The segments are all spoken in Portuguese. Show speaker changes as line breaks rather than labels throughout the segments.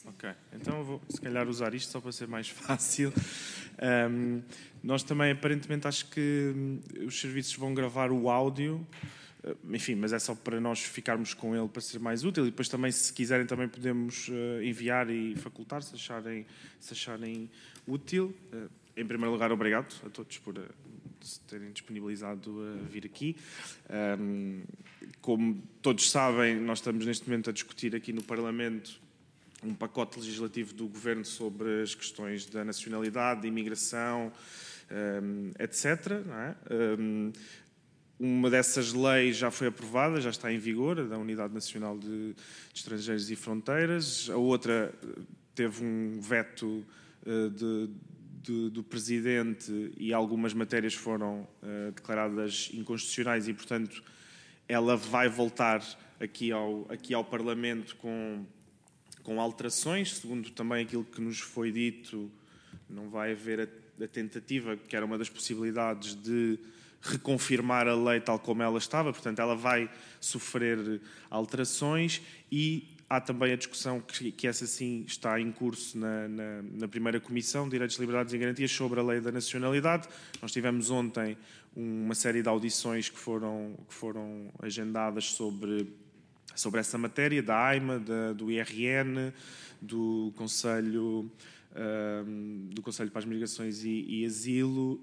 Ok, então eu vou se calhar usar isto só para ser mais fácil. Nós também, aparentemente, acho que os serviços vão gravar o áudio, enfim, mas é só para nós ficarmos com ele para ser mais útil. E depois também, se quiserem, também podemos enviar e facultar, se acharem útil. Em primeiro lugar, obrigado a todos por se terem disponibilizado a vir aqui. Como todos sabem, nós estamos neste momento a discutir aqui no Parlamento um pacote legislativo do Governo sobre as questões da nacionalidade, da imigração, etc. Não é? Uma dessas leis já foi aprovada, já está em vigor, a da Unidade Nacional de Estrangeiros e Fronteiras. A outra teve um veto do Presidente e algumas matérias foram declaradas inconstitucionais e, portanto, ela vai voltar aqui ao Parlamento com alterações, segundo também aquilo que nos foi dito. Não vai haver a tentativa, que era uma das possibilidades, de reconfirmar a lei tal como ela estava, portanto ela vai sofrer alterações e há também a discussão que essa sim está em curso na primeira Comissão de Direitos, Liberdades e Garantias sobre a lei da nacionalidade. Nós tivemos ontem uma série de audições que foram agendadas sobre essa matéria, da AIMA, do IRN, do Conselho para as Migrações e Asilo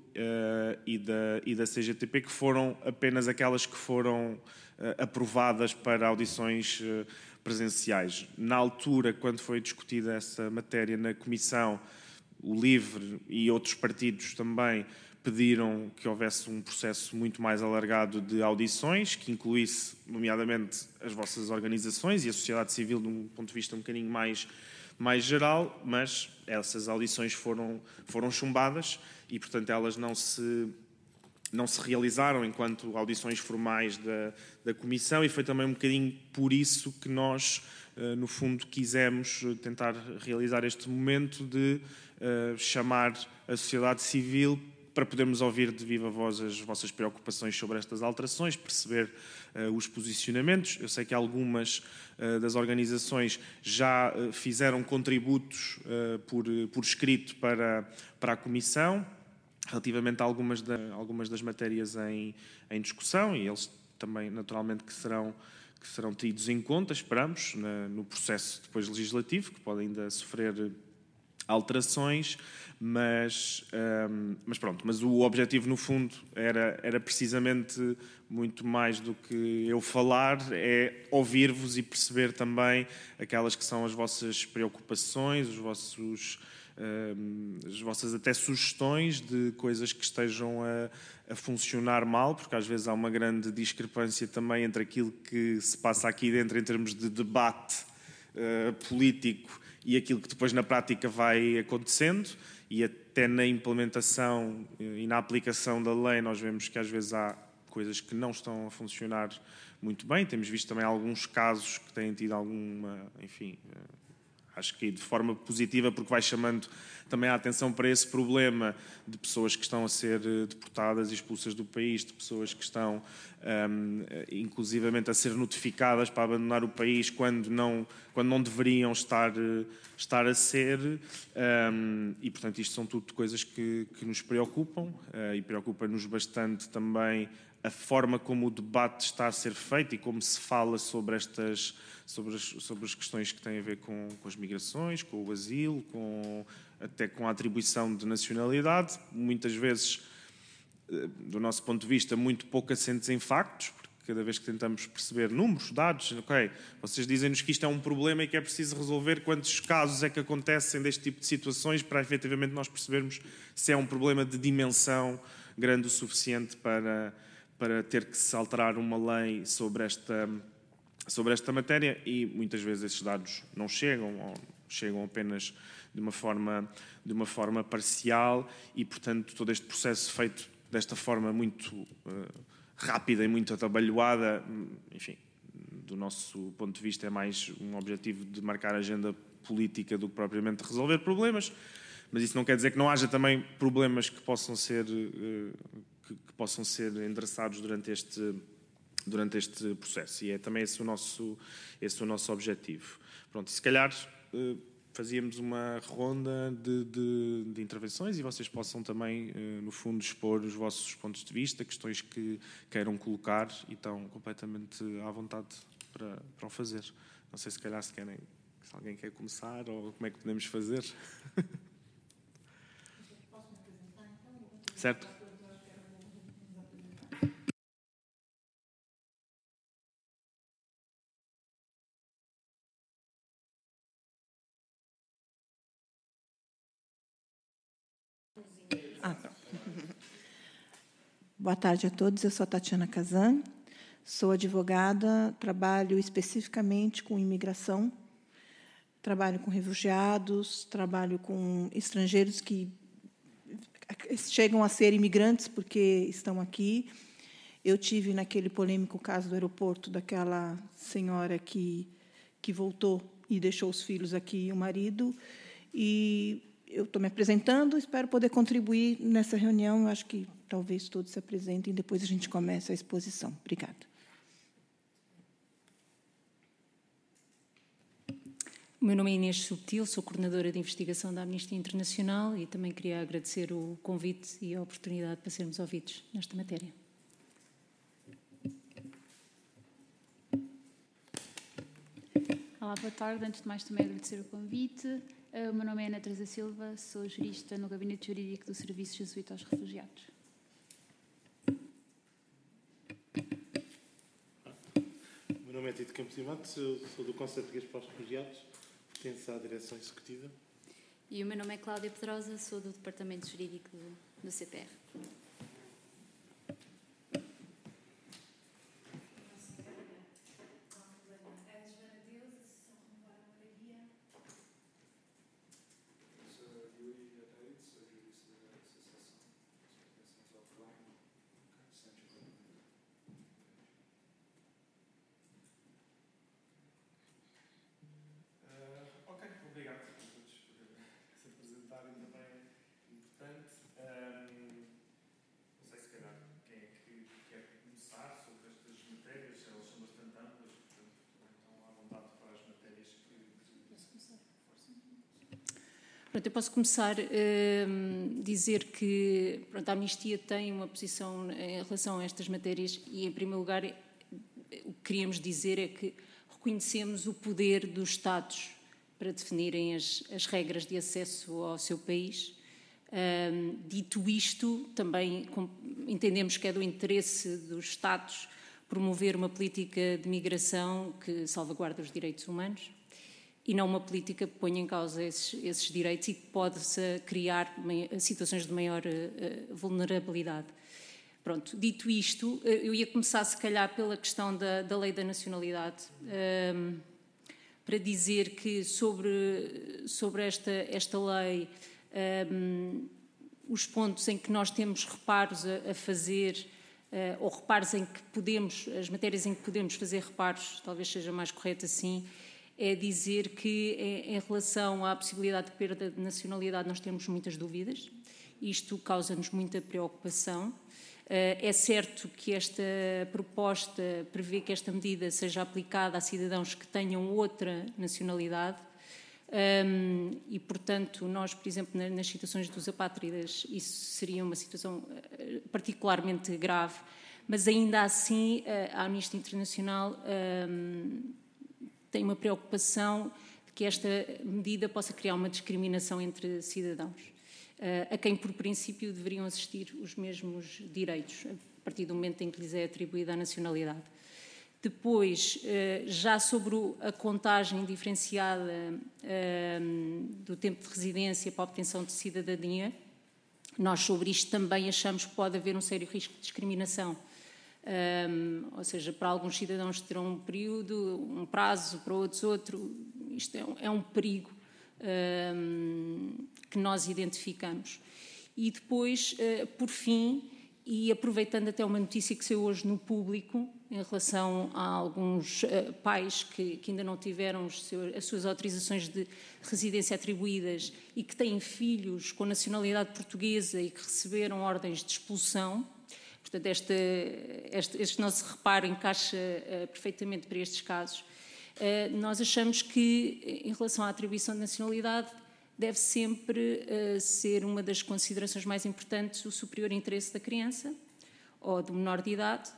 e da CGTP, que foram apenas aquelas que foram aprovadas para audições presenciais. Na altura, quando foi discutida essa matéria na Comissão, o LIVRE e outros partidos também pediram que houvesse um processo muito mais alargado de audições, que incluísse, nomeadamente, as vossas organizações e a sociedade civil de um ponto de vista um bocadinho mais geral, mas essas audições foram chumbadas e, portanto, elas não se realizaram enquanto audições formais da Comissão, e foi também um bocadinho por isso que nós, no fundo, quisemos tentar realizar este momento de chamar a sociedade civil para podermos ouvir de viva voz as vossas preocupações sobre estas alterações, perceber os posicionamentos. Eu sei que algumas das organizações já fizeram contributos por escrito para a Comissão, relativamente a algumas das matérias em discussão, e eles também, naturalmente, que serão tidos em conta, esperamos, no processo depois legislativo, que podem ainda sofrer alterações, mas pronto. Mas o objetivo, no fundo, era precisamente muito mais do que eu falar, é ouvir-vos e perceber também aquelas que são as vossas preocupações, as vossas até sugestões de coisas que estejam a funcionar mal, porque às vezes há uma grande discrepância também entre aquilo que se passa aqui dentro em termos de debate político e aquilo que depois na prática vai acontecendo, e até na implementação e na aplicação da lei nós vemos que às vezes há coisas que não estão a funcionar muito bem. Temos visto também alguns casos que têm tido alguma, enfim, acho que de forma positiva, porque vai chamando também a atenção para esse problema de pessoas que estão a ser deportadas e expulsas do país, de pessoas que estão inclusivamente a ser notificadas para abandonar o país quando não deveriam estar a ser, e portanto isto são tudo coisas que nos preocupam, e preocupa-nos bastante também a forma como o debate está a ser feito e como se fala sobre as questões que têm a ver com as migrações, com o asilo, até com a atribuição de nacionalidade, muitas vezes, do nosso ponto de vista, muito pouco assentes em factos, porque cada vez que tentamos perceber números, dados, ok, vocês dizem-nos que isto é um problema e que é preciso resolver quantos casos é que acontecem deste tipo de situações para efetivamente nós percebermos se é um problema de dimensão grande o suficiente para ter que se alterar uma lei sobre esta matéria, e muitas vezes esses dados não chegam, ou chegam apenas de uma forma parcial, e portanto todo este processo feito desta forma muito rápida e muito atabalhoada, enfim, do nosso ponto de vista é mais um objetivo de marcar a agenda política do que propriamente de resolver problemas, mas isso não quer dizer que não haja também problemas que possam ser endereçados durante este processo, e é também esse o nosso objetivo. Pronto, e se calhar fazíamos uma ronda de intervenções e vocês possam também, no fundo, expor os vossos pontos de vista, questões que queiram colocar e estão completamente à vontade para o fazer. Não sei se calhar se alguém quer começar ou como é que podemos fazer. Certo?
Boa tarde a todos, eu sou a Tatiana Kazan, sou advogada, trabalho especificamente com imigração, trabalho com refugiados, trabalho com estrangeiros que chegam a ser imigrantes porque estão aqui. Eu tive naquele polêmico caso do aeroporto daquela senhora que voltou e deixou os filhos aqui e o marido, e eu estou me apresentando, espero poder contribuir nessa reunião. Eu acho que talvez todos se apresentem, depois a gente começa a exposição. Obrigada.
O meu nome é Inês Subtil, sou coordenadora de investigação da Amnistia Internacional e também queria agradecer o convite e a oportunidade para sermos ouvidos nesta matéria.
Olá, boa tarde. Antes de mais, também agradecer o convite. O meu nome é Ana Teresa Silva, sou jurista no Gabinete Jurídico do Serviço Jesuíta aos Refugiados.
O meu nome é Tito Campos Imato, sou do Conselho Português para os Refugiados, pertenço à Direção Executiva.
E o meu nome é Cláudia Pedrosa, sou do Departamento Jurídico do CPR.
Obrigado a todos por se apresentarem, também é importante. Não sei se calhar quem é que quer começar sobre estas matérias, elas são bastante amplas, portanto também estão à vontade para as matérias que...
Posso começar? Pronto, eu posso começar a dizer que a Amnistia tem uma posição em relação a estas matérias e, em primeiro lugar, o que queríamos dizer é que reconhecemos o poder dos Estados para definirem as regras de acesso ao seu país. Dito isto, também entendemos que é do interesse dos Estados promover uma política de migração que salvaguarda os direitos humanos e não uma política que ponha em causa esses direitos e que pode criar situações de maior vulnerabilidade. Pronto, dito isto, eu ia começar, se calhar, pela questão da lei da nacionalidade, para dizer que sobre esta lei, os pontos em que nós temos reparos a fazer, ou reparos em que podemos, as matérias em que podemos fazer reparos, talvez seja mais correto assim, é dizer que em relação à possibilidade de perda de nacionalidade nós temos muitas dúvidas. Isto causa-nos muita preocupação. É certo que esta proposta prevê que esta medida seja aplicada a cidadãos que tenham outra nacionalidade e, portanto, nós, por exemplo, nas situações dos apátridas, isso seria uma situação particularmente grave, mas ainda assim a Amnistia Internacional tem uma preocupação de que esta medida possa criar uma discriminação entre cidadãos, a quem, por princípio, deveriam assistir os mesmos direitos, a partir do momento em que lhes é atribuída a nacionalidade. Depois, já sobre a contagem diferenciada do tempo de residência para a obtenção de cidadania, nós sobre isto também achamos que pode haver um sério risco de discriminação. Ou seja, para alguns cidadãos terão um período, um prazo, para outros outro. Isto é um perigo que nós identificamos. E depois, por fim, e aproveitando até uma notícia que saiu hoje no Público, em relação a alguns pais que ainda não tiveram as suas autorizações de residência atribuídas e que têm filhos com nacionalidade portuguesa e que receberam ordens de expulsão. Portanto, este nosso reparo encaixa perfeitamente para estes casos. nós achamos que, em relação à atribuição de nacionalidade, deve sempre ser uma das considerações mais importantes o superior interesse da criança ou do menor de idade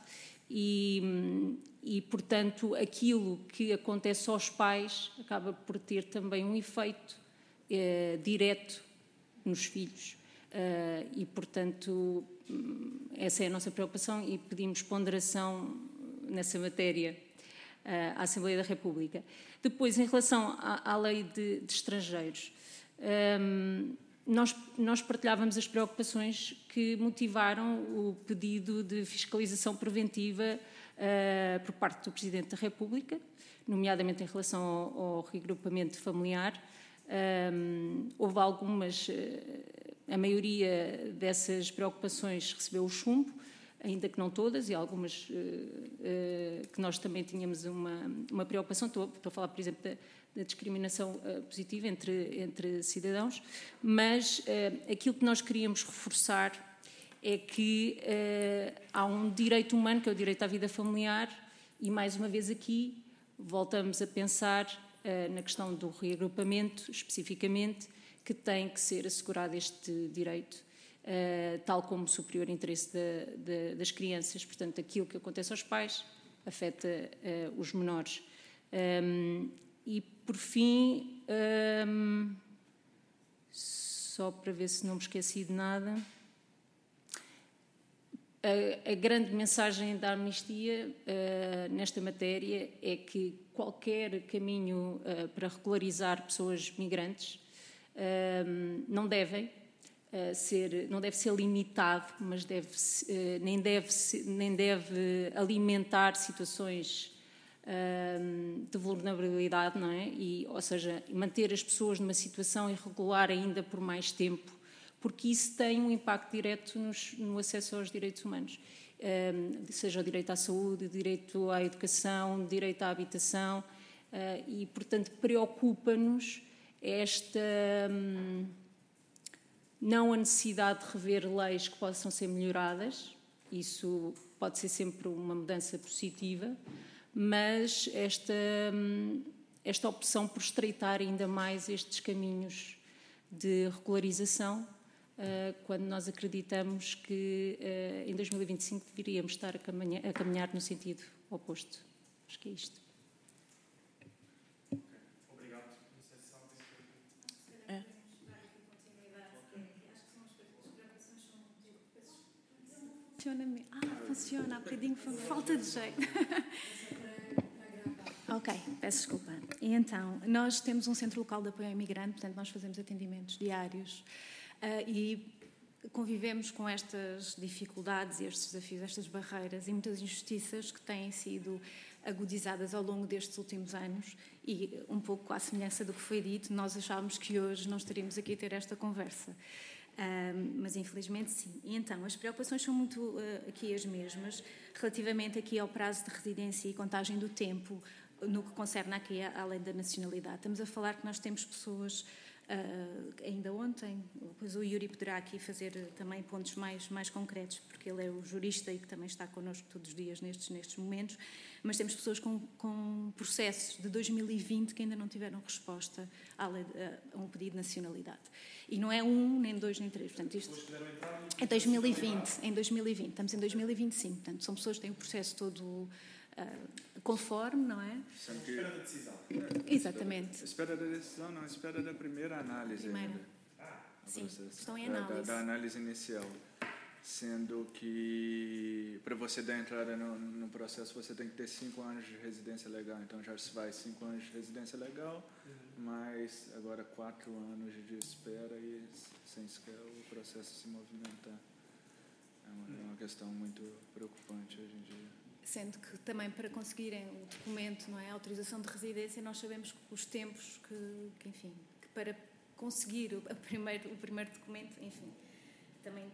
e, portanto, aquilo que acontece aos pais acaba por ter também um efeito direto nos filhos. E, portanto, essa é a nossa preocupação e pedimos ponderação nessa matéria à Assembleia da República. Depois, em relação à lei de estrangeiros, nós partilhávamos as preocupações que motivaram o pedido de fiscalização preventiva por parte do Presidente da República, nomeadamente em relação ao reagrupamento familiar. Houve algumas, a maioria dessas preocupações recebeu o chumbo, ainda que não todas, e algumas que nós também tínhamos uma preocupação. Estou a falar, por exemplo, da discriminação positiva entre cidadãos, mas aquilo que nós queríamos reforçar é que há um direito humano, que é o direito à vida familiar, e mais uma vez aqui voltamos a pensar na questão do reagrupamento, especificamente, que tem que ser assegurado este direito, tal como o superior interesse das crianças. Portanto, aquilo que acontece aos pais afeta os menores. E, por fim, só para ver se não me esqueci de nada, a grande mensagem da amnistia nesta matéria é que qualquer caminho para regularizar pessoas migrantes não deve ser limitado, mas nem deve alimentar situações de vulnerabilidade, não é? Ou seja, manter as pessoas numa situação irregular ainda por mais tempo, porque isso tem um impacto direto no acesso aos direitos humanos, seja o direito à saúde, o direito à educação, o direito à habitação, e, portanto, preocupa-nos esta não a necessidade de rever leis que possam ser melhoradas, isso pode ser sempre uma mudança positiva, mas esta opção por estreitar ainda mais estes caminhos de regularização, quando nós acreditamos que em 2025 deveríamos estar a caminhar no sentido oposto. Acho que é isto.
Obrigado.
Funciona, há bocadinho foi falta de jeito. Ok, peço desculpa. E então, nós temos um centro local de apoio ao imigrante, portanto nós fazemos atendimentos diários e convivemos com estas dificuldades e estes desafios, estas barreiras e muitas injustiças que têm sido agudizadas ao longo destes últimos anos e um pouco à semelhança do que foi dito, nós achávamos que hoje não estaríamos aqui a ter esta conversa. Mas infelizmente sim. E então, as preocupações são muito aqui as mesmas, relativamente aqui ao prazo de residência e contagem do tempo, no que concerne aqui à lei da nacionalidade. Estamos a falar que nós temos pessoas, ainda ontem, depois o Yuri poderá aqui fazer também pontos mais concretos, porque ele é o jurista e que também está connosco todos os dias nestes momentos, mas temos pessoas com processos de 2020 que ainda não tiveram resposta a um pedido de nacionalidade. E não é um, nem dois, nem três. Portanto, isto é 2020, estamos em 2025, portanto, são pessoas que têm o processo todo conforme, não é?
Espera da decisão.
Exatamente.
Espera da decisão, não, espera da primeira análise.
Sim, estão em análise.
Da análise inicial. Sendo que para você dar entrada no processo você tem que ter 5 anos de residência legal. Então já se vai 5 anos de residência legal, mas agora 4 anos de espera e sem sequer o processo se movimentar. É uma questão muito preocupante hoje em dia.
Sendo que também para conseguirem o documento, não é, a autorização de residência, nós sabemos que os tempos que para conseguir o primeiro documento, enfim, também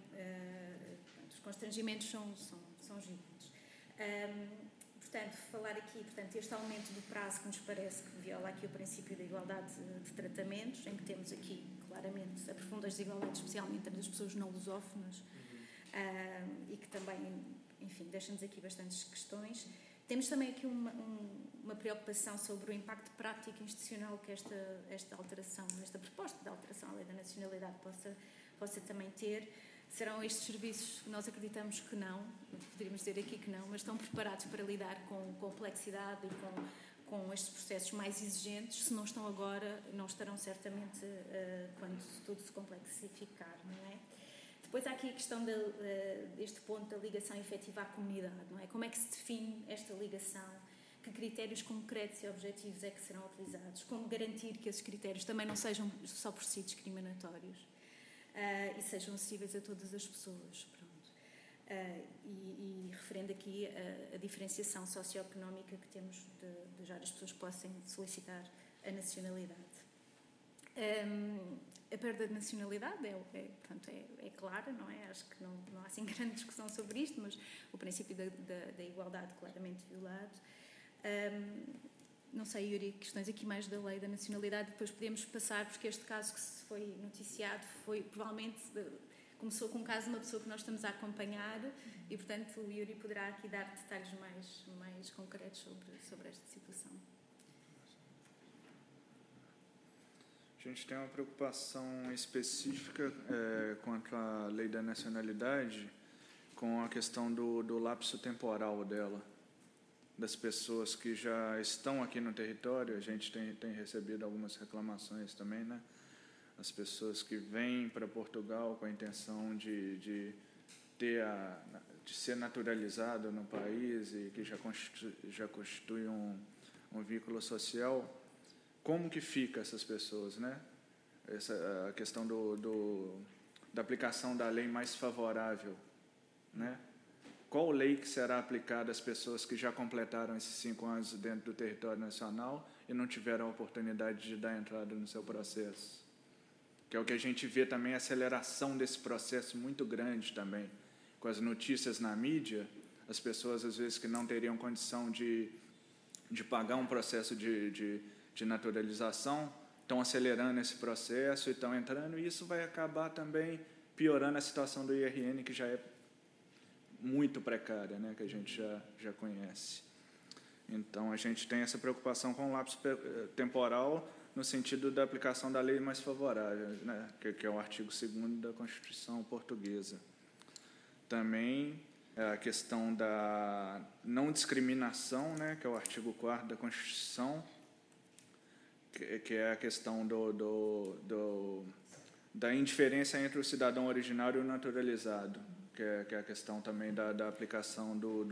os constrangimentos são gigantes. Portanto, falar aqui, este aumento do prazo que nos parece que viola aqui o princípio da igualdade de tratamentos, em que temos aqui claramente a profunda desigualdade, especialmente entre as pessoas não lusófonas, e que também, enfim, deixa-nos aqui bastantes questões. Temos também aqui uma preocupação sobre o impacto prático e institucional que esta alteração, esta proposta de alteração à lei da nacionalidade possa também ter. Serão estes serviços, nós acreditamos que não, poderíamos dizer aqui que não, mas estão preparados para lidar com complexidade e com estes processos mais exigentes. Se não estão agora, não estarão certamente quando tudo se complexificar, não é? Depois há aqui a questão deste ponto da ligação efetiva à comunidade, não é? Como é que se define esta ligação? Que critérios concretos e objetivos é que serão utilizados? Como garantir que esses critérios também não sejam só por si discriminatórios e sejam acessíveis a todas as pessoas? Pronto. E referendo aqui a diferenciação socioeconómica que temos de já as pessoas que possam solicitar a nacionalidade. A perda de nacionalidade é clara, não é? Acho que não há assim grande discussão sobre isto, mas o princípio da igualdade claramente violado. Não sei, Yuri, questões aqui mais da lei da nacionalidade, depois podemos passar, porque este caso que se foi noticiado provavelmente começou com um caso de uma pessoa que nós estamos a acompanhar e, portanto, o Yuri poderá aqui dar detalhes mais concretos sobre esta situação.
A gente tem uma preocupação específica quanto à lei da nacionalidade com a questão do lapso temporal dela, das pessoas que já estão aqui no território. A gente tem recebido algumas reclamações também, né? As pessoas que vêm para Portugal com a intenção de ser naturalizado no país e que já constitui um vínculo social. Como que fica essas pessoas, né? A questão da aplicação da lei mais favorável, né? Qual lei que será aplicada às pessoas que já completaram esses 5 anos dentro do território nacional e não tiveram a oportunidade de dar entrada no seu processo? Que é o que a gente vê também, a aceleração desse processo muito grande também. Com as notícias na mídia, as pessoas, às vezes, que não teriam condição de pagar um processo de naturalização, estão acelerando esse processo e estão entrando, e isso vai acabar também piorando a situação do IRN, que já é muito precária, né, que a gente já conhece. Então, a gente tem essa preocupação com o lapso temporal no sentido da aplicação da lei mais favorável, né, que é o artigo 2º da Constituição Portuguesa. Também a questão da não discriminação, né, que é o artigo 4º da Constituição, que é a questão da indiferença entre o cidadão originário e o naturalizado, que é a questão também da aplicação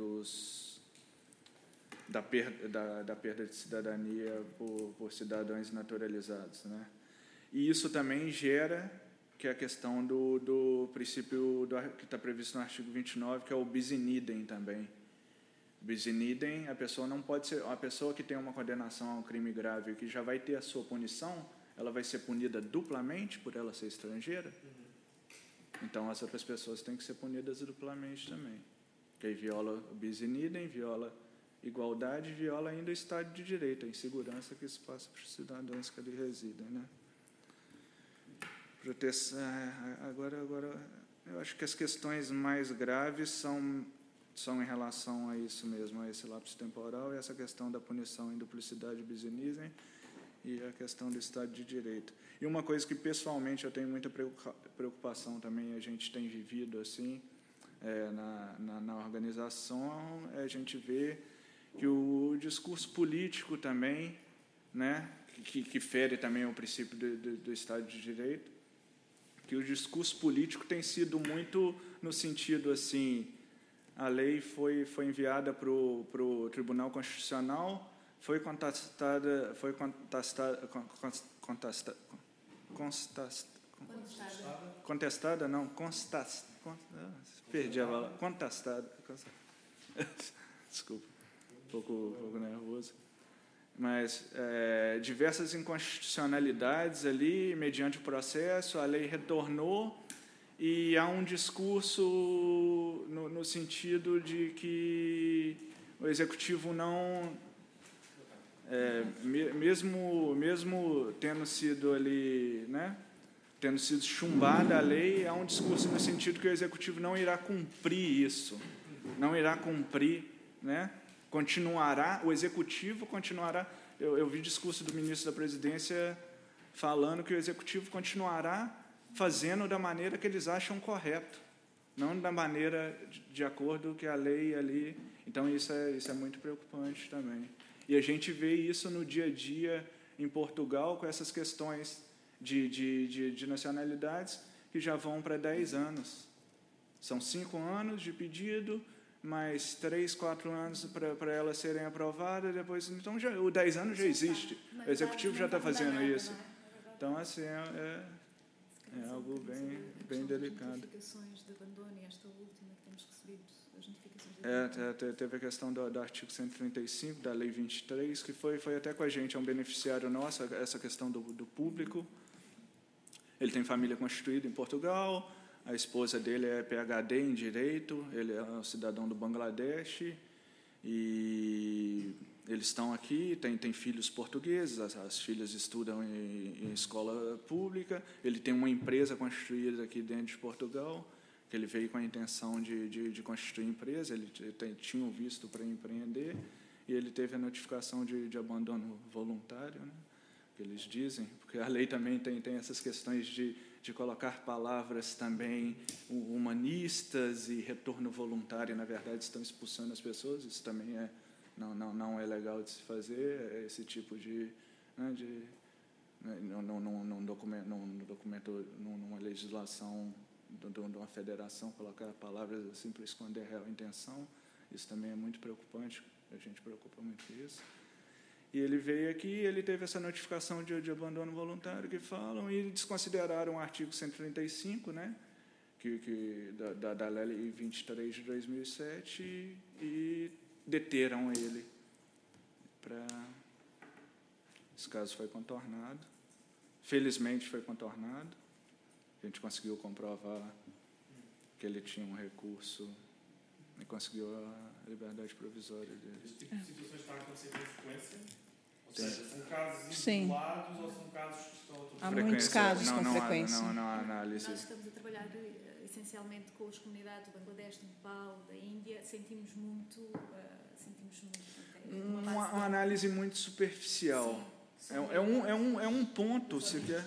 da perda de cidadania por cidadãos naturalizados, né? E isso também gera, que é a questão do princípio que está previsto no artigo 29, que é o bis in idem também. Bis in idem, a pessoa não pode ser, a pessoa que tem uma condenação a um crime grave que já vai ter a sua punição, ela vai ser punida duplamente por ela ser estrangeira. Então, as outras pessoas têm que ser punidas duplamente também. Que aí viola o bis in idem, viola igualdade, viola ainda o Estado de Direito, a insegurança que isso passa para os cidadãos que ali residem, né? Proteção, agora, eu acho que as questões mais graves são em relação a isso mesmo, a esse lapso temporal, e essa questão da punição em duplicidade, bis in idem, e a questão do Estado de Direito. E uma coisa que, pessoalmente, eu tenho muita preocupação também, a gente tem vivido assim, na organização, a gente vê que o discurso político também, né, que fere também o princípio do Estado de Direito, que o discurso político tem sido muito no sentido assim, a lei foi enviada para o Tribunal Constitucional, foi desculpa, um pouco nervoso, mas diversas inconstitucionalidades ali, mediante o processo, a lei retornou, e há um discurso no sentido de que o Executivo não, mesmo tendo sido ali, né, tendo sido chumbada a lei, há um discurso no sentido que o Executivo não irá cumprir isso, não irá cumprir, né, continuará, o Executivo continuará... Eu vi discurso do ministro da Presidência falando que o Executivo continuará fazendo da maneira que eles acham correto, não da maneira de acordo que a lei ali... Então, isso é muito preocupante também. E a gente vê isso no dia a dia em Portugal, com essas questões de nacionalidades, que já vão para 10 anos. São 5 anos de pedido, mais 3, 4 anos para elas serem aprovadas, depois... Então, o 10 anos já existe. O Executivo já está fazendo isso. Então, assim, é algo bem delicado.
Notificações de abandono, e esta última que temos recebido, as notificações de abandono.
Teve a questão do artigo 135, da Lei 23, que foi até com a gente, é um beneficiário nosso, essa questão do público. Ele tem família constituída em Portugal, a esposa dele é PhD em Direito, ele é um cidadão do Bangladesh, e eles estão aqui, tem filhos portugueses, as filhas estudam em escola pública, ele tem uma empresa constituída aqui dentro de Portugal, que ele veio com a intenção de constituir empresa, ele tinha um visto para empreender, e ele teve a notificação de abandono voluntário, né, que eles dizem, porque a lei também tem essas questões de colocar palavras também humanistas e retorno voluntário, na verdade, estão expulsando as pessoas, isso também não é legal de se fazer, esse tipo num documento, numa legislação de uma federação, colocar palavras assim para esconder a real intenção, isso também é muito preocupante, a gente preocupa muito com isso. E ele veio aqui, ele teve essa notificação de abandono voluntário que falam, e desconsideraram o artigo 135, né, da Lei 23 de 2007, e deteram ele. Esse caso foi contornado. Felizmente foi contornado. A gente conseguiu comprovar que ele tinha um recurso e conseguiu a liberdade provisória dele.
Esse tipo de situações está a acontecer com frequência? Ou seja, são casos isolados ou são casos que estão a todo
Há muitos casos com frequência.
Não há análise.
Nós estamos a trabalhar essencialmente com as comunidades do Bangladesh, do Nepal, da Índia. Sentimos muito
uma análise muito superficial. É um ponto, se quer.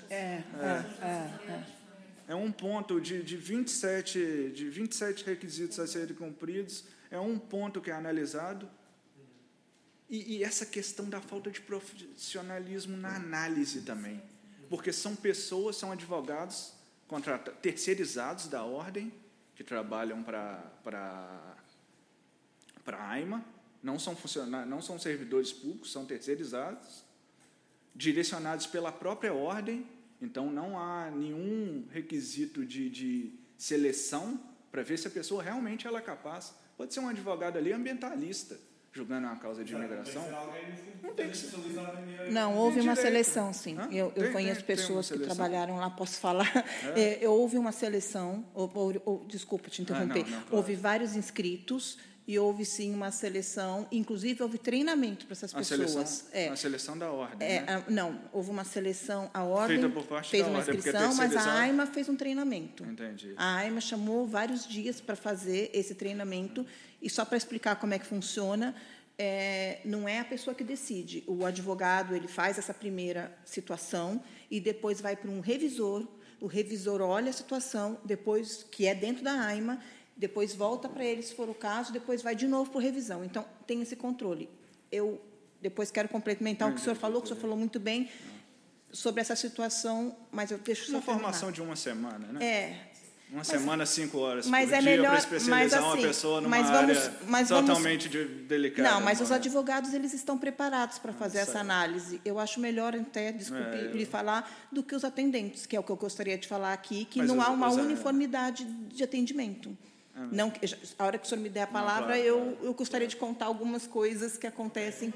É um ponto de 27 requisitos a serem cumpridos, é um ponto que é analisado. E essa questão da falta de profissionalismo na análise também. Porque são pessoas, são advogados terceirizados da ordem, que trabalham para a AIMA, não são servidores públicos, são terceirizados, direcionados pela própria ordem. Então, não há nenhum requisito de seleção para ver se a pessoa realmente ela é capaz. Pode ser um advogado ali ambientalista, julgando uma causa de imigração. Não tem que ser.
Não, houve uma seleção, sim. Eu conheço pessoas que trabalharam lá, posso falar. Houve uma seleção, desculpa te interromper,
claro.
Houve vários inscritos, e houve, sim, uma seleção, inclusive houve treinamento para essas pessoas.
A seleção da ordem, né?
Não, houve uma seleção, a ordem
feita por parte
fez
da
uma
ordem,
inscrição, mas a AIMA fez um treinamento.
Entendi.
A AIMA chamou vários dias para fazer esse treinamento, e só para explicar como é que funciona, não é a pessoa que decide. O advogado ele faz essa primeira situação e depois vai para um revisor, o revisor olha a situação, depois que é dentro da AIMA, depois volta para ele, se for o caso, depois vai de novo para revisão. Então, tem esse controle. Eu depois quero complementar o que o senhor falou muito bem sobre essa situação, mas eu deixo só terminar.
Uma formação de uma semana, né? Uma semana, 5 horas por
dia,
para especializar uma pessoa numa área totalmente delicada.
Não, mas os advogados eles estão preparados para fazer essa análise. Eu acho melhor até, desculpe lhe falar, do que os atendentes, que é o que eu gostaria de falar aqui, que não há uma uniformidade de atendimento. Não, a hora que o senhor me der a palavra, eu gostaria de contar algumas coisas que acontecem.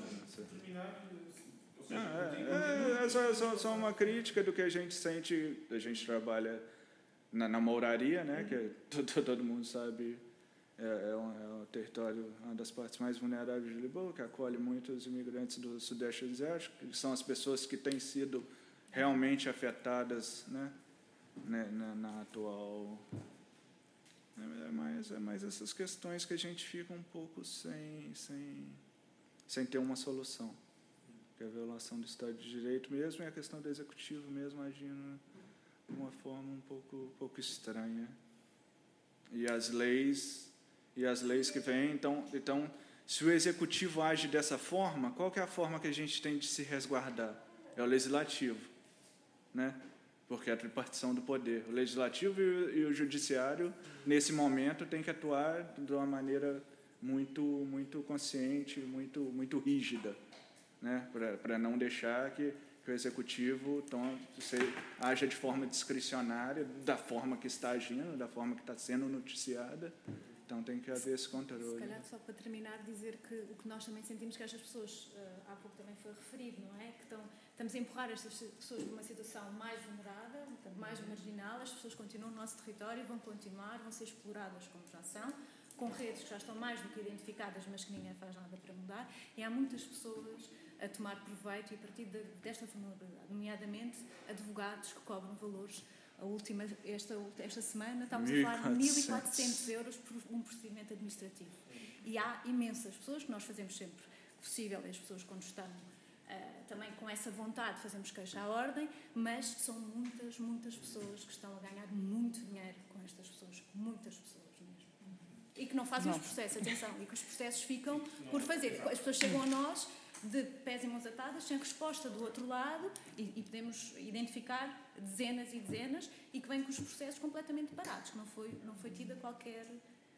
É só uma crítica do que a gente sente. A gente trabalha na Mouraria, né, que todo mundo sabe, é um território, uma das partes mais vulneráveis de Lisboa, que acolhe muitos imigrantes do Sudeste Asiático, que são as pessoas que têm sido realmente afetadas, né, na atual É mais essas questões que a gente fica um pouco sem ter uma solução. Que é a violação do Estado de Direito mesmo e a questão do Executivo mesmo agindo de uma forma um pouco estranha. E as leis que vêm, então, se o Executivo age dessa forma, qual que é a forma que a gente tem de se resguardar? É o Legislativo, né? Porque é a tripartição do poder. O Legislativo e o Judiciário, nesse momento, têm que atuar de uma maneira muito consciente, muito rígida, né? Para não deixar que o Executivo haja de forma discricionária, da forma que está agindo, da forma que está sendo noticiada. Então, tem que haver esse controle.
Se calhar, só para terminar, dizer que o que nós também sentimos que estas pessoas, há pouco também foi referido, não é? Que estamos a empurrar estas pessoas de uma situação mais vulnerável, mais marginal. As pessoas continuam no nosso território, vão continuar, vão ser exploradas como já são, com redes que já estão mais do que identificadas, mas que ninguém faz nada para mudar. E há muitas pessoas a tomar proveito e a partir desta vulnerabilidade, nomeadamente advogados que cobram valores. Esta semana estamos a falar de 1.400 euros por um procedimento administrativo. E há imensas pessoas, que nós fazemos sempre possível, as pessoas quando estão também com essa vontade fazemos queixa à ordem, mas são muitas pessoas que estão a ganhar muito dinheiro com estas pessoas, muitas pessoas mesmo. E que não fazem os processos, atenção, e que os processos ficam por fazer. As pessoas chegam a nós de pés e mãos atadas, sem resposta do outro lado, e podemos identificar dezenas e dezenas, e que vêm com os processos completamente parados, que não foi tida qualquer...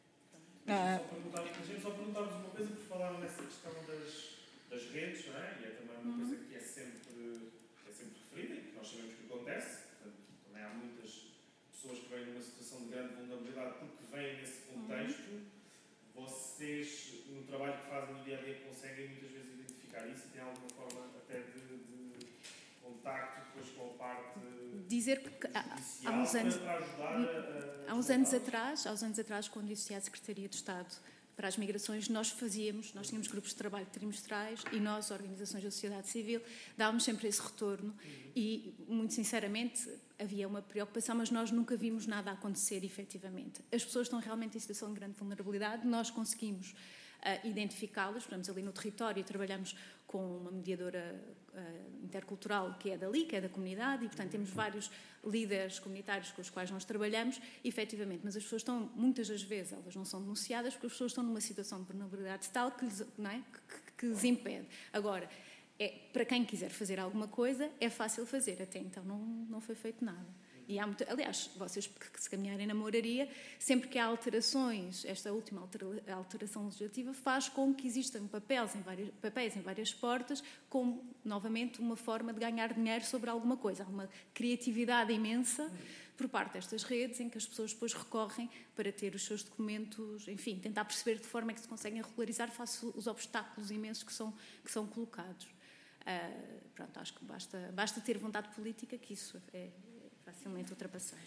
Só perguntar-vos uma coisa, por falar nessa questão das redes, não é? E é também uma coisa que é sempre referida e que nós sabemos que acontece. Portanto, também há muitas pessoas que vêm numa situação de grande vulnerabilidade porque vêm nesse contexto. Vocês, no trabalho que fazem no dia-a-dia, conseguem muitas vezes identificar isso e têm alguma forma até de contacto depois com a parte
dizer que há uns anos,
para ajudar
há uns anos atrás, quando existia a Secretaria de Estado para as Migrações, nós tínhamos grupos de trabalho trimestrais e nós, organizações da sociedade civil, dávamos sempre esse retorno e, muito sinceramente, havia uma preocupação, mas nós nunca vimos nada acontecer efetivamente. As pessoas estão realmente em situação de grande vulnerabilidade, nós conseguimos identificá-los, estamos ali no território, trabalhamos com uma mediadora intercultural que é dali, que é da comunidade, e, portanto, temos vários líderes comunitários com os quais nós trabalhamos, efetivamente, mas as pessoas estão, muitas das vezes, elas não são denunciadas porque as pessoas estão numa situação de vulnerabilidade tal que lhes impede. Agora, para quem quiser fazer alguma coisa, é fácil fazer, até então não foi feito nada. E aliás, vocês que se caminharem na moraria, sempre que há alterações, esta última alteração legislativa faz com que existam papéis em várias portas, como, novamente, uma forma de ganhar dinheiro sobre alguma coisa. Há uma criatividade imensa por parte destas redes em que as pessoas depois recorrem para ter os seus documentos, enfim, tentar perceber de que forma é que se conseguem regularizar face aos obstáculos imensos que são colocados. Pronto, acho que basta ter vontade política, que isso é facilmente ultrapassado.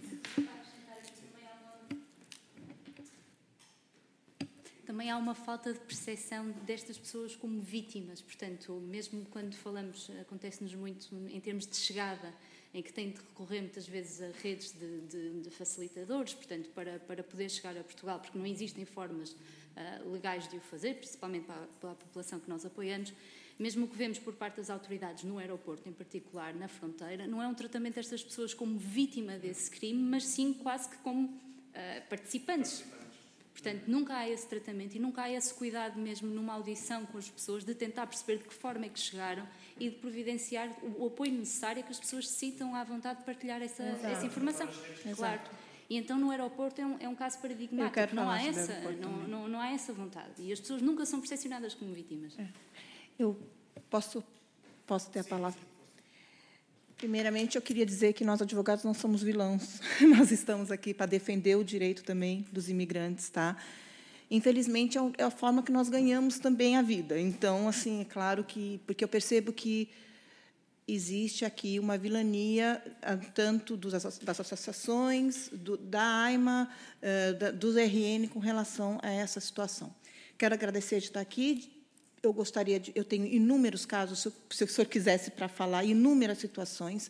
Também há uma falta de percepção destas pessoas como vítimas, portanto, mesmo quando falamos, acontece-nos muito em termos de chegada, em que tem de recorrer muitas vezes a redes de facilitadores, portanto, para poder chegar a Portugal, porque não existem formas legais de o fazer, principalmente para a população que nós apoiamos. Mesmo o que vemos por parte das autoridades no aeroporto, em particular na fronteira, não é um tratamento destas pessoas como vítima desse crime, mas sim quase que como participantes. Portanto, nunca há esse tratamento e nunca há esse cuidado mesmo numa audição com as pessoas de tentar perceber de que forma é que chegaram e de providenciar o apoio necessário que as pessoas se sintam à vontade de partilhar essa informação. Claro. E então no aeroporto é um caso paradigmático. Não há essa vontade. E as pessoas nunca são percepcionadas como vítimas.
Eu posso ter a palavra? Primeiramente, eu queria dizer que nós, advogados, não somos vilões. Nós estamos aqui para defender o direito também dos imigrantes, tá? Infelizmente, é a forma que nós ganhamos também a vida. Então, assim, é claro que... Porque eu percebo que existe aqui uma vilania, tanto das associações, da AIMA, do RN, com relação a essa situação. Quero agradecer de estar aqui. Eu tenho inúmeros casos, se o senhor quisesse para falar, inúmeras situações,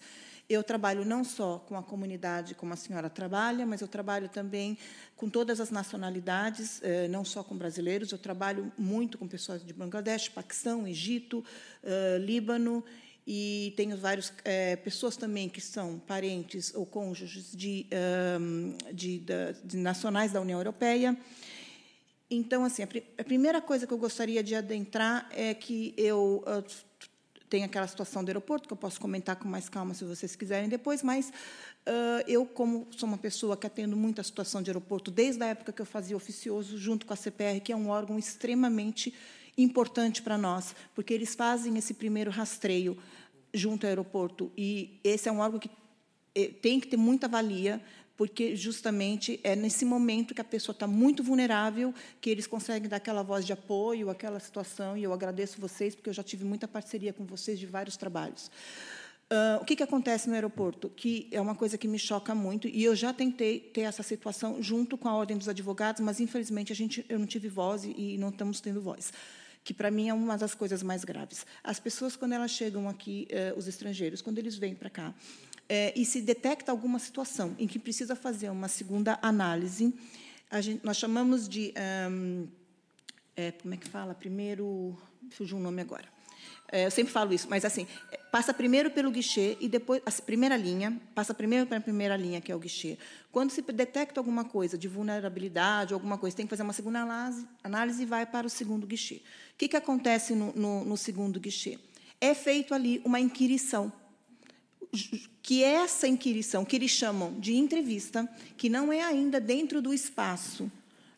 Eu trabalho não só com a comunidade, como a senhora trabalha, mas eu trabalho também com todas as nacionalidades, não só com brasileiros. Eu trabalho muito com pessoas de Bangladesh, Paquistão, Egito, Líbano, e tenho várias pessoas também que são parentes ou cônjuges de nacionais da União Europeia. Então, assim, a primeira coisa que eu gostaria de adentrar é que eu tem aquela situação do aeroporto, que eu posso comentar com mais calma, se vocês quiserem depois, mas eu, como sou uma pessoa que atendo muito a situação de aeroporto, desde a época que eu fazia oficioso, junto com a CPR, que é um órgão extremamente importante para nós, porque eles fazem esse primeiro rastreio junto ao aeroporto, e esse é um órgão que tem que ter muita valia, porque, justamente, é nesse momento que a pessoa está muito vulnerável que eles conseguem dar aquela voz de apoio, aquela situação, e eu agradeço vocês, porque eu já tive muita parceria com vocês de vários trabalhos. O que acontece no aeroporto? Que é uma coisa que me choca muito, e eu já tentei ter essa situação junto com a Ordem dos Advogados, mas, infelizmente, eu não tive voz e não estamos tendo voz, que, para mim, é uma das coisas mais graves. As pessoas, quando elas chegam aqui, os estrangeiros, quando eles vêm para cá, e se detecta alguma situação em que precisa fazer uma segunda análise, nós chamamos de... como é que fala? Primeiro... Fugiu um nome agora. Eu sempre falo isso, mas, assim, passa primeiro pelo guichê e depois... A primeira linha, passa primeiro para a primeira linha, que é o guichê. Quando se detecta alguma coisa de vulnerabilidade, alguma coisa, tem que fazer uma segunda análise e vai para o segundo guichê. O que acontece no segundo guichê? É feito ali uma inquirição, que é essa inquirição, que eles chamam de entrevista, que não é ainda dentro do espaço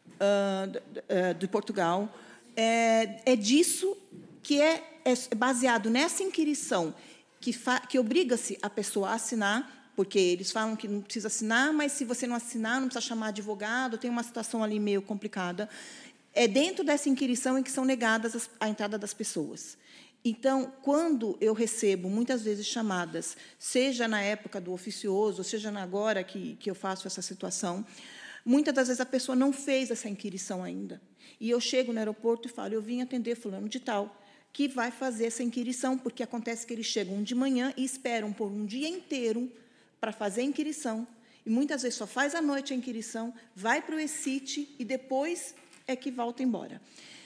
de Portugal, é disso que é baseado nessa inquirição, que obriga-se a pessoa a assinar, porque eles falam que não precisa assinar, mas, se você não assinar, não precisa chamar advogado, tem uma situação ali meio complicada. É dentro dessa inquirição em que são negadas a entrada das pessoas. Então, quando eu recebo, muitas vezes, chamadas, seja na época do oficioso, seja agora que eu faço essa situação, muitas das vezes a pessoa não fez essa inquirição ainda. E eu chego no aeroporto e falo, eu vim atender fulano de tal, que vai fazer essa inquirição, porque acontece que eles chegam de manhã e esperam por um dia inteiro para fazer a inquirição, e muitas vezes só faz à noite a inquirição, vai para o ECIT e depois é que volta embora.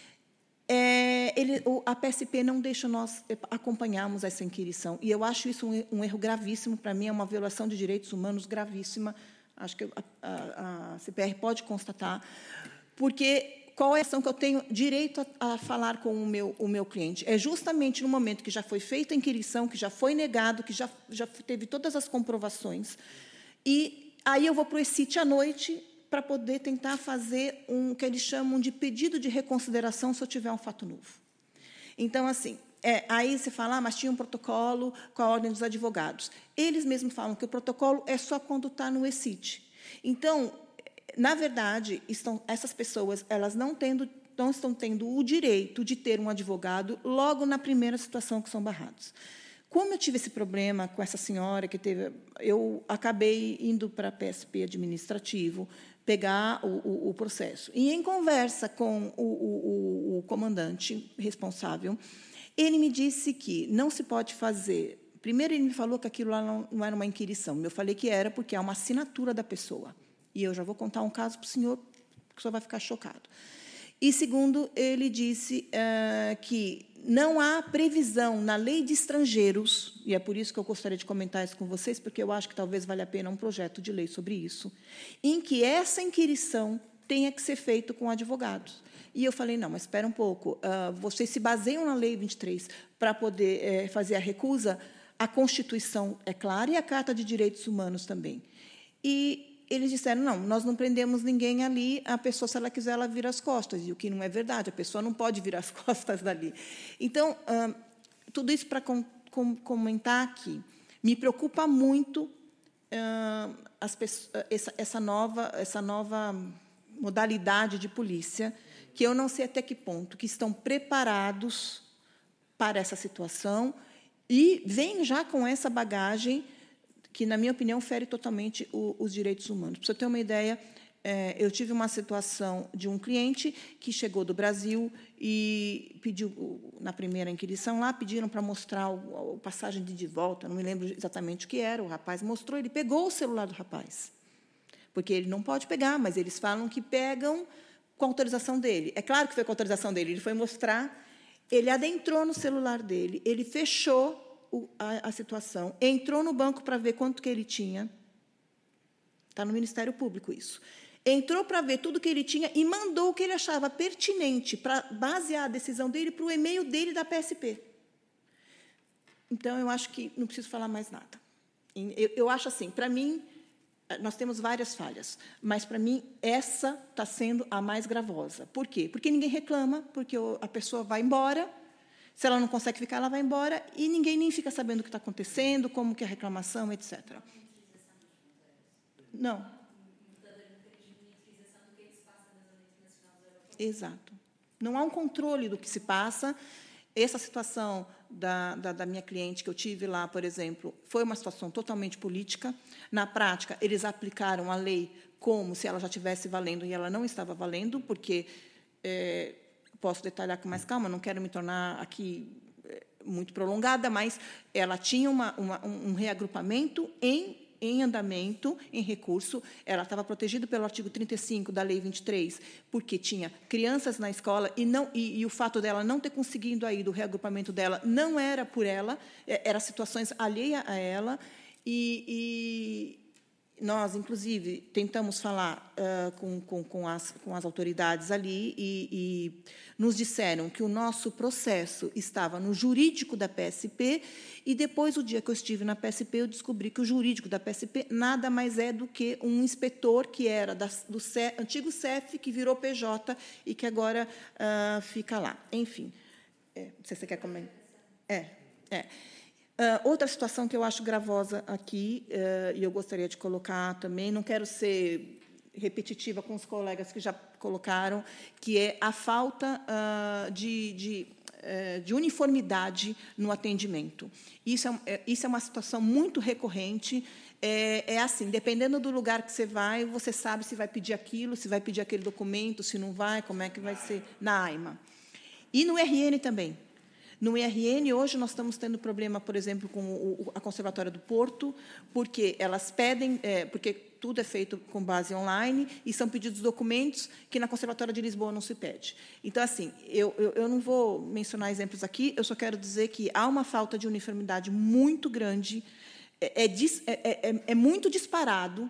A PSP não deixa nós acompanharmos essa inquirição, e eu acho isso um erro gravíssimo. Para mim, é uma violação de direitos humanos gravíssima. Acho que a CPR pode constatar, porque qual é a ação que eu tenho direito a falar com o meu cliente? É justamente no momento que já foi feita a inquirição, que já foi negado, que já teve todas as comprovações, e aí eu vou para o ECIT à noite para poder tentar fazer o que eles chamam de pedido de reconsideração se eu tiver um fato novo. Então, assim, aí você fala, mas tinha um protocolo com a Ordem dos Advogados. Eles mesmos falam que o protocolo é só quando está no ECIT. Então, na verdade, essas pessoas elas não estão tendo o direito de ter um advogado logo na primeira situação que são barrados. Como eu tive esse problema com essa senhora que teve, eu acabei indo para a PSP administrativo, pegar o processo. E, em conversa com o comandante responsável, ele me disse que não se pode fazer... Primeiro, ele me falou que aquilo lá não era uma inquirição. Eu falei que era, porque é uma assinatura da pessoa. E eu já vou contar um caso para o senhor, que o senhor vai ficar chocado. E, segundo, ele disse que não há previsão na lei de estrangeiros, e é por isso que eu gostaria de comentar isso com vocês, porque eu acho que talvez valha a pena um projeto de lei sobre isso, em que essa inquirição tenha que ser feita com advogados. E eu falei, não, mas espera um pouco, vocês se baseiam na Lei 23 para poder fazer a recusa, a Constituição é clara e a Carta de Direitos Humanos também. E eles disseram, não, nós não prendemos ninguém ali, a pessoa, se ela quiser, ela vira as costas, e o que não é verdade, a pessoa não pode virar as costas dali. Então, tudo isso para comentar que me preocupa muito essa nova modalidade de polícia, que eu não sei até que ponto que estão preparados para essa situação e vêm já com essa bagagem que, na minha opinião, fere totalmente os direitos humanos. Para você ter uma ideia, Eu tive uma situação de um cliente que chegou do Brasil e pediu, na primeira inquirição lá, pediram para mostrar a passagem de volta, não me lembro exatamente o que era, o rapaz mostrou, ele pegou o celular do rapaz, porque ele não pode pegar, mas eles falam que pegam com a autorização dele. É claro que foi com a autorização dele, ele foi mostrar, ele adentrou no celular dele, ele fechou a situação, entrou no banco para ver quanto que ele tinha, está no Ministério Público isso, entrou para ver tudo que ele tinha e mandou o que ele achava pertinente para basear a decisão dele para o e-mail dele da PSP. Então, eu acho que não preciso falar mais nada. Eu acho assim, para mim, nós temos várias falhas, mas, para mim, essa está sendo a mais gravosa. Por quê? Porque ninguém reclama, porque a pessoa vai embora, se ela não consegue ficar, ela vai embora, e ninguém nem fica sabendo o que está acontecendo, como que é a reclamação, etc. Não. Exato. Não há um controle do que se passa. Essa situação da minha cliente que eu tive lá, por exemplo, foi uma situação totalmente política. Na prática, eles aplicaram a lei como se ela já estivesse valendo e ela não estava valendo, porque, posso detalhar com mais calma, não quero me tornar aqui muito prolongada, mas ela tinha um reagrupamento em andamento, em recurso, ela estava protegida pelo artigo 35 da Lei 23, porque tinha crianças na escola e o fato dela não ter conseguido aí do reagrupamento dela não era por ela, eram situações alheias a ela, e nós, inclusive, tentamos falar com as autoridades ali e nos disseram que o nosso processo estava no jurídico da PSP e, depois, o dia que eu estive na PSP, eu descobri que o jurídico da PSP nada mais é do que um inspetor que era do antigo CEF, que virou PJ e que agora fica lá. Enfim, não sei se você quer comentar. Outra situação que eu acho gravosa aqui, e eu gostaria de colocar também, não quero ser repetitiva com os colegas que já colocaram, que é a falta de uniformidade no atendimento. Isso é uma situação muito recorrente. É assim, dependendo do lugar que você sabe se vai pedir aquilo, se vai pedir aquele documento, se não vai, como é que vai ser na AIMA. E no RN também. No IRN, hoje, nós estamos tendo problema, por exemplo, com a Conservatória do Porto, porque elas pedem, porque tudo é feito com base online, e são pedidos documentos que na Conservatória de Lisboa não se pede. Então, assim, eu não vou mencionar exemplos aqui, eu só quero dizer que há uma falta de uniformidade muito grande, é muito disparado,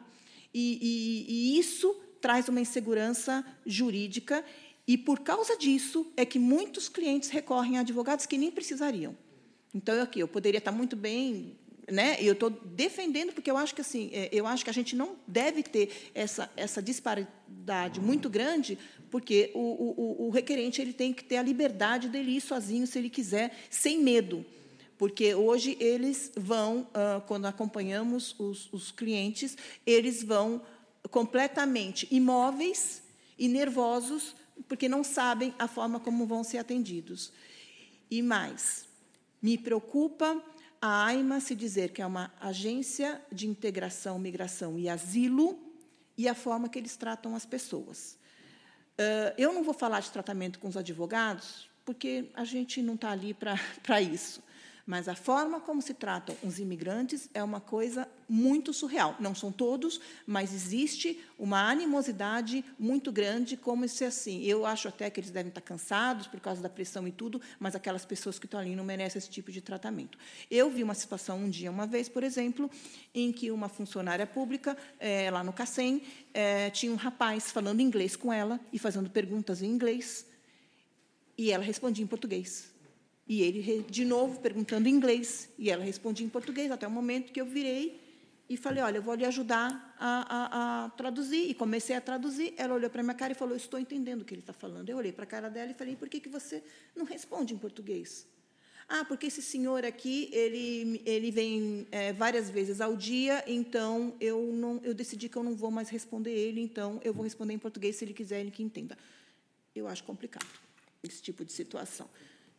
e isso traz uma insegurança jurídica. E, por causa disso, é que muitos clientes recorrem a advogados que nem precisariam. Então, eu poderia estar muito bem, né? E eu estou defendendo, porque eu acho que, assim, eu acho que a gente não deve ter essa disparidade muito grande, porque o requerente ele tem que ter a liberdade dele ir sozinho, se ele quiser, sem medo. Porque hoje eles vão, quando acompanhamos os clientes, eles vão completamente imóveis e nervosos, porque não sabem a forma como vão ser atendidos. E mais, me preocupa a AIMA se dizer que é uma agência de integração, migração e asilo, e a forma que eles tratam as pessoas. Eu não vou falar de tratamento com os advogados, porque a gente não está ali para isso. Mas a forma como se tratam os imigrantes é uma coisa muito surreal. Não são todos, mas existe uma animosidade muito grande, como se assim. Eu acho até que eles devem estar cansados por causa da pressão e tudo, mas aquelas pessoas que estão ali não merecem esse tipo de tratamento. Eu vi uma situação uma vez, por exemplo, em que uma funcionária pública, lá no CACEM, tinha um rapaz falando inglês com ela e fazendo perguntas em inglês, e ela respondia em português. E ele, de novo, perguntando em inglês, e ela respondia em português, até o momento que eu virei e falei, olha, eu vou lhe ajudar a traduzir. E comecei a traduzir. Ela olhou para a minha cara e falou, eu estou entendendo o que ele está falando. Eu olhei para a cara dela e falei, por que você não responde em português? Ah, porque esse senhor aqui, ele vem várias vezes ao dia, então eu decidi que eu não vou mais responder ele, então eu vou responder em português, se ele quiser, ele que entenda. Eu acho complicado esse tipo de situação.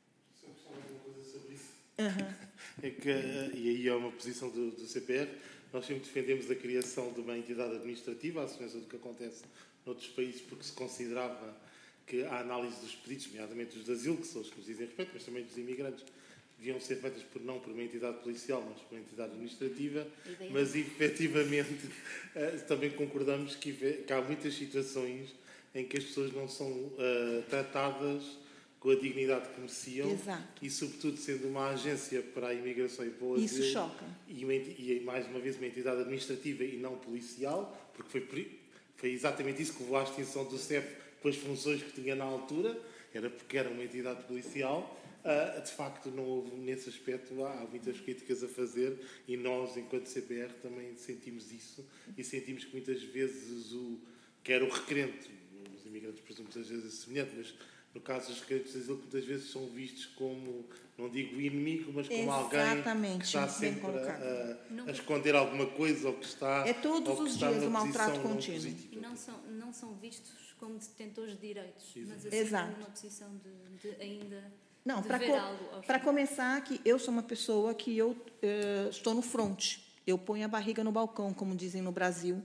É que, e aí é uma posição do CPR, nós sempre defendemos a criação de uma entidade administrativa, à semelhança do que acontece noutros países, porque se considerava que a análise dos pedidos, nomeadamente os de asilo, que são os que nos dizem respeito, mas também dos imigrantes, deviam ser feitas não por uma entidade policial, mas por uma entidade administrativa, mas efetivamente também concordamos que há muitas situações em que as pessoas não são tratadas com a dignidade que mereciam.
Exato.
E, sobretudo, sendo uma agência para a imigração e para o asilo.
Isso choca.
E, mais uma vez, uma entidade administrativa e não policial, porque foi exatamente isso que levou à extinção do CEF, com as funções que tinha na altura, era porque era uma entidade policial. De facto, não houve, nesse aspecto, há muitas críticas a fazer, e nós, enquanto CPR, também sentimos isso, e sentimos que muitas vezes quer o requerente, os imigrantes, por exemplo, muitas vezes é semelhante, mas no caso dos requerentes de asilo, que muitas vezes são vistos como, não digo inimigo, mas como alguém que está sempre a esconder alguma coisa, ou que está...
É todos os dias o maltrato contínuo.
E não são vistos como detentores de direitos, mas assim numa posição de ainda...
Não, para começar, que eu sou uma pessoa que eu estou no front. Eu ponho a barriga no balcão, como dizem no Brasil.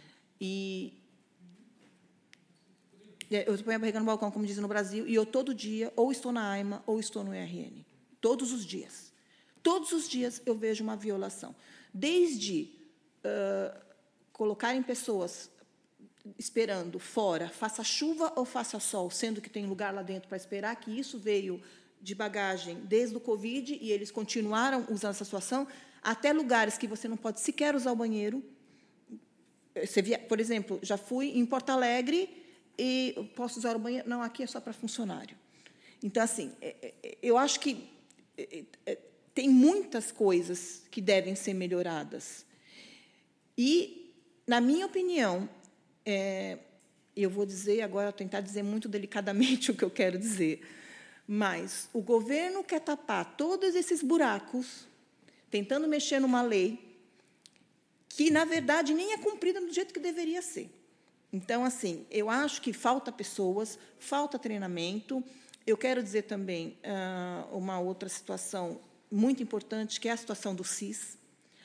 Eu ponho a barriga no balcão, como dizem no Brasil, e eu todo dia ou estou na AIMA ou estou no IRN. Todos os dias. Todos os dias eu vejo uma violação. Desde colocarem pessoas esperando fora, faça chuva ou faça sol, sendo que tem lugar lá dentro para esperar, que isso veio de bagagem desde o Covid, e eles continuaram usando essa situação, até lugares que você não pode sequer usar o banheiro. Por exemplo, já fui em Porto Alegre e posso usar o banheiro? Não, aqui é só para funcionário. Então, assim, eu acho que tem muitas coisas que devem ser melhoradas. E, na minha opinião, eu vou dizer agora, tentar dizer muito delicadamente o que eu quero dizer, mas o governo quer tapar todos esses buracos, tentando mexer numa lei que, na verdade, nem é cumprida do jeito que deveria ser. Então, assim, eu acho que falta pessoas, falta treinamento. Eu quero dizer também uma outra situação muito importante, que é a situação do SIS.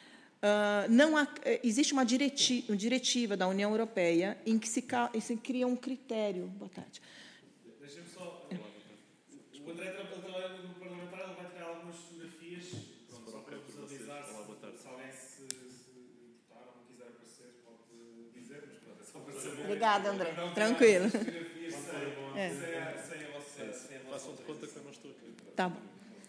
Existe uma diretiva da União Europeia em que se cria um critério. Boa tarde.
Deixa-me só... O André trabalha no parlamentar, ele vai tirar algumas fotografias, só para visualizar se alguém se importar ou não quiser aparecer, pode dizer, mas pronto, é só para saber.
Obrigada, André. Tranquilo.
Sem a vossa...
Façam de conta que eu não estou aqui.
Tá bom.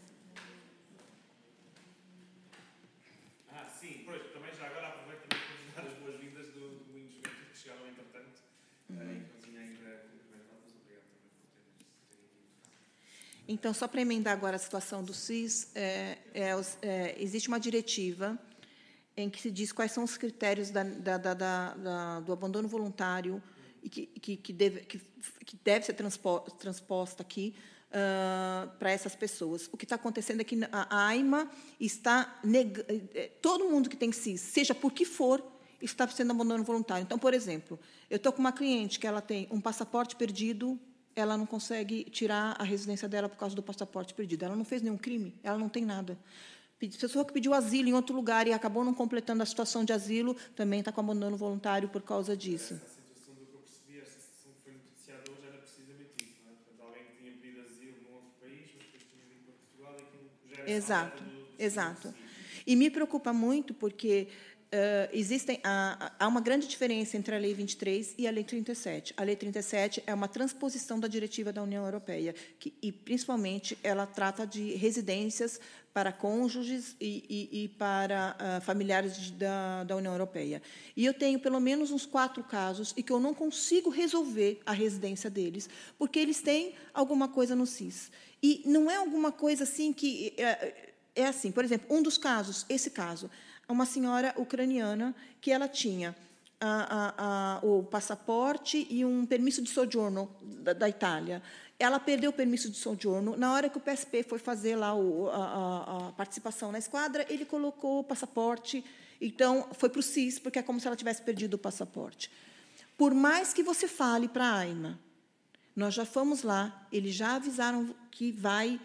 Sim, pois, também já agora aproveito para dar as boas-vindas do Moinho de Juventude, que chegaram entretanto, e que não tinha ainda cumprimentado, mas obrigado também por terem vindo.
Então, só para emendar agora a situação do SIS, existe uma diretiva em que se diz quais são os critérios do abandono voluntário e que deve ser transposta aqui para essas pessoas. O que está acontecendo é que a AIMA está negando... Todo mundo que tem SIS, seja por que for, está sendo abandono voluntário. Então, por exemplo, eu estou com uma cliente que ela tem um passaporte perdido, ela não consegue tirar a residência dela por causa do passaporte perdido. Ela não fez nenhum crime, ela não tem nada. Pessoa que pediu asilo em outro lugar e acabou não completando a situação de asilo, também está com abandono voluntário por causa disso.
Essa situação do que eu percebi, essa situação que foi noticiada hoje era precisamente isso, não é? Portanto, alguém que tinha pedido asilo num outro país, mas depois tinha vindo para Portugal e aquilo já era...
Exato. E me preocupa muito porque há uma grande diferença entre a Lei 23 e a Lei 37. A Lei 37 é uma transposição da diretiva da União Europeia, e, principalmente, ela trata de residências para cônjuges e para familiares da União Europeia. E eu tenho, pelo menos, uns 4 casos em que eu não consigo resolver a residência deles, porque eles têm alguma coisa no SIS. E não é alguma coisa assim que... É assim, por exemplo, um dos casos, esse caso, uma senhora ucraniana que ela tinha o passaporte e um permisso de sojourno da Itália. Ela perdeu o permisso de sojourno. Na hora que o PSP foi fazer lá a participação na esquadra, ele colocou o passaporte. Então, foi para o SIS, porque é como se ela tivesse perdido o passaporte. Por mais que você fale para a AIMA, nós já fomos lá, eles já avisaram que vai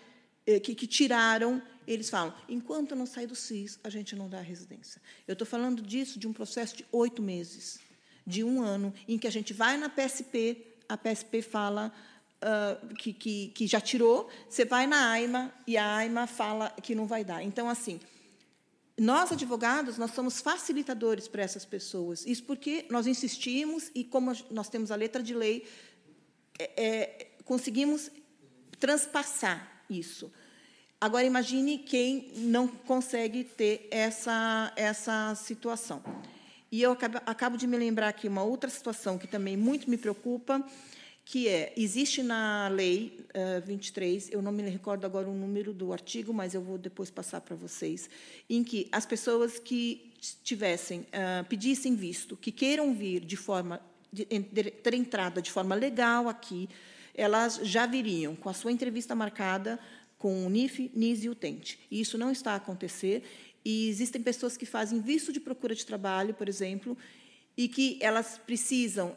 que tiraram, eles falam, enquanto não sair do SIS, a gente não dá a residência. Eu estou falando disso de um processo de 8 meses, de 1 ano, em que a gente vai na PSP, a PSP fala que já tirou, você vai na AIMA, e a AIMA fala que não vai dar. Então, assim, nós, advogados, nós somos facilitadores para essas pessoas. Isso porque nós insistimos e, como nós temos a letra de lei, conseguimos transpassar isso. Agora, imagine quem não consegue ter essa situação. E eu acabo de me lembrar aqui uma outra situação que também muito me preocupa, que existe na Lei 23, eu não me recordo agora o número do artigo, mas eu vou depois passar para vocês, em que as pessoas que pedissem visto, que queiram vir ter entrada de forma legal aqui, elas já viriam com a sua entrevista marcada com o NIF, NIS e UTENTE. E isso não está a acontecer. E existem pessoas que fazem visto de procura de trabalho, por exemplo, e que elas precisam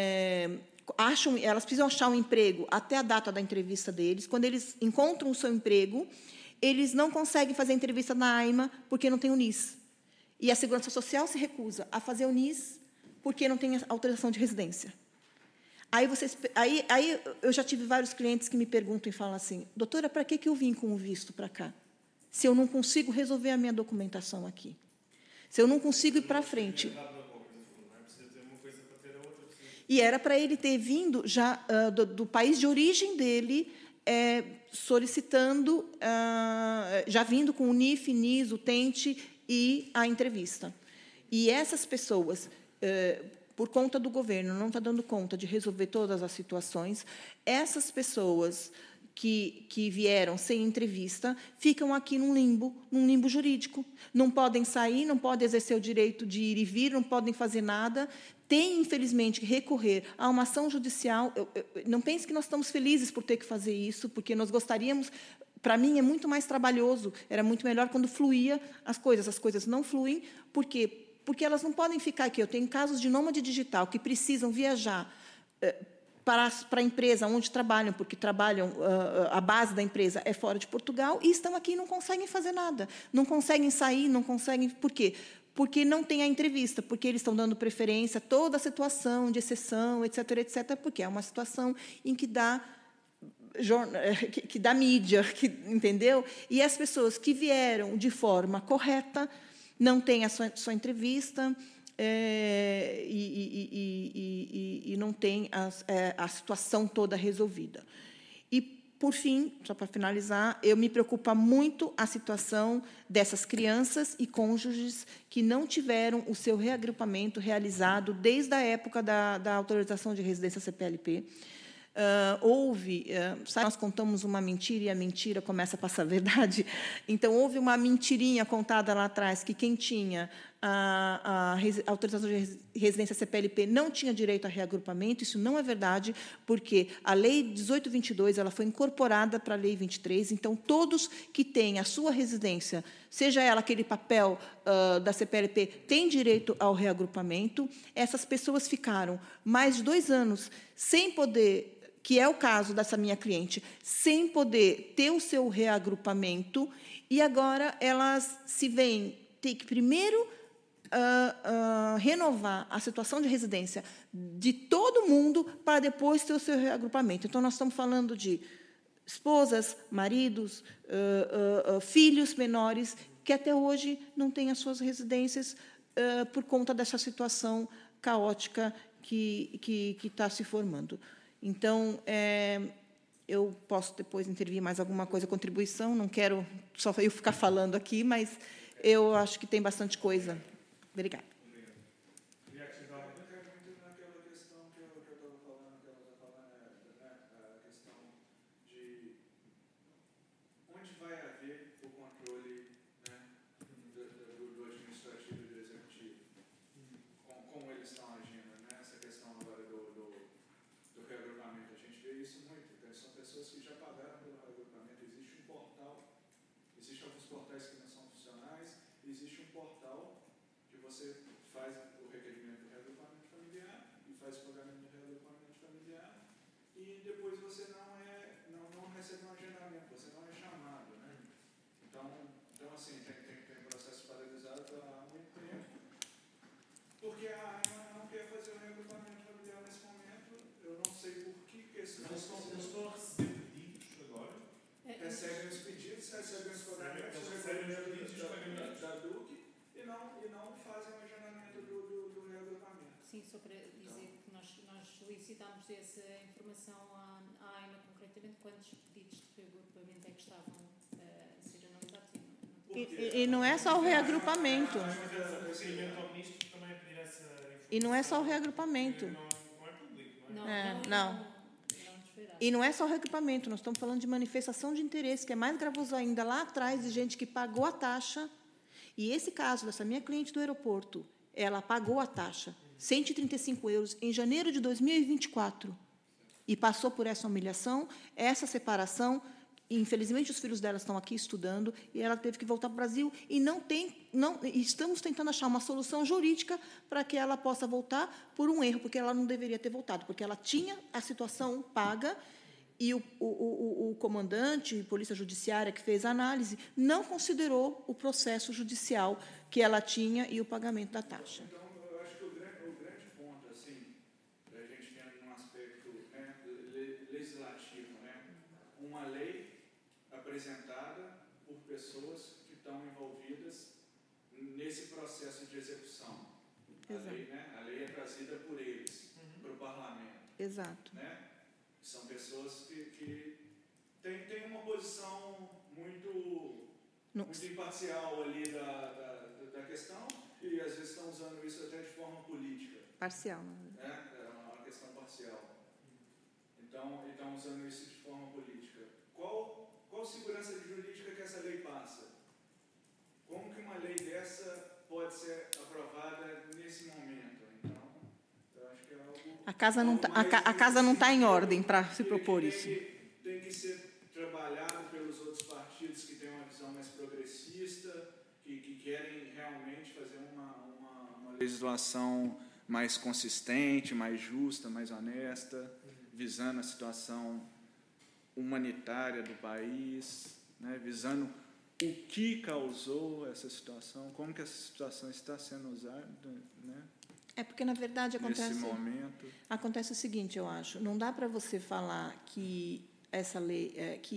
achar um emprego até a data da entrevista deles. Quando eles encontram o seu emprego, eles não conseguem fazer a entrevista na AIMA porque não tem o NIS. E a Segurança Social se recusa a fazer o NIS porque não tem autorização de residência. Aí eu já tive vários clientes que me perguntam e falam assim, doutora, para que eu vim com o visto para cá? Se eu não consigo resolver a minha documentação aqui? Se eu não consigo ir para frente? E era para ele ter vindo já do país de origem dele, solicitando, já vindo com o NIF, NIS, UTENTE e a entrevista. E essas pessoas, por conta do governo, não está dando conta de resolver todas as situações, essas pessoas que vieram sem entrevista ficam aqui num limbo jurídico. Não podem sair, não podem exercer o direito de ir e vir, não podem fazer nada. Tem, infelizmente, que recorrer a uma ação judicial. Não pense que nós estamos felizes por ter que fazer isso, porque nós gostaríamos. Para mim, é muito mais trabalhoso. Era muito melhor quando fluía as coisas. As coisas não fluem. Por quê? Porque elas não podem ficar aqui. Eu tenho casos de nômade digital que precisam viajar para a empresa onde trabalham, porque a base da empresa é fora de Portugal, e estão aqui e não conseguem fazer nada. Não conseguem sair, não conseguem... Por quê? Porque não tem a entrevista, porque eles estão dando preferência a toda a situação de exceção, etc., etc., porque é uma situação em que dá mídia, entendeu? E as pessoas que vieram de forma correta não têm a sua entrevista e não têm a situação toda resolvida. E, por fim, só para finalizar, me preocupa muito a situação dessas crianças e cônjuges que não tiveram o seu reagrupamento realizado desde a época da autorização de residência CPLP. Nós contamos uma mentira e a mentira começa a passar a verdade. Então, houve uma mentirinha contada lá atrás que quem tinha a autorização de residência CPLP não tinha direito a reagrupamento. Isso não é verdade, porque a Lei 1822 ela foi incorporada para a Lei 23. Então, todos que têm a sua residência, seja ela aquele papel da CPLP, têm direito ao reagrupamento. Essas pessoas ficaram mais de 2 anos sem poder, que é o caso dessa minha cliente, sem poder ter o seu reagrupamento, e agora elas se veem ter que primeiro renovar a situação de residência de todo mundo para depois ter o seu reagrupamento. Então, nós estamos falando de esposas, maridos, filhos menores, que até hoje não têm as suas residências por conta dessa situação caótica que está se formando. Então, eu posso depois intervir mais alguma coisa, contribuição, não quero só eu ficar falando aqui, mas eu acho que tem bastante coisa. Obrigada.
Queria acrescentar naquela questão que eu estava falando, que ela está falando, a questão de onde vai haver o controle, né, do administrativo e do executivo, como eles estão agindo, né, essa questão agora do reagrupamento. A gente vê isso muito, então, são pessoas que já pagaram pelo reagrupamento. Existe um portal, existem alguns portais que não são funcionais, existe um portal que você faz o requerimento do reagrupamento familiar e faz o pagamento do reagrupamento familiar, e depois você não recebe um agendamento, você não é chamado. Então assim, tem processo paralisado há muito tempo, porque a AIMA não quer fazer o reagrupamento familiar nesse momento. Eu não sei por que esse
Eles estão a receber pedidos agora?
recebem os pedidos, recebem os pagamentos,
recebem os pedidos e os pagamentos
da DUC e não fazem o agendamento do reagrupamento.
Sim, só para dizer que nós solicitámos essa informação à AIMA concretamente, quantos pedidos de reagrupamento é que estavam a ser analisados.
E não é só o reagrupamento.
O seguimento ao ministro também é pedir essa informação.
E não é só o reagrupamento.
Não é público, não é?
Não. E não é só o reagrupamento, nós estamos falando de manifestação de interesse, que é mais gravoso ainda lá atrás, de gente que pagou a taxa. E esse caso dessa minha cliente do aeroporto, ela pagou a taxa, 135 euros, em janeiro de 2024, e passou por essa humilhação, essa separação. Infelizmente, os filhos dela estão aqui estudando, e ela teve que voltar para o Brasil, e estamos tentando achar uma solução jurídica para que ela possa voltar por um erro, porque ela não deveria ter voltado, porque ela tinha a situação paga, e o comandante, polícia judiciária que fez a análise, não considerou o processo judicial que ela tinha e o pagamento da taxa.
Então, eu acho que o grande ponto, assim, a gente tem um aspecto, né, legislativo, né, uma lei apresentada por pessoas que estão envolvidas nesse processo de execução. A lei é trazida por eles, para o parlamento.
Exato.
Né? São pessoas que têm uma posição muito imparcial ali da questão, e às vezes estão usando isso até de forma política.
Parcial.
Né? É uma questão parcial. Então, e estão usando isso de forma política. Qual segurança jurídica que essa lei passa? Como que uma lei dessa pode ser aprovada nesse momento? Então, eu acho que é algo...
A casa não está em ordem para se propor isso.
Tem que ser trabalhado pelos outros partidos que têm uma visão mais progressista, que querem realmente fazer uma legislação mais consistente, mais justa, mais honesta, visando a situação humanitária do país, né, visando o que causou essa situação, como que essa situação está sendo usada, né?
É porque, na verdade, acontece o seguinte, eu acho. Não dá para você falar que essa lei...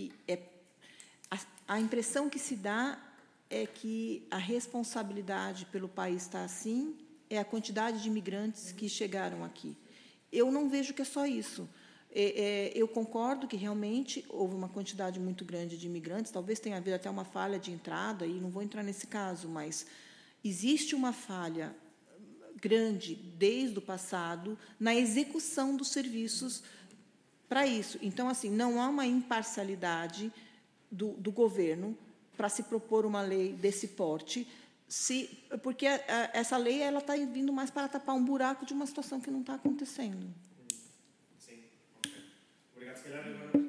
a impressão que se dá é que a responsabilidade pelo país está assim, é a quantidade de imigrantes que chegaram aqui. Eu não vejo que é só isso. Eu concordo que, realmente, houve uma quantidade muito grande de imigrantes, talvez tenha havido até uma falha de entrada, e não vou entrar nesse caso, mas existe uma falha grande, desde o passado, na execução dos serviços para isso. Então, assim, não há uma imparcialidade do governo para se propor uma lei desse porte, porque essa lei está vindo mais para tapar um buraco de uma situação que não está acontecendo.
Sim, ok. Obrigado. Se calhar agora...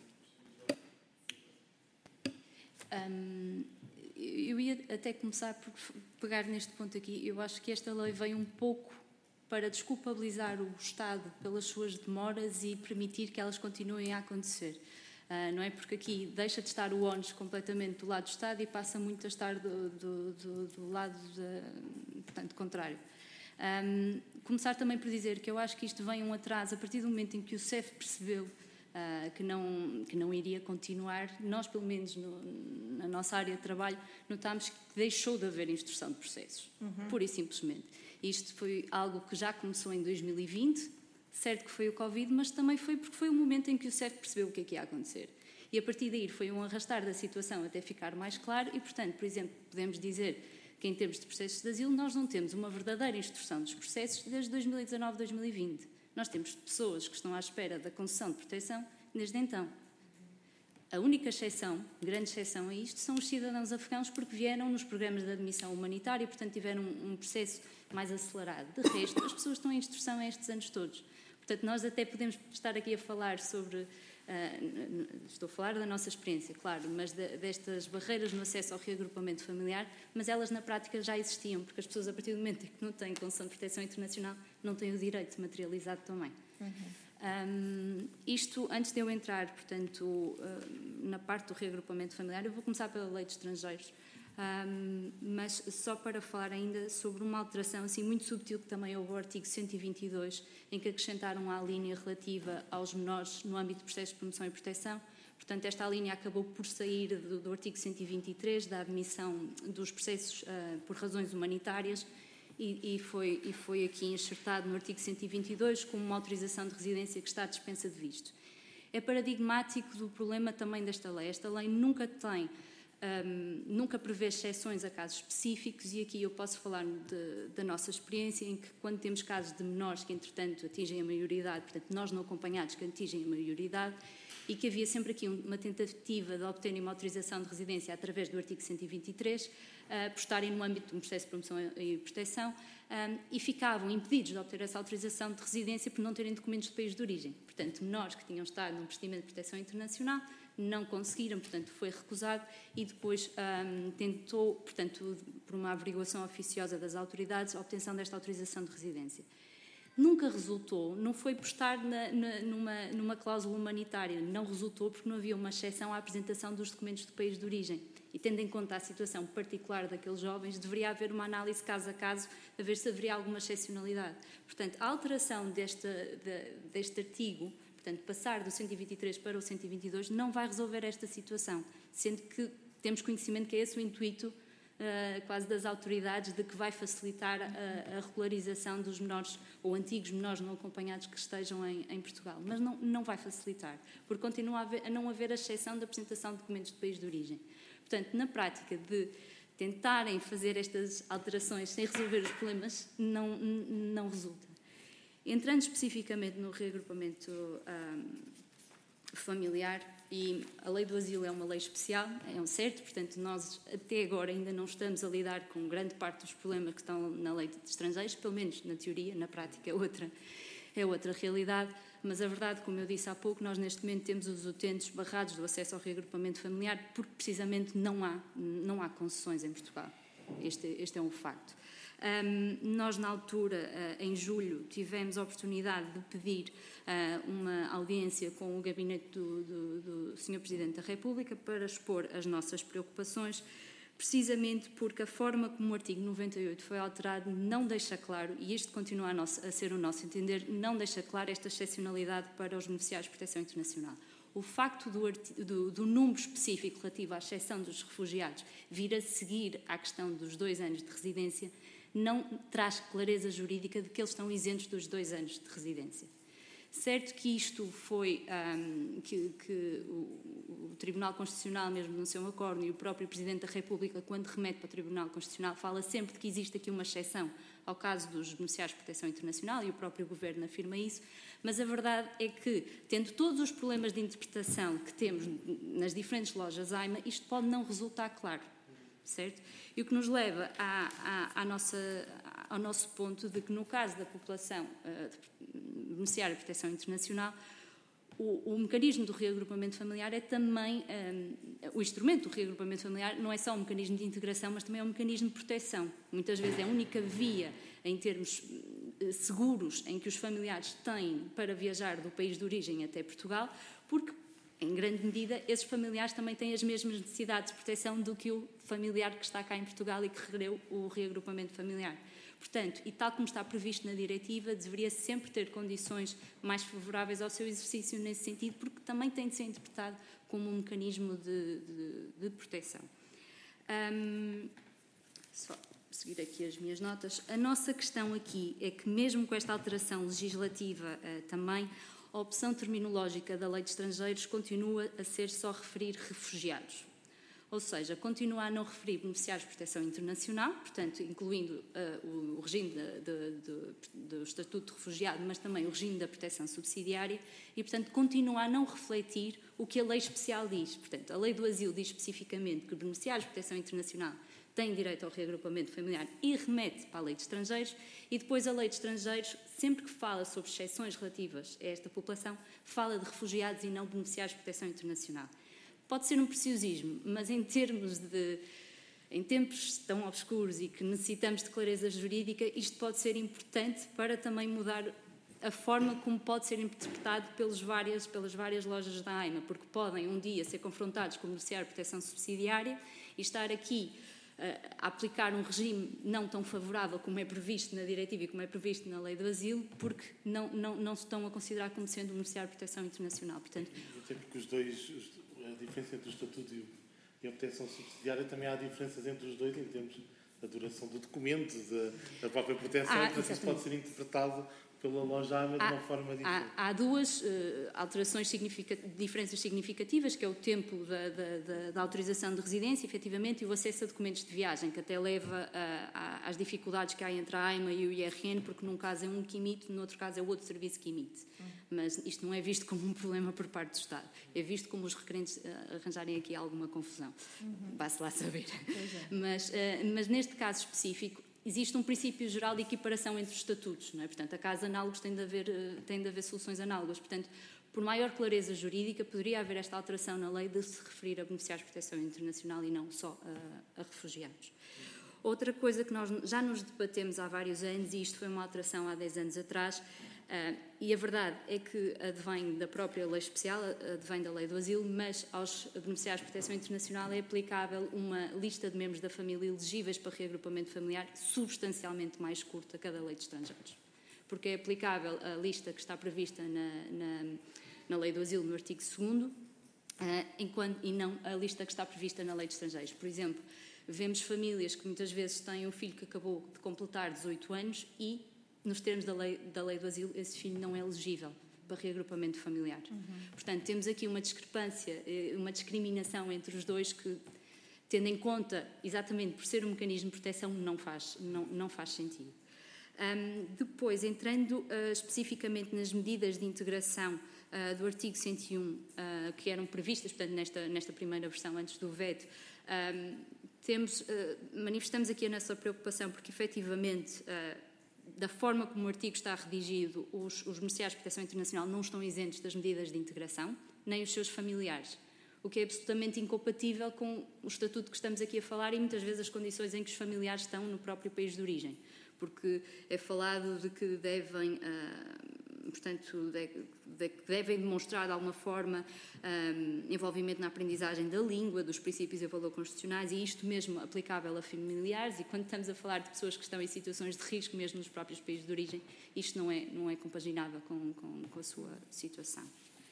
Eu ia até começar por pegar neste ponto aqui. Eu acho que esta lei veio um pouco para desculpabilizar o Estado pelas suas demoras e permitir que elas continuem a acontecer. Não é? Porque aqui deixa de estar o ónus completamente do lado do Estado e passa muito a estar do lado portanto, contrário. Começar também por dizer que eu acho que isto vem um atraso a partir do momento em que o CEF percebeu que não iria continuar. Nós, pelo menos na nossa área de trabalho, notámos que deixou de haver instrução de processos, pura e simplesmente. Isto foi algo que já começou em 2020, certo que foi o Covid, mas também foi porque foi o momento em que o CEF percebeu o que é que ia acontecer. E a partir daí foi um arrastar da situação até ficar mais claro e, portanto, por exemplo, podemos dizer que em termos de processos de asilo nós não temos uma verdadeira instrução dos processos desde 2019, 2020. Nós temos pessoas que estão à espera da concessão de proteção desde então. A única exceção, grande exceção a isto, são os cidadãos afegãos porque vieram nos programas de admissão humanitária e, portanto, tiveram um processo mais acelerado. De resto, as pessoas estão em instrução a estes anos todos. Portanto, nós até podemos estar aqui a falar sobre Estou a falar da nossa experiência, claro, mas destas barreiras no acesso ao reagrupamento familiar, mas elas na prática já existiam, porque as pessoas, a partir do momento em que não têm concessão de proteção internacional, não têm o direito materializado também. Isto, antes de eu entrar, portanto, na parte do reagrupamento familiar, eu vou começar pela lei de estrangeiros, mas só para falar ainda sobre uma alteração assim, muito subtil que também houve o artigo 122, em que acrescentaram a linha relativa aos menores no âmbito de processos de promoção e proteção. Portanto, esta linha acabou por sair do artigo 123, da admissão dos processos por razões humanitárias, e foi aqui enxertado no artigo 122 como uma autorização de residência que está à dispensa de visto. É paradigmático do problema também desta lei. Esta lei nunca prevê exceções a casos específicos, e aqui eu posso falar da nossa experiência, em que quando temos casos de menores que, entretanto, atingem a maioridade, portanto, nós não acompanhados que atingem a maioridade, e que havia sempre aqui uma tentativa de obterem uma autorização de residência através do artigo 123, por estarem no âmbito de um processo de promoção e proteção, e ficavam impedidos de obter essa autorização de residência por não terem documentos de país de origem. Portanto, menores que tinham estado num procedimento de proteção internacional não conseguiram, portanto, foi recusado, e depois tentou, portanto, por uma averiguação oficiosa das autoridades, a obtenção desta autorização de residência. Nunca resultou, não foi por estar numa cláusula humanitária, não resultou porque não havia uma exceção à apresentação dos documentos de país de origem. E tendo em conta a situação particular daqueles jovens, deveria haver uma análise caso a caso, a ver se haveria alguma excepcionalidade. Portanto, a alteração deste artigo, portanto, passar do 123 para o 122, não vai resolver esta situação, sendo que temos conhecimento que é esse o intuito quase das autoridades, de que vai facilitar a regularização dos menores ou antigos menores não acompanhados que estejam em Portugal. Mas não vai facilitar, porque continua a não haver a exceção da apresentação de documentos de país de origem. Portanto, na prática de tentarem fazer estas alterações sem resolver os problemas, não resulta. Entrando especificamente no reagrupamento familiar, e a lei do asilo é uma lei especial, é um certo, portanto nós até agora ainda não estamos a lidar com grande parte dos problemas que estão na lei de estrangeiros, pelo menos na teoria, na prática é outra realidade, mas a verdade, como eu disse há pouco, nós neste momento temos os utentes barrados do acesso ao reagrupamento familiar porque precisamente não há concessões em Portugal. Este é um facto. Nós, na altura, em julho, tivemos a oportunidade de pedir uma audiência com o gabinete do Sr. Presidente da República para expor as nossas preocupações, precisamente porque a forma como o artigo 98 foi alterado não deixa claro, e este continua a ser o nosso entender, não deixa claro esta excepcionalidade para os beneficiários de proteção internacional. O facto do número específico relativo à exceção dos refugiados vir a seguir à questão dos 2 anos de residência não traz clareza jurídica de que eles estão isentos dos 2 anos de residência. Certo que isto foi, que o Tribunal Constitucional, mesmo no seu acordo, e o próprio Presidente da República, quando remete para o Tribunal Constitucional, fala sempre de que existe aqui uma exceção ao caso dos beneficiários de proteção internacional, e o próprio Governo afirma isso, mas a verdade é que, tendo todos os problemas de interpretação que temos nas diferentes lojas AIMA, isto pode não resultar claro, certo? E o que nos leva ao nosso ponto de que, no caso da população beneficiária de proteção internacional, o mecanismo do reagrupamento familiar é também, o instrumento do reagrupamento familiar não é só um mecanismo de integração, mas também é um mecanismo de proteção. Muitas vezes é a única via, em termos seguros, em que os familiares têm para viajar do país de origem até Portugal, porque, em grande medida, esses familiares também têm as mesmas necessidades de proteção do que o familiar que está cá em Portugal e que requereu o reagrupamento familiar. Portanto, e tal como está previsto na diretiva, deveria sempre ter condições mais favoráveis ao seu exercício nesse sentido, porque também tem de ser interpretado como um mecanismo de proteção. Só seguir aqui as minhas notas. A nossa questão aqui é que, mesmo com esta alteração legislativa também, a opção terminológica da Lei de Estrangeiros continua a ser só referir refugiados. Ou seja, continua a não referir beneficiários de proteção internacional, portanto, incluindo o regime do Estatuto de Refugiado, mas também o regime da proteção subsidiária, e, portanto, continua a não refletir o que a lei especial diz. Portanto, a Lei do Asilo diz especificamente que os beneficiários de proteção internacional tem direito ao reagrupamento familiar e remete para a lei de estrangeiros, e depois a lei de estrangeiros, sempre que fala sobre exceções relativas a esta população, fala de refugiados e não beneficiários de proteção internacional. Pode ser um preciosismo, mas em tempos tão obscuros e que necessitamos de clareza jurídica, isto pode ser importante para também mudar a forma como pode ser interpretado pelas várias lojas da AIMA, porque podem um dia ser confrontados com o beneficiário de proteção subsidiária e estar aqui a aplicar um regime não tão favorável como é previsto na diretiva e como é previsto na lei do asilo, porque não se estão a considerar como sendo um beneficiário de proteção internacional. Portanto,
até porque a diferença entre o estatuto e a proteção subsidiária, também há diferenças entre os dois em termos da duração do documento, da própria proteção, portanto isso pode ser interpretado pela loja AIMA de uma forma diferente.
Há duas diferenças significativas, que é o tempo da autorização de residência, efetivamente, e o acesso a documentos de viagem, que até leva às dificuldades que há entre a AIMA e o IRN, porque num caso é um que emite, no outro caso é o outro serviço que emite. Mas isto não é visto como um problema por parte do Estado, é visto como os requerentes arranjarem aqui alguma confusão. Vai-se lá saber. Mas neste caso específico, existe um princípio geral de equiparação entre os estatutos, não é? Portanto, a casos análogos tem de haver soluções análogas. Portanto, por maior clareza jurídica, poderia haver esta alteração na lei de se referir a beneficiários de proteção internacional e não só a refugiados. Outra coisa que nós já nos debatemos há vários anos, e isto foi uma alteração há 10 anos atrás, e a verdade é que advém da própria lei especial, advém da lei do asilo, mas aos beneficiários de proteção internacional é aplicável uma lista de membros da família elegíveis para reagrupamento familiar substancialmente mais curta que a da lei de estrangeiros. Porque é aplicável a lista que está prevista na lei do asilo, no artigo 2º, e não a lista que está prevista na lei de estrangeiros. Por exemplo, vemos famílias que muitas vezes têm um filho que acabou de completar 18 anos e, nos termos da lei do asilo, esse filho não é elegível para reagrupamento familiar. Portanto, temos aqui uma discrepância, uma discriminação entre os dois que, tendo em conta, exatamente por ser um mecanismo de proteção, não faz sentido. Depois, entrando especificamente nas medidas de integração do artigo 101, que eram previstas, portanto, nesta primeira versão, antes do veto, manifestamos aqui a nossa preocupação porque, efetivamente, da forma como o artigo está redigido, os beneficiários de proteção internacional não estão isentos das medidas de integração, nem os seus familiares, o que é absolutamente incompatível com o estatuto que estamos aqui a falar e muitas vezes as condições em que os familiares estão no próprio país de origem, porque é falado de que devem... portanto, devem demonstrar de alguma forma envolvimento na aprendizagem da língua, dos princípios e valores constitucionais, e isto mesmo aplicável a familiares, e quando estamos a falar de pessoas que estão em situações de risco, mesmo nos próprios países de origem, isto não é compaginável com a sua situação.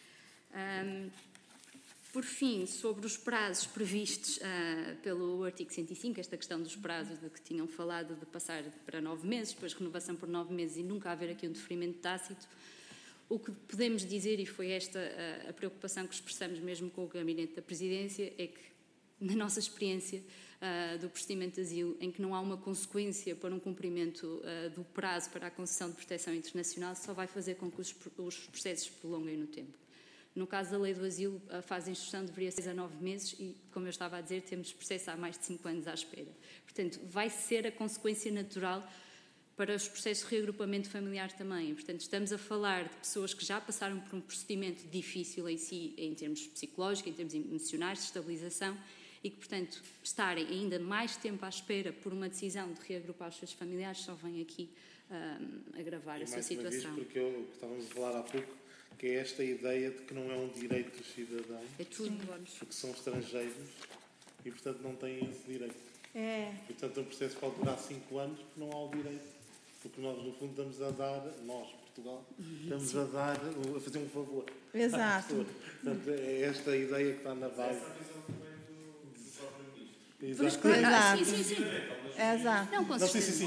Por fim, sobre os prazos previstos pelo artigo 105, esta questão dos prazos de que tinham falado de passar para 9 meses, depois renovação por 9 meses e nunca haver aqui um deferimento tácito, o que podemos dizer, e foi esta a preocupação que expressamos mesmo com o Gabinete da Presidência, é que, na nossa experiência do procedimento de asilo, em que não há uma consequência para um cumprimento do prazo para a concessão de proteção internacional, só vai fazer com que os processos se prolonguem no tempo. No caso da lei do asilo, a fase de instrução deveria ser a 9 meses e, como eu estava a dizer, temos processo há mais de 5 anos à espera. Portanto, vai ser a consequência natural para os processos de reagrupamento familiar também. Portanto, estamos a falar de pessoas que já passaram por um procedimento difícil em si, em termos psicológicos, em termos emocionais, de estabilização, e que, portanto, estarem ainda mais tempo à espera por uma decisão de reagrupar os seus familiares só vem aqui agravar a sua situação.
Mais uma vez, porque o que estávamos a falar há pouco, que é esta ideia de que não é um direito dos cidadãos,
é tudo,
porque são estrangeiros e, portanto, não têm esse direito. Portanto, um processo pode durar 5 anos porque não há o direito. Porque nós, no fundo, estamos a dar, Portugal, estamos a fazer um favor.
Exato.
Portanto, é esta ideia que está na base.
Exato. Exato.
Não, com certeza.
Sim.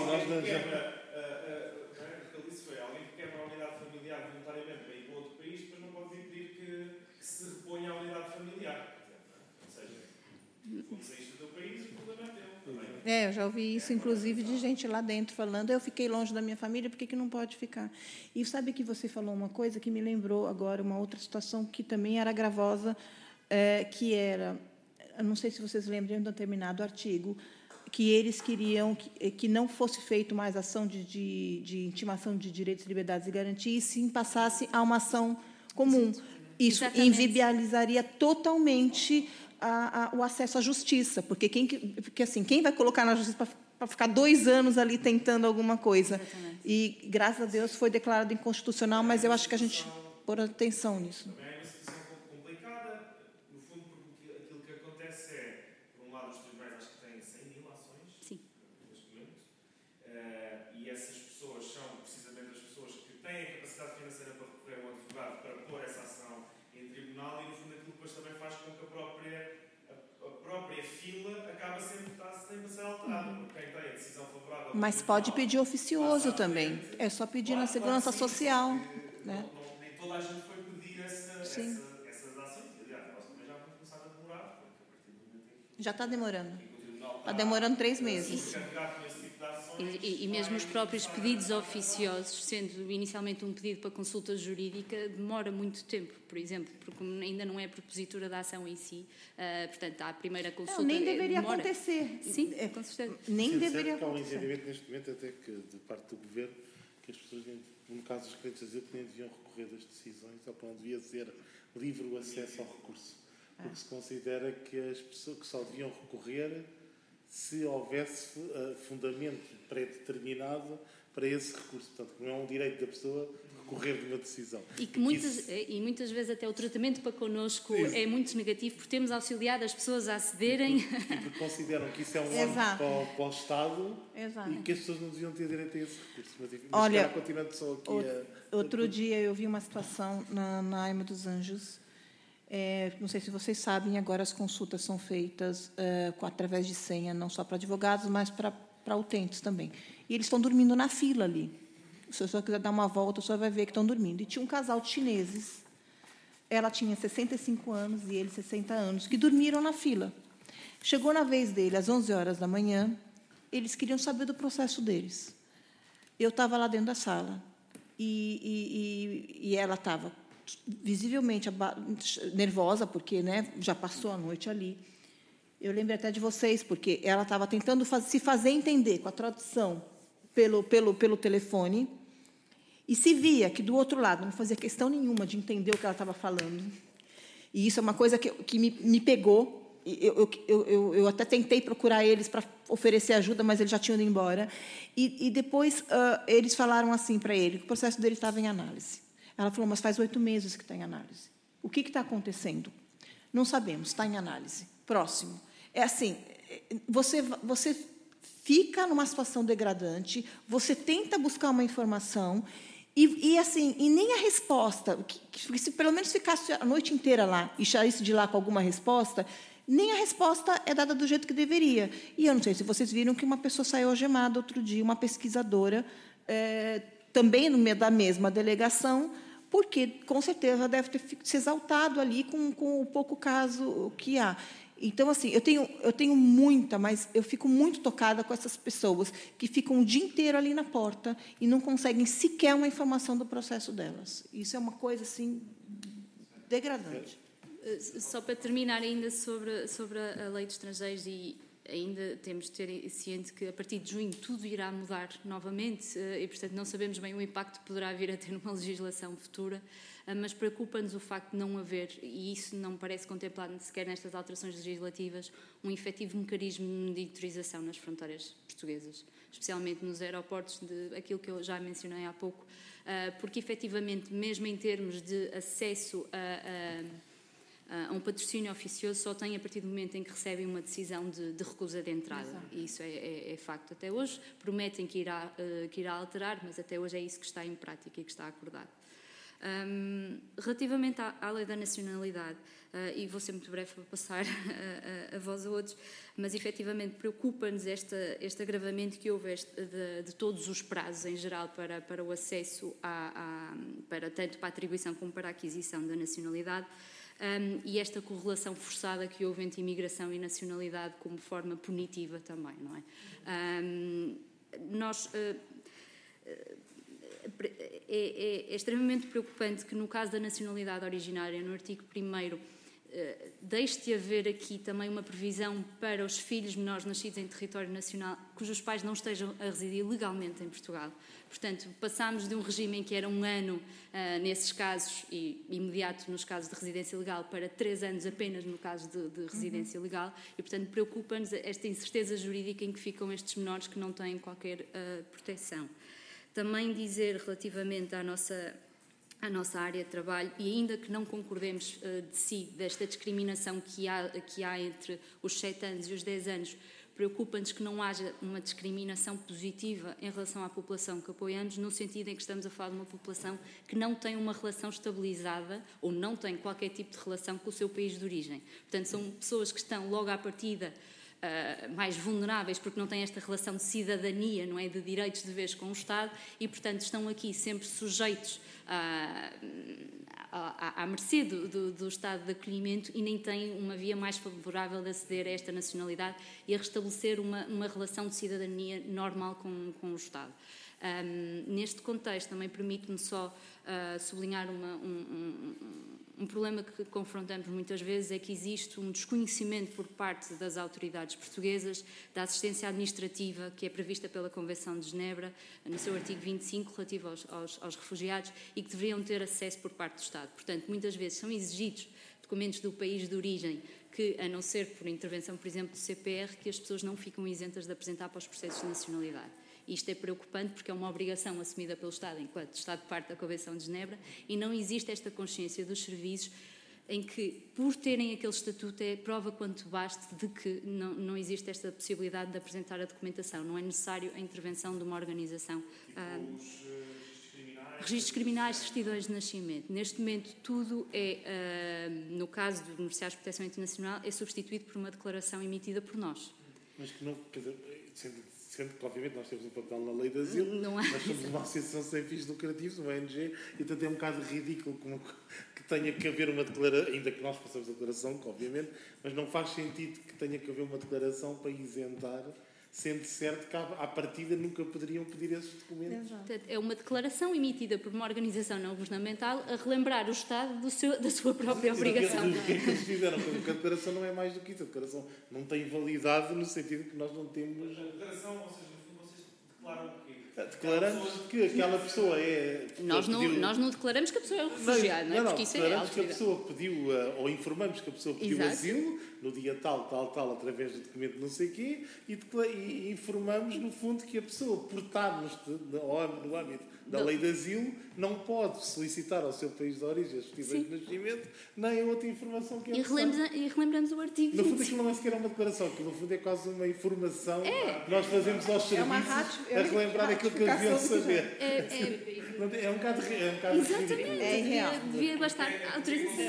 Eu já ouvi isso, inclusive, de gente lá dentro falando, eu fiquei longe da minha família, por que não pode ficar? E sabe que você falou uma coisa que me lembrou agora, uma outra situação que também era gravosa, que era, eu não sei se vocês lembram de um determinado artigo, que eles queriam que não fosse feito mais ação de intimação de direitos, liberdades e garantias, e sim passasse a uma ação comum. Isso inviabilizaria totalmente o acesso à justiça, porque quem vai colocar na justiça para ficar 2 anos ali tentando alguma coisa?
Exatamente.
E, graças a Deus, foi declarado inconstitucional, mas eu acho que a gente pôr atenção nisso.
Também é uma situação um pouco complicada, no fundo, porque aquilo que acontece é, por um lado, os tribunais acho que têm 100 mil ações neste momento, e essas pessoas são precisamente as pessoas que têm a capacidade financeira para recorrer a um advogado para pôr essa ação em tribunal, e no fundo aquilo depois também faz com que a própria fila acaba sempre a ser alterada, porque quem tem a decisão favorável...
Mas pode pedir oficioso também. É só pedir na Segurança Social. Né?
Nem toda a gente foi pedir essas ações. Aliás, nós também já vamos começar a demorar, porque a partir do momento em que...
Já está demorando. Está demorando 3 meses.
E mesmo os próprios pedidos oficiosos, sendo inicialmente um pedido para consulta jurídica, demora muito tempo, por exemplo, porque ainda não é propositura da ação em si. Portanto, há a primeira consulta...
nem deveria
demora.
acontecer.
Sim, com certeza.
Nem deveria
acontecer. Há um
acontecer.
entendimento neste momento, até que de parte do Governo, que as pessoas, no caso dos clientes, dizer que nem deviam recorrer das decisões, ou que não devia ser livre o acesso ao recurso. Porque se considera que as pessoas que só deviam recorrer se houvesse fundamento pré-determinado para esse recurso. Portanto, não é um direito da pessoa recorrer de uma decisão.
E que muitas vezes até o tratamento para connosco é muito negativo, porque temos auxiliado as pessoas a acederem...
Porque consideram que isso é um âmbito para o Estado.
Exato.
E que as pessoas não deviam ter direito a esse recurso. Mas
olha,
continuando só aqui
outro dia eu vi uma situação na Aima dos Anjos. Não sei se vocês sabem, agora as consultas são feitas através de senha, não só para advogados, mas para utentes também. E eles estão dormindo na fila ali. Se a pessoa quiser dar uma volta, a pessoa vai ver que estão dormindo. E tinha um casal de chineses, ela tinha 65 anos e ele 60 anos, que dormiram na fila. Chegou na vez dele, às 11 horas da manhã, eles queriam saber do processo deles. Eu estava lá dentro da sala e ela estava visivelmente nervosa, porque, né, já passou a noite ali. Eu lembrei até de vocês, porque ela estava tentando se fazer entender com a tradução pelo telefone, e se via que, do outro lado, não fazia questão nenhuma de entender o que ela estava falando. E isso é uma coisa que me pegou. Eu até tentei procurar eles para oferecer ajuda, mas eles já tinham ido embora. E depois eles falaram assim para ele, que o processo dele estava em análise. Ela falou, mas faz 8 meses que está em análise. O que está acontecendo? Não sabemos, está em análise. Próximo. É assim, você fica numa situação degradante, você tenta buscar uma informação, e nem a resposta, que se pelo menos ficasse a noite inteira lá e saísse de lá com alguma resposta, nem a resposta é dada do jeito que deveria. E eu não sei se vocês viram que uma pessoa saiu algemada outro dia, uma pesquisadora, também no meio da mesma delegação, porque, com certeza, deve ter se exaltado ali com o pouco caso que há. Então, assim, eu tenho muita, mas eu fico muito tocada com essas pessoas que ficam o dia inteiro ali na porta e não conseguem sequer uma informação do processo delas. Isso é uma coisa, assim, degradante.
Só para terminar ainda sobre a lei de estrangeiros, e ainda temos de ter ciente que a partir de junho tudo irá mudar novamente e, portanto, não sabemos bem o impacto que poderá vir a ter numa legislação futura, mas preocupa-nos o facto de não haver, e isso não parece contemplado sequer nestas alterações legislativas, um efetivo mecanismo de monitorização nas fronteiras portuguesas, especialmente nos aeroportos, aquilo que eu já mencionei há pouco, porque, efetivamente, mesmo em termos de acesso a um patrocínio oficioso, só tem a partir do momento em que recebem uma decisão de recusa de entrada. Exato. E isso é facto até hoje. Prometem que irá alterar, mas até hoje é isso que está em prática e que está acordado. Relativamente à lei da nacionalidade, e vou ser muito breve para passar a vós a outros, mas efetivamente preocupa-nos este agravamento que houve de todos os prazos em geral para o acesso tanto para a atribuição como para a aquisição da nacionalidade. E esta correlação forçada que houve entre imigração e nacionalidade como forma punitiva também, não é? É extremamente preocupante que, no caso da nacionalidade originária, no artigo 1º, deixe de haver aqui também uma previsão para os filhos menores nascidos em território nacional cujos pais não estejam a residir legalmente em Portugal. Portanto, passámos de um regime em que era 1 ano nesses casos e imediato nos casos de residência legal para 3 anos apenas no caso de residência legal e, portanto, preocupa-nos esta incerteza jurídica em que ficam estes menores que não têm qualquer proteção. Também dizer relativamente à nossa área de trabalho, e ainda que não concordemos desta discriminação que há entre os 7 anos e os 10 anos, preocupa-nos que não haja uma discriminação positiva em relação à população que apoiamos, no sentido em que estamos a falar de uma população que não tem uma relação estabilizada ou não tem qualquer tipo de relação com o seu país de origem. Portanto, são pessoas que estão logo à partida mais vulneráveis porque não têm esta relação de cidadania, não é, de direitos e deveres com o Estado e, portanto, estão aqui sempre sujeitos à mercê do Estado de acolhimento e nem têm uma via mais favorável de aceder a esta nacionalidade e a restabelecer uma relação de cidadania normal com o Estado. Neste contexto, também permite-me só sublinhar um problema que confrontamos muitas vezes, é que existe um desconhecimento por parte das autoridades portuguesas da assistência administrativa que é prevista pela Convenção de Genebra, no seu artigo 25, relativo aos refugiados, e que deveriam ter acesso por parte do Estado. Portanto, muitas vezes são exigidos documentos do país de origem que, a não ser por intervenção, por exemplo, do CPR, que as pessoas não ficam isentas de apresentar para os processos de nacionalidade. Isto é preocupante porque é uma obrigação assumida pelo Estado enquanto Estado parte da Convenção de Genebra e não existe esta consciência dos serviços em que, por terem aquele estatuto, é prova quanto baste de que não existe esta possibilidade de apresentar a documentação. Não é necessário a intervenção de uma organização. Registros criminais, certidões de nascimento. Neste momento, tudo é, no caso do Beneficiários de Proteção Internacional, é substituído por uma declaração emitida por nós.
Mas que não, quer dizer, sendo que, obviamente, nós temos um papel na lei de asilo, nós somos uma associação sem fins lucrativos, uma ONG, e portanto é um bocado ridículo que tenha que haver uma declaração, ainda que nós façamos a declaração, obviamente, mas não faz sentido que tenha que haver uma declaração para isentar, sendo certo que à partida nunca poderiam pedir esses documentos.
Portanto, é uma declaração emitida por uma organização não governamental a relembrar o Estado da sua própria obrigação.
O que é que eles fizeram? Porque a declaração não é mais do que isso. A declaração não tem validade no sentido que nós não temos...
A declaração, ou seja, no fundo, vocês declaram o quê?
Declaramos que aquela pessoa é...
Nós não declaramos que a pessoa é um refugiado, não é? Porque isso é
declaramos que a pessoa pediu, ou informamos que a pessoa pediu asilo, no dia tal, através do documento não sei o quê, e informamos, no fundo, que a pessoa, por estar no âmbito da lei de asilo, não pode solicitar ao seu país de origem as certidões de nascimento, nem a outra informação que é necessária.
E relembramos o artigo 20.
No fundo, aquilo não é sequer uma declaração, aquilo, no fundo, é quase uma informação que nós fazemos aos serviços a relembrar aquilo que eles deviam saber. É um bocado
exatamente.
É
real. Devia bastar autorização.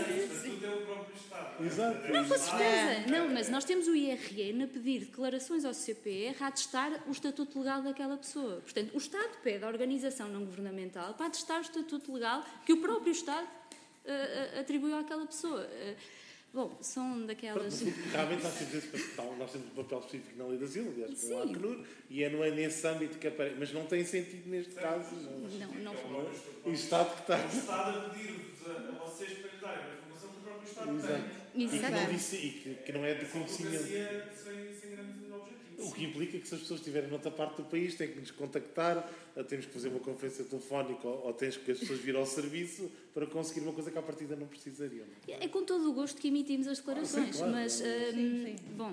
Exato.
Não, com certeza. Não, mas nós temos o IRN a pedir declarações ao CPR a atestar o estatuto legal daquela pessoa. Portanto, o Estado pede à organização não governamental para atestar o estatuto legal que o próprio Estado atribuiu àquela pessoa. Bom, são daquelas...
Realmente nós temos um papel específico na lei de asilo, aliás, com o ACNUR, e não é nesse âmbito que aparece. Mas não tem sentido neste caso.
Não foi.
O Estado que está...
O Estado a pedir-vos a vocês para lhe darem a informação que o próprio Estado tem.
Exatamente.
E que não é de conhecimento.
Sem grandes objetivos.
O que implica que se as pessoas estiverem noutra parte do país têm que nos contactar, temos que fazer uma conferência telefónica ou tens que as pessoas vir ao serviço para conseguir uma coisa que à partida não precisariam.
É com todo o gosto que emitimos as declarações,
claro.
Mas, bom,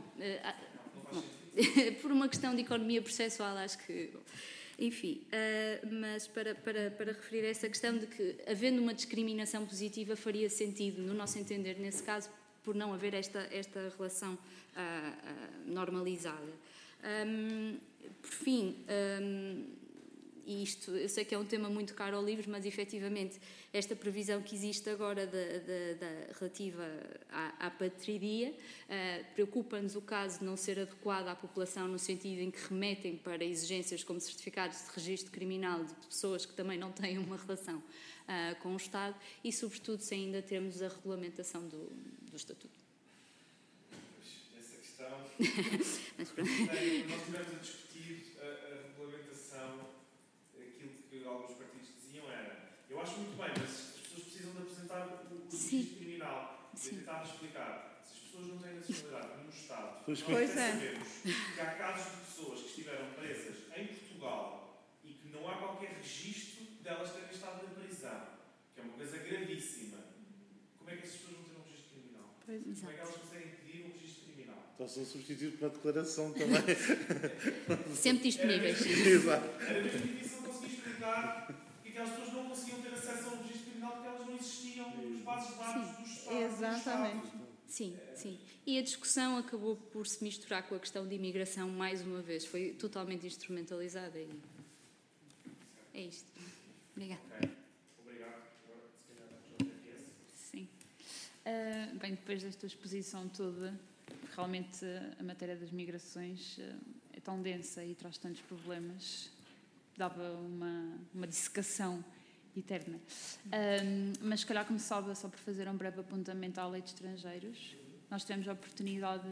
por uma questão de economia processual, acho que... Enfim, mas para referir a essa questão de que, havendo uma discriminação positiva, faria sentido, no nosso entender, nesse caso, por não haver esta relação normalizada. Por fim, e isto eu sei que é um tema muito caro ao livro, mas efetivamente esta previsão que existe agora relativa à patridia preocupa-nos o caso de não ser adequado à população no sentido em que remetem para exigências como certificados de registro criminal de pessoas que também não têm uma relação com o Estado e, sobretudo, se ainda temos a regulamentação do Estatuto.
Essa questão... Nós tivemos a discutir a regulamentação. Aquilo que alguns partidos diziam era: eu acho muito bem, mas as pessoas precisam de apresentar o registro criminal. Eu tentava explicar, se as pessoas não têm nacionalidade no Estado,
Pois
sabemos que há casos de pessoas que estiveram presas em Portugal e que não há qualquer registro delas terem estado na prisão, que é uma coisa gravíssima. Como é que essas pessoas vão ter um registro criminal? Como é que elas conseguem pedir um registro criminal?
Então são substituídos por uma declaração também.
Sempre disponíveis.
Exato.
Era mesmo difícil conseguir explicar que aquelas pessoas não conseguiam ter acesso a um registro criminal porque elas não existiam nos bases de dados do Estado.
Exatamente.
Sim, sim. E a discussão acabou por se misturar com a questão de imigração mais uma vez. Foi totalmente instrumentalizada. E é isto. Obrigada.
Okay. Obrigado. Agora, se calhar, vamos ao TRS.
Sim. Bem, depois desta exposição toda, realmente a matéria das migrações é tão densa e traz tantos problemas, dava uma dissecação eterna. Mas se calhar começava só por fazer um breve apontamento à lei de estrangeiros. Nós tivemos a oportunidade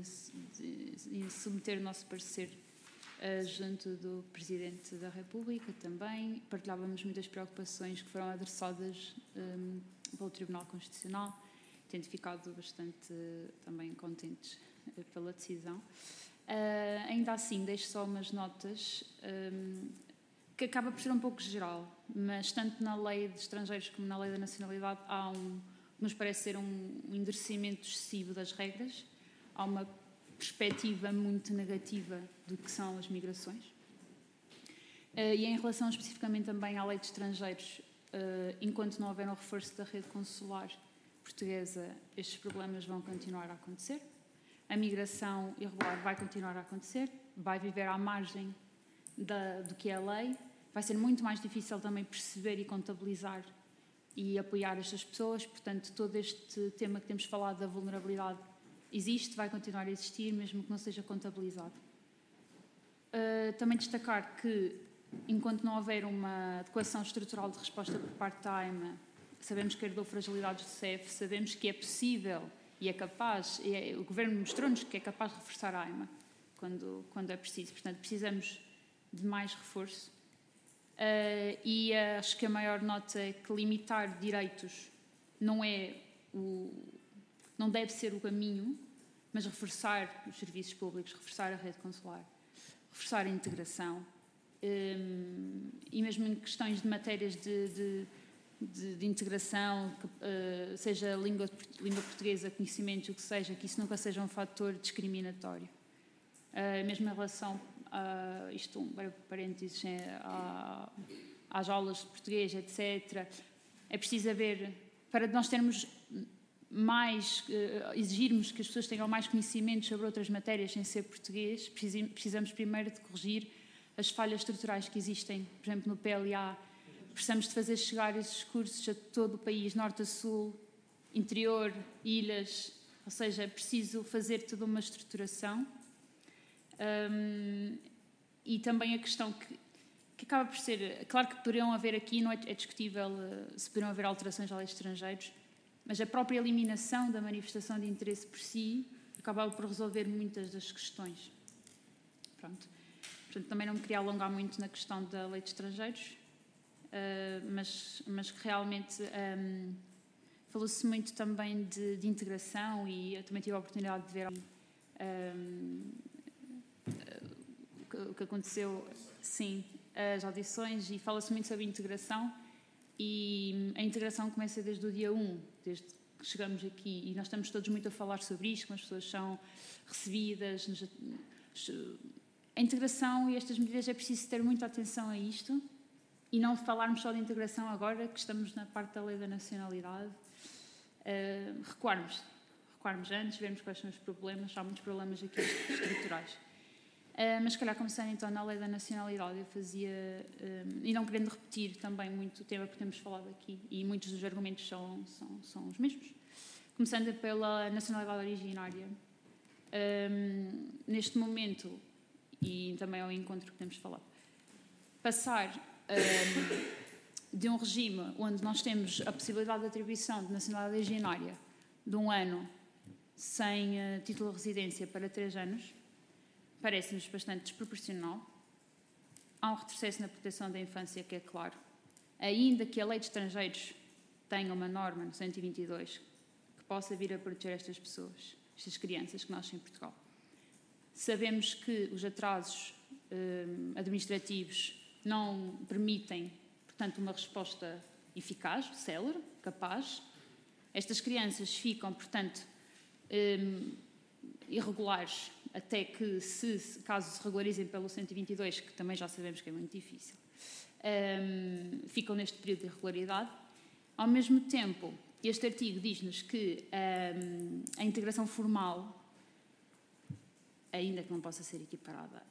de submeter o nosso parecer junto do Presidente da República também. Partilhávamos muitas preocupações que foram adressadas pelo Tribunal Constitucional, tendo ficado bastante também contentes pela decisão. Ainda assim, deixo só umas notas que acaba por ser um pouco geral, mas tanto na lei de estrangeiros como na lei da nacionalidade há nos parece ser um endurecimento excessivo das regras, há uma perspectiva muito negativa do que são as migrações. E em relação especificamente também à lei de estrangeiros, enquanto não houver um reforço da rede consular portuguesa, estes problemas vão continuar a acontecer. A migração irregular vai continuar a acontecer, vai viver à margem do que é a lei. Vai ser muito mais difícil também perceber e contabilizar e apoiar estas pessoas. Portanto, todo este tema que temos falado da vulnerabilidade existe, vai continuar a existir, mesmo que não seja contabilizado. Também destacar que, enquanto não houver uma adequação estrutural de resposta por parte da AIMA, sabemos que herdou fragilidades do CEF, sabemos que é possível e é capaz, o Governo mostrou-nos que é capaz de reforçar a AIMA quando é preciso. Portanto, precisamos de mais reforço. E acho que a maior nota é que limitar direitos não deve ser o caminho, mas reforçar os serviços públicos, reforçar a rede consular, reforçar a integração, e mesmo em questões de matérias de integração, seja língua portuguesa, conhecimentos, o que seja, que isso nunca seja um fator discriminatório. Mesmo em relação isto, um breve parênteses, às aulas de português, etc. É preciso haver, para nós termos mais, exigirmos que as pessoas tenham mais conhecimentos sobre outras matérias sem ser português, precisamos primeiro de corrigir as falhas estruturais que existem, por exemplo, no PLA. Precisamos de fazer chegar esses cursos a todo o país, norte a sul, interior, ilhas, ou seja, é preciso fazer toda uma estruturação. E também a questão que acaba por ser, claro que poderiam haver aqui, não é discutível se poderiam haver alterações à lei de estrangeiros, mas a própria eliminação da manifestação de interesse por si acabava por resolver muitas das questões. Pronto. Portanto, também não me queria alongar muito na questão da lei de estrangeiros, mas que realmente falou-se muito também de integração, e eu também tive a oportunidade de ver o que aconteceu, sim, as audições, e fala-se muito sobre integração, e a integração começa desde o dia 1, desde que chegamos aqui, e nós estamos todos muito a falar sobre isto, como as pessoas são recebidas. A integração e estas medidas, é preciso ter muita atenção a isto, e não falarmos só de integração agora, que estamos na parte da lei da nacionalidade. Recuarmos antes, vermos quais são os problemas. Há muitos problemas aqui estruturais. Mas, se calhar, começando então na lei da nacionalidade, eu fazia, e não querendo repetir também muito o tema que temos falado aqui, e muitos dos argumentos são os mesmos, começando pela nacionalidade originária. Neste momento, e também ao encontro que temos falado, passar de um regime onde nós temos a possibilidade de atribuição de nacionalidade originária de 1 ano sem título de residência para 3 anos, parece-nos bastante desproporcional. Há um retrocesso na proteção da infância, que é claro. Ainda que a lei de estrangeiros tenha uma norma no 122 que possa vir a proteger estas pessoas, estas crianças que nascem em Portugal. Sabemos que os atrasos administrativos não permitem, portanto, uma resposta eficaz, célere, capaz. Estas crianças ficam, portanto, irregulares até que, caso se regularizem pelo 122, que também já sabemos que é muito difícil, ficam neste período de irregularidade. Ao mesmo tempo, este artigo diz-nos que a integração formal, ainda que não possa ser equiparada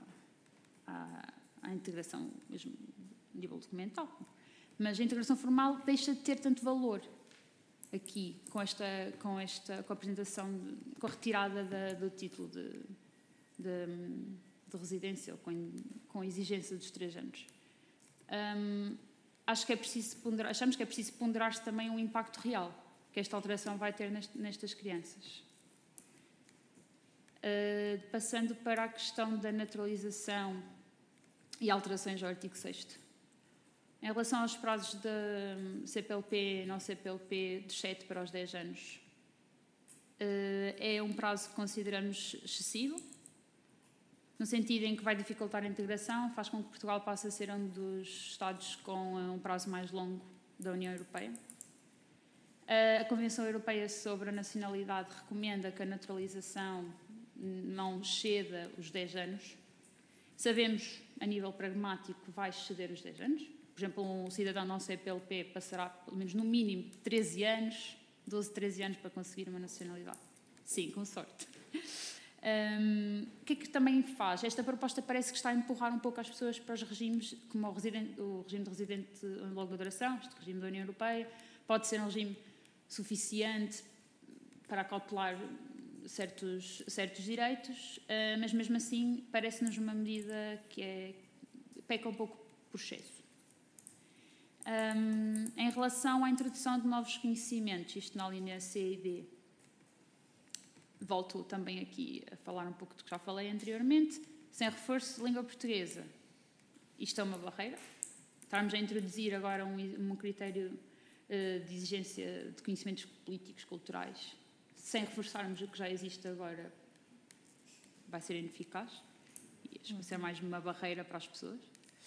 à integração mesmo a nível documental, mas a integração formal deixa de ter tanto valor aqui, com a apresentação, com a retirada do título de residência, ou com a exigência dos 3 anos. Achamos que é preciso ponderar-se também o impacto real que esta alteração vai ter nestas crianças. Passando para a questão da naturalização e alterações ao artigo 6º. Em relação aos prazos de CPLP e não CPLP, dos 7 para os 10 anos, é um prazo que consideramos excessivo, no sentido em que vai dificultar a integração, faz com que Portugal passe a ser um dos Estados com um prazo mais longo da União Europeia. A Convenção Europeia sobre a Nacionalidade recomenda que a naturalização não exceda os 10 anos. Sabemos, a nível pragmático, que vai exceder os 10 anos. Por exemplo, um cidadão não CPLP passará, pelo menos no mínimo, 13 anos, 12, 13 anos para conseguir uma nacionalidade. Sim, com sorte. O que é que também faz? Esta proposta parece que está a empurrar um pouco as pessoas para os regimes, como o regime de residente em longa duração, este regime da União Europeia. Pode ser um regime suficiente para acautelar certos direitos, mas mesmo assim parece-nos uma medida que peca um pouco por excesso. Em relação à introdução de novos conhecimentos, isto na linha C e D, volto também aqui a falar um pouco do que já falei anteriormente, sem reforço de língua portuguesa. Isto é uma barreira. Estarmos a introduzir agora um critério de exigência de conhecimentos políticos, culturais, sem reforçarmos o que já existe agora, vai ser ineficaz e vai ser mais uma barreira para as pessoas.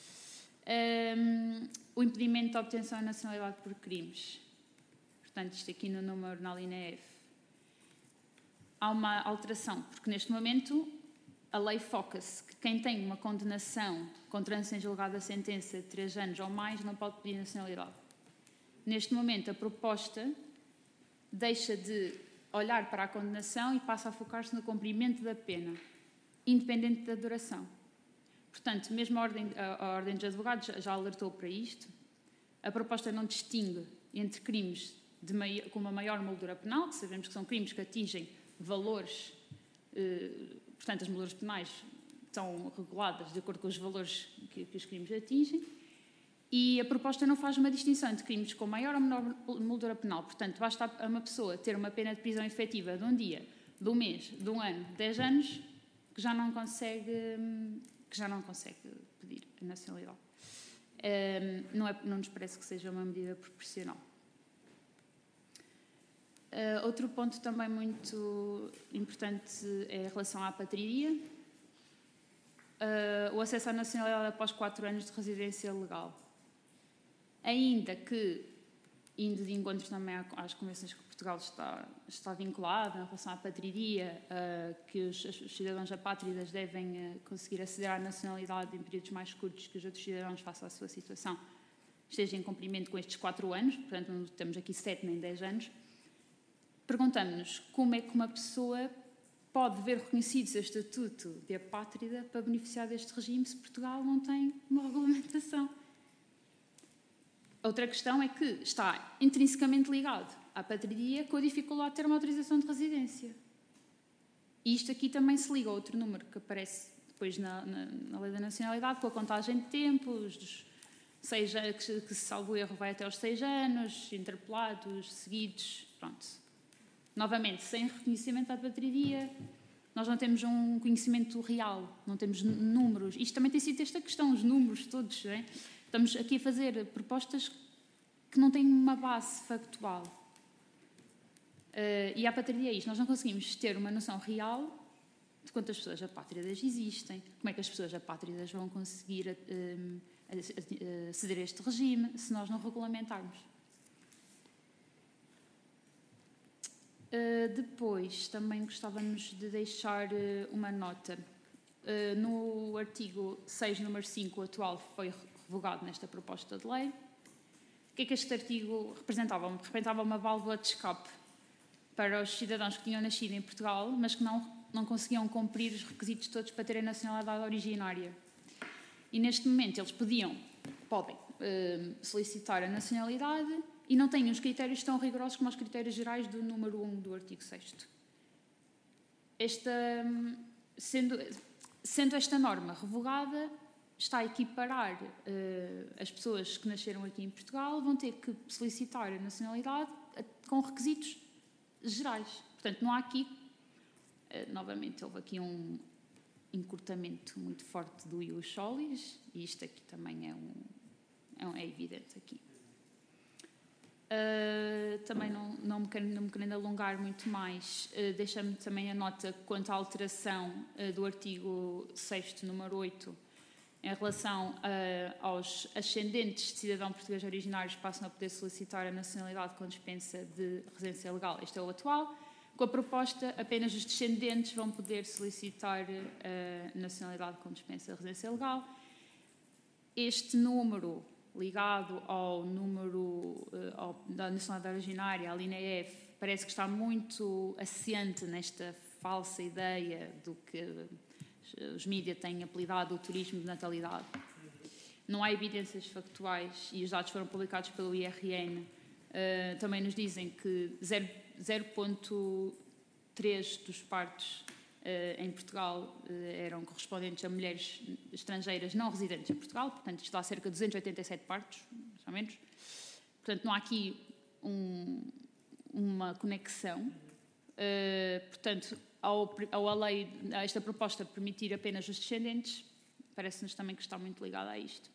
O impedimento da obtenção da nacionalidade por crimes. Portanto, isto aqui no número, na linha F. Há uma alteração, porque neste momento a lei foca-se que quem tem uma condenação com trânsito em julgado da sentença de 3 anos ou mais não pode pedir nacionalidade. Neste momento, a proposta deixa de olhar para a condenação e passa a focar-se no cumprimento da pena, independente da duração. Portanto, mesmo a Ordem dos Advogados já alertou para isto. A proposta não distingue entre crimes com uma maior moldura penal, que sabemos que são crimes que atingem valores, portanto, as molduras penais estão reguladas de acordo com os valores que os crimes atingem, e a proposta não faz uma distinção entre crimes com maior ou menor moldura penal. Portanto, basta a uma pessoa ter uma pena de prisão efetiva de um dia, de um mês, de um ano, 10 anos, que já não consegue pedir a nacionalidade. Não nos parece que seja uma medida proporcional. Outro ponto também muito importante é em relação à apatridia. O acesso à nacionalidade após 4 anos de residência legal. Ainda que, indo de encontro também às convenções que Portugal está vinculado em relação à apatridia, que os cidadãos apátridas devem conseguir aceder à nacionalidade em períodos mais curtos que os outros cidadãos face à sua situação, esteja em cumprimento com estes 4 anos, portanto não temos aqui 7 nem 10 anos, perguntamos-nos como é que uma pessoa pode ver reconhecido seu estatuto de apátrida para beneficiar deste regime se Portugal não tem uma regulamentação. Outra questão é que está intrinsecamente ligado à apatridia com a dificuldade de ter uma autorização de residência. E isto aqui também se liga a outro número que aparece depois na lei da nacionalidade, com a contagem de tempos, que salvo erro vai até aos 6 anos, interpelados, seguidos, pronto. Novamente, sem reconhecimento da apatridia, nós não temos um conhecimento real, não temos números. Isto também tem sido esta questão, os números todos, não é? Estamos aqui a fazer propostas que não têm uma base factual. E a apátrida é isto. Nós não conseguimos ter uma noção real de quantas pessoas apátridas existem, como é que as pessoas apátridas vão conseguir aceder a este regime se nós não regulamentarmos. Depois, também gostávamos de deixar uma nota. No artigo 6, número 5, o atual foi revogado nesta proposta de lei. O que é que este artigo representava? Representava uma válvula de escape para os cidadãos que tinham nascido em Portugal, mas que não conseguiam cumprir os requisitos todos para terem a nacionalidade originária. E neste momento eles podem solicitar a nacionalidade e não têm os critérios tão rigorosos como os critérios gerais do número 1 do artigo 6º. Sendo esta norma revogada, está a equiparar as pessoas que nasceram aqui em Portugal, vão ter que solicitar a nacionalidade com requisitos gerais. Portanto, não há aqui, novamente, houve aqui um encurtamento muito forte do ius solis, e isto aqui também é evidente aqui. Também não me querendo alongar muito mais, deixa-me também a nota quanto à alteração do artigo 6º, número 8, em relação aos ascendentes de cidadão português originários passam a poder solicitar a nacionalidade com dispensa de residência legal. Este é o atual. Com a proposta, apenas os descendentes vão poder solicitar a nacionalidade com dispensa de residência legal. Este número, ligado ao número da nacionalidade originária, a linha F, parece que está muito assente nesta falsa ideia do que os mídias têm apelidado o turismo de natalidade. Não há evidências factuais e os dados foram publicados pelo IRN. Também nos dizem que 0,3 dos partos em Portugal eram correspondentes a mulheres estrangeiras não residentes em Portugal, portanto isto dá cerca de 287 partos, mais ou menos. Portanto, não há aqui uma conexão. Portanto, a esta proposta permitir apenas os descendentes, parece-nos também que está muito ligada a isto.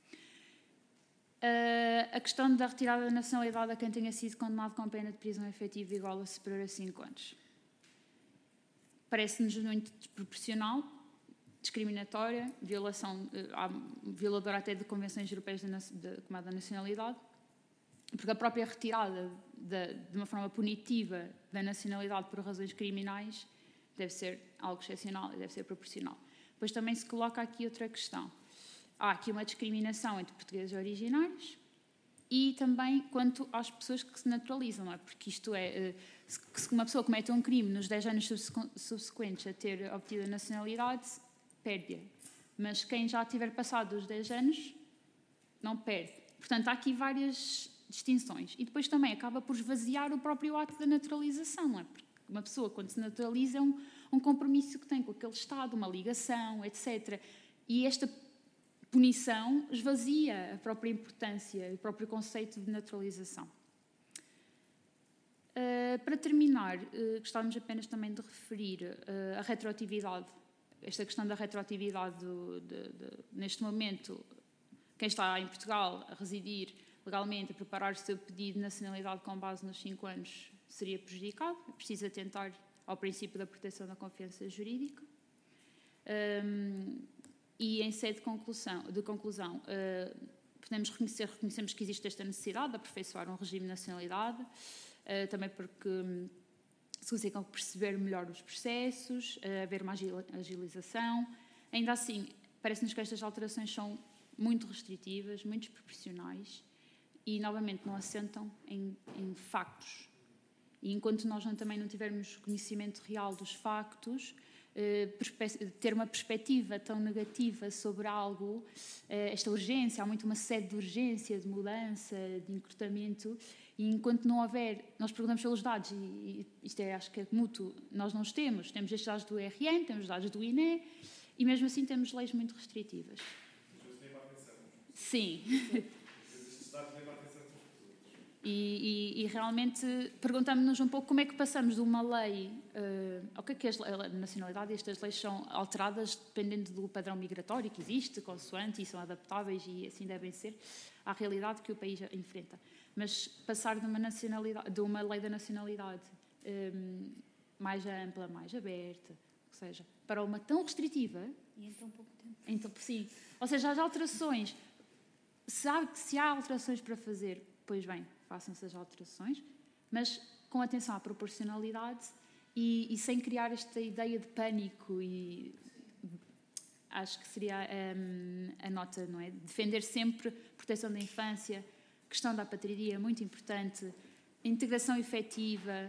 A questão da retirada da nacionalidade a quem tenha sido condenado com pena de prisão efetiva igual ou superior a 5 anos. Parece-nos muito desproporcional, discriminatória, violadora até de convenções europeias da nacionalidade, porque a própria retirada de uma forma punitiva da nacionalidade por razões criminais deve ser algo excepcional e deve ser proporcional. Depois também se coloca aqui outra questão. Há aqui uma discriminação entre portugueses originários e também quanto às pessoas que se naturalizam, não é? Porque isto é, se uma pessoa comete um crime nos 10 anos subsequentes a ter obtido a nacionalidade, perde-a. Mas quem já tiver passado os 10 anos, não perde. Portanto, há aqui várias distinções. E depois também acaba por esvaziar o próprio ato da naturalização, não é? Porque uma pessoa, quando se naturaliza, é um compromisso que tem com aquele Estado, uma ligação, etc. E esta punição esvazia a própria importância e o próprio conceito de naturalização. Para terminar, gostávamos apenas também de referir a retroatividade. Esta questão da retroatividade, neste momento, quem está em Portugal a residir legalmente, a preparar o seu pedido de nacionalidade com base nos 5 anos, seria prejudicado. É preciso atentar ao princípio da proteção da confiança jurídica. E em sede de conclusão, reconhecemos que existe esta necessidade de aperfeiçoar um regime de nacionalidade, também porque se conseguem perceber melhor os processos, haver uma agilização. Ainda assim, parece-nos que estas alterações são muito restritivas, muito desproporcionais e, novamente, não assentam em factos. E enquanto nós também não tivermos conhecimento real dos factos, ter uma perspectiva tão negativa sobre algo, esta urgência, há muito uma sede de urgência, de mudança, de encurtamento, e enquanto não houver, nós perguntamos pelos dados, e isto acho que é mútuo, nós não os temos estes dados do IRN, temos os dados do INE, e mesmo assim temos leis muito restritivas. Sim. E realmente perguntamos-nos um pouco como é que passamos de uma lei, o que é a nacionalidade, e estas leis são alteradas dependendo do padrão migratório que existe, consoante, e são adaptáveis e assim devem ser, à realidade que o país enfrenta. Mas passar de uma lei da nacionalidade mais ampla, mais aberta, ou seja, para uma tão restritiva...
E em tão pouco tempo.
Então, sim. Ou seja, as alterações... Se há alterações para fazer, pois bem, façam-se as alterações, mas com atenção à proporcionalidade e sem criar esta ideia de pânico e... Acho que seria a nota, não é? Defender sempre a proteção da infância, questão da apatridia, muito importante, a integração efetiva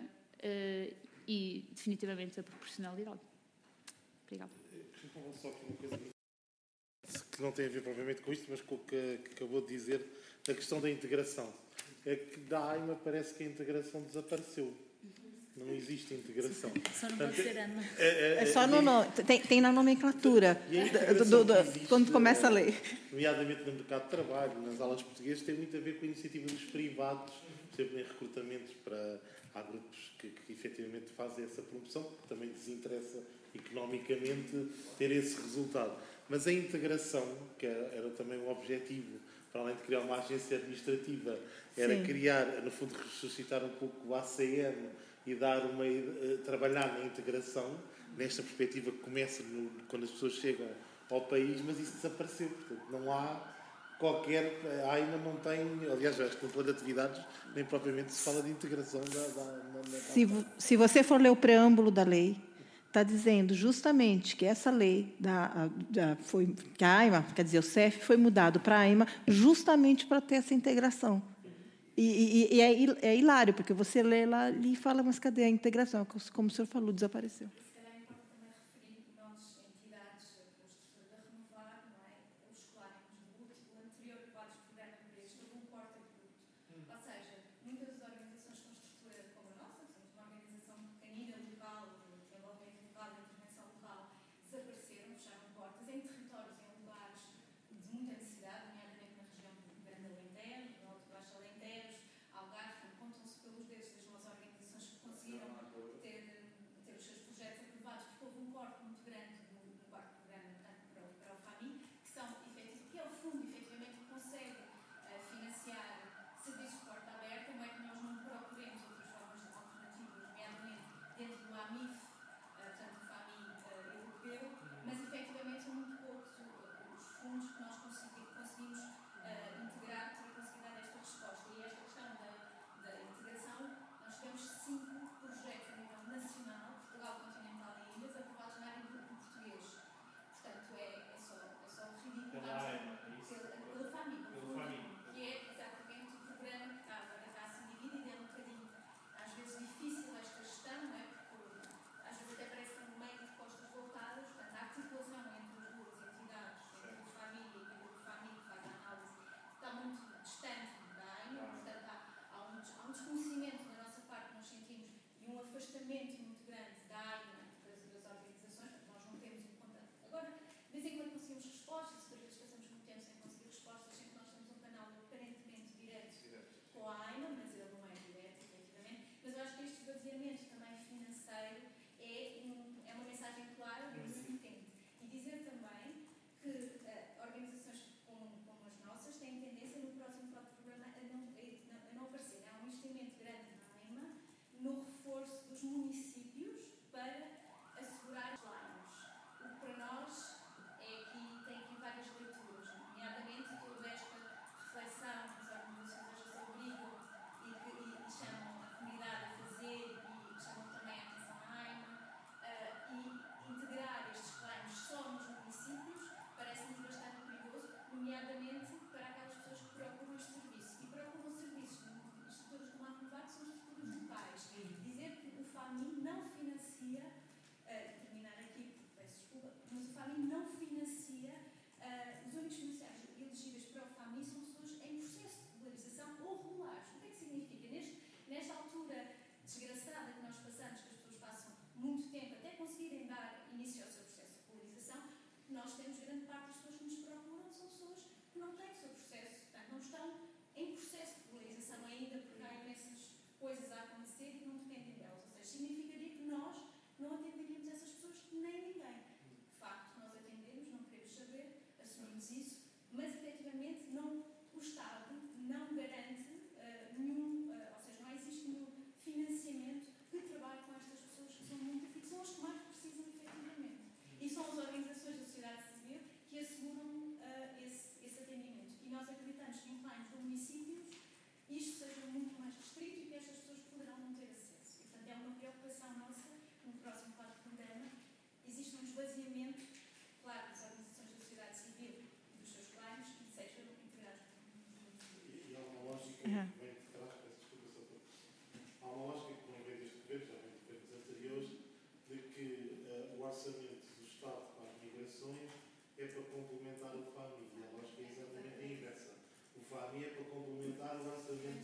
e, definitivamente, a proporcionalidade. Obrigada.
Só aqui uma coisa que não tem a ver propriamente com isto, mas com o que acabou de dizer, a questão da integração. É que da AIMA parece que a integração desapareceu. Não existe integração.
Só não pode ser Ana.
É só no nome. Tem na nomenclatura, quando começa a lei.
Nomeadamente no mercado de trabalho, nas aulas portuguesas, tem muito a ver com a iniciativa dos privados, sempre em recrutamentos há grupos que efetivamente fazem essa promoção, porque também desinteressa economicamente ter esse resultado. Mas a integração, que era também um objetivo, para além de criar uma agência administrativa, era criar, no fundo, ressuscitar um pouco o ACM e trabalhar na integração, nesta perspectiva que começa quando as pessoas chegam ao país, mas isso desapareceu. Portanto, não há qualquer... A AIMA não tem... Aliás, acho que no plano de atividades nem propriamente se fala de integração
Se você for ler o preâmbulo da lei, está dizendo justamente que essa lei que a AIMA, quer dizer, o CEF, foi mudado para a AIMA justamente para ter essa integração. E é hilário, porque você lê lá e fala, mas cadê a integração? Como o senhor falou, desapareceu.
Se calhar é importante também referir que nós, entidades, os da Renovar, não é? O escolar do BUT, o anterior quadro de programa de empresas, houve um corte de BUT. Ou seja, muitas das organizações com estrutura como a nossa, somos uma organização pequenina, local, de desenvolvimento local, de intervenção local, desapareceram, fecharam portas em territórios, em lugares de muita necessidade, nomeadamente na região do Grande Alentejo, do Alto e Baixo Alentejo, Algarve, contam-se pelos dedos das nossas organizações que conseguiram ter os seus projetos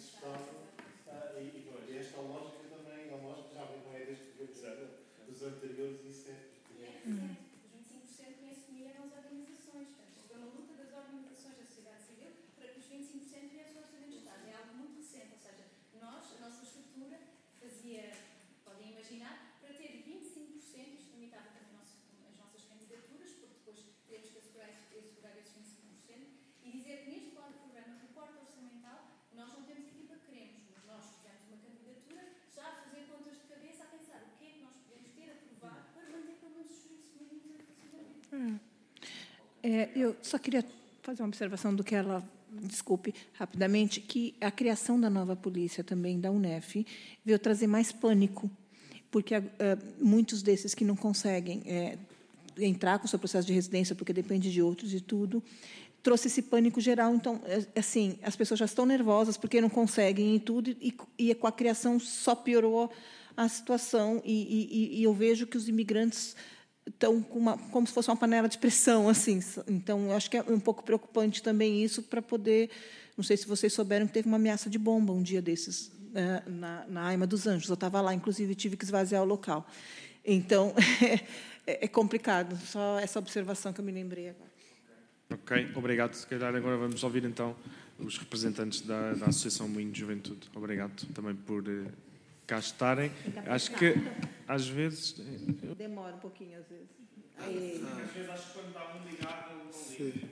E esta lógica também, a lógica já vem com desde dos anteriores, isso é.
Os 25% quem assumir eram as organizações. Portanto, houve uma luta das organizações da sociedade civil para que os 25% viessem ao Orçamento do Estado. É algo muito recente, ou seja, a nossa estrutura fazia, podem imaginar, para ter 25%, isto limitava também as nossas candidaturas, porque depois teremos que assegurar esses 25%, e dizer que neste quadro de programa de reporte orçamental, nós não temos a equipa que queremos, mas nós fizemos uma candidatura já a fazer contas de cabeça, a pensar o que é que nós podemos ter aprovado para manter pelo menos os serviços mínimos em funcionamento.
Eu só queria fazer uma observação do que ela, desculpe, rapidamente, que a criação da nova polícia também da UNEF veio trazer mais pânico, porque muitos desses que não conseguem entrar com o seu processo de residência, porque depende de outros e tudo, trouxe esse pânico geral. Então, assim, as pessoas já estão nervosas porque não conseguem e tudo, e com a criação só piorou a situação, e eu vejo que os imigrantes estão como se fosse uma panela de pressão, assim. Então, eu acho que é um pouco preocupante também isso, para poder... Não sei se vocês souberam que teve uma ameaça de bomba um dia desses, na Aima dos Anjos. Eu estava lá, inclusive, tive que esvaziar o local. Então, é complicado. Só essa observação que eu me lembrei agora.
Ok, obrigado. Se calhar agora vamos ouvir, então, os representantes da Associação Moinho de Juventude. Obrigado também por cá estarem. Acho que, às vezes...
Demora um pouquinho, às vezes.
Às vezes acho que quando dá um ligado, não liga.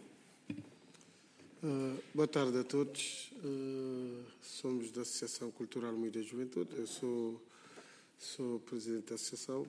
Boa tarde a todos. Somos da Associação Cultural Moinho da Juventude. Eu sou presidente da associação.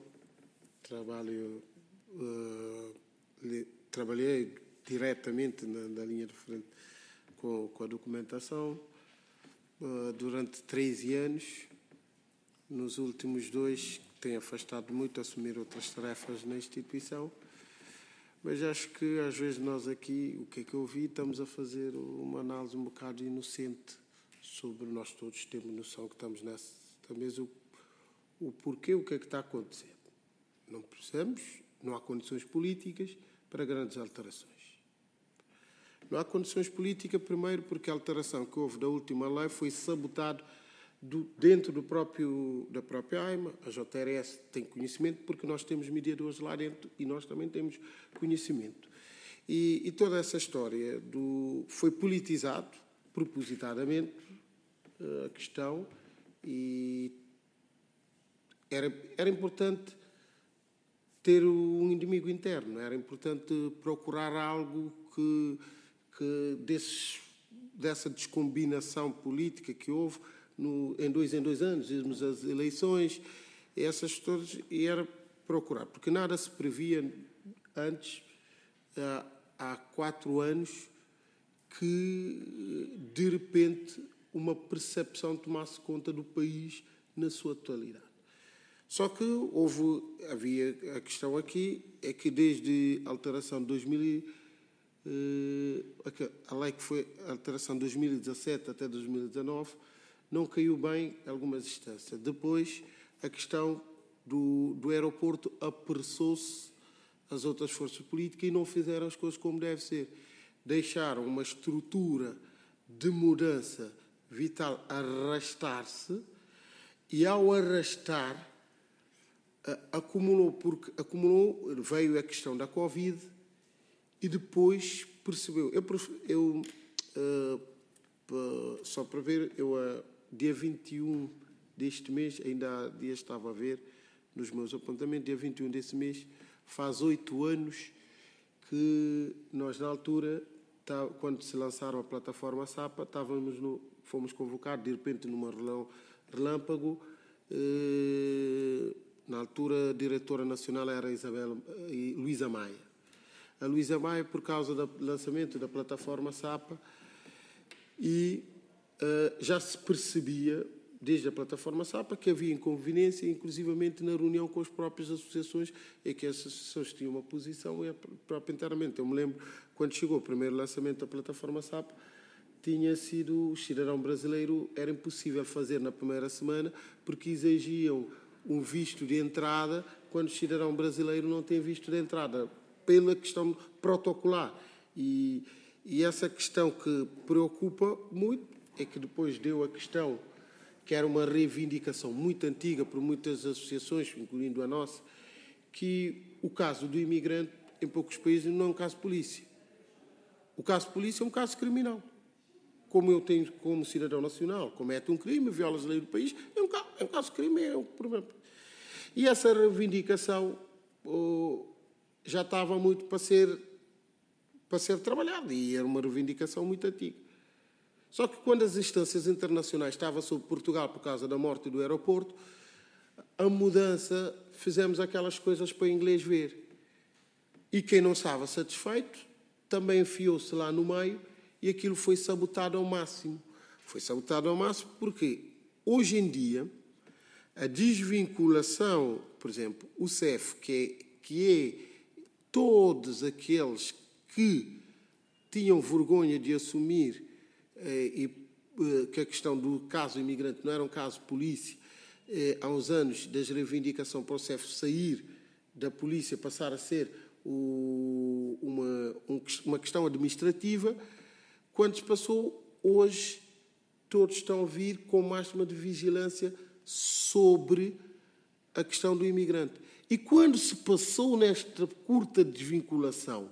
Trabalhei diretamente na linha de frente com a documentação durante 13 anos. Nos últimos 2, tenho afastado muito, assumir outras tarefas na instituição. Mas acho que, às vezes, nós aqui, o que é que eu vi, estamos a fazer uma análise um bocado inocente sobre nós todos temos noção que estamos nessa mesa, o porquê, o que é que está a acontecer. Não precisamos, não há condições políticas para grandes alterações. Não há condições políticas, primeiro, porque a alteração que houve da última lei foi sabotada dentro da própria AIMA. A JRS tem conhecimento, porque nós temos mediadores lá dentro e nós também temos conhecimento. E toda essa história foi politizado, propositadamente, a questão, e era importante ter um inimigo interno, era importante procurar algo que dessa descombinação política que houve em 2 anos, irmos às eleições, essas todas, e era procurar, porque nada se previa antes, há 4 anos, que de repente uma percepção tomasse conta do país na sua totalidade. Só que havia a questão aqui, é que desde a alteração de 2000, a lei que foi a alteração de 2017 até 2019, não caiu bem em algumas instâncias. Depois, a questão do aeroporto apressou-se as outras forças políticas e não fizeram as coisas como deve ser. Deixaram uma estrutura de mudança vital arrastar-se, e ao arrastar, veio a questão da Covid, e depois percebeu. Só para ver, dia 21 deste mês, ainda há dias estava a ver nos meus apontamentos, dia 21 desse mês, faz 8 anos que nós, na altura, quando se lançaram a plataforma SAPA, fomos convocados, de repente, numa reunião relâmpago. Na altura, a diretora nacional era Luísa Maia. A Luísa Maia, por causa do lançamento da plataforma SAPA, e já se percebia, desde a plataforma SAPA, que havia inconveniência, inclusivamente na reunião com as próprias associações, e que as associações tinham uma posição, e própria internamente. Eu me lembro, quando chegou o primeiro lançamento da plataforma SAPA, tinha sido o cidadão brasileiro, era impossível fazer na primeira semana, porque exigiam um visto de entrada, quando o cidadão brasileiro não tem visto de entrada, pela questão protocolar. E essa questão que preocupa muito, é que depois deu a questão, que era uma reivindicação muito antiga por muitas associações, incluindo a nossa, que o caso do imigrante, em poucos países, não é um caso de polícia. O caso de polícia é um caso criminal. Como eu tenho como cidadão nacional, comete um crime, viola as leis do país, é um caso de crime, é um problema. E essa reivindicação já estava muito para ser trabalhada, e era uma reivindicação muito antiga. Só que quando as instâncias internacionais estavam sobre Portugal por causa da morte do aeroporto, a mudança, fizemos aquelas coisas para o inglês ver. E quem não estava satisfeito também enfiou-se lá no meio e aquilo foi sabotado ao máximo. Foi sabotado ao máximo porque, hoje em dia, a desvinculação, por exemplo, o CEF, que é todos aqueles que tinham vergonha de assumir que a questão do caso imigrante não era um caso de polícia, há uns anos, das reivindicações para o CEF sair da polícia, passar a ser uma questão administrativa, quando se passou, hoje todos estão a vir com máxima de vigilância sobre a questão do imigrante. E quando se passou nesta curta desvinculação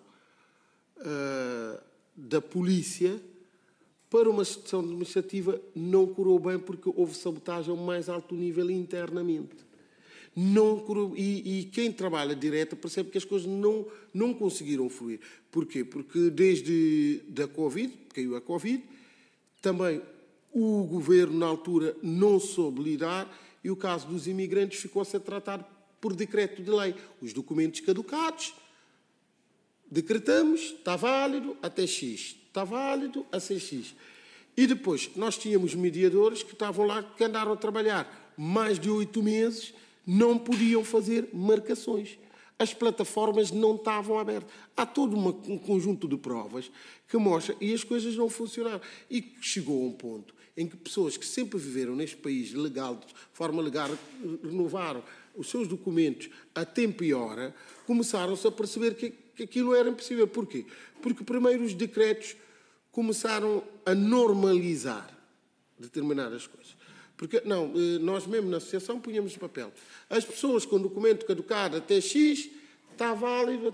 da polícia para uma gestão administrativa, não correu bem porque houve sabotagem ao mais alto nível internamente. Não correu, e quem trabalha direto percebe que as coisas não conseguiram fluir. Porquê? Porque desde a Covid, caiu a Covid, também o governo na altura não soube lidar e o caso dos imigrantes ficou a ser tratado por decreto de lei. Os documentos caducados, decretamos, está válido até X, está válido até X. E depois, nós tínhamos mediadores que estavam lá, que andaram a trabalhar mais de 8 meses, não podiam fazer marcações. As plataformas não estavam abertas. Há todo um conjunto de provas que mostra, e as coisas não funcionaram. E chegou a um ponto em que pessoas que sempre viveram neste país legal, de forma legal, renovaram os seus documentos a tempo e hora, começaram-se a perceber que aquilo era impossível. Porquê? Porque primeiro os decretos começaram a normalizar determinadas coisas. Porque, não, nós mesmo na associação punhamos papel. As pessoas com documento caducado até X, está válido.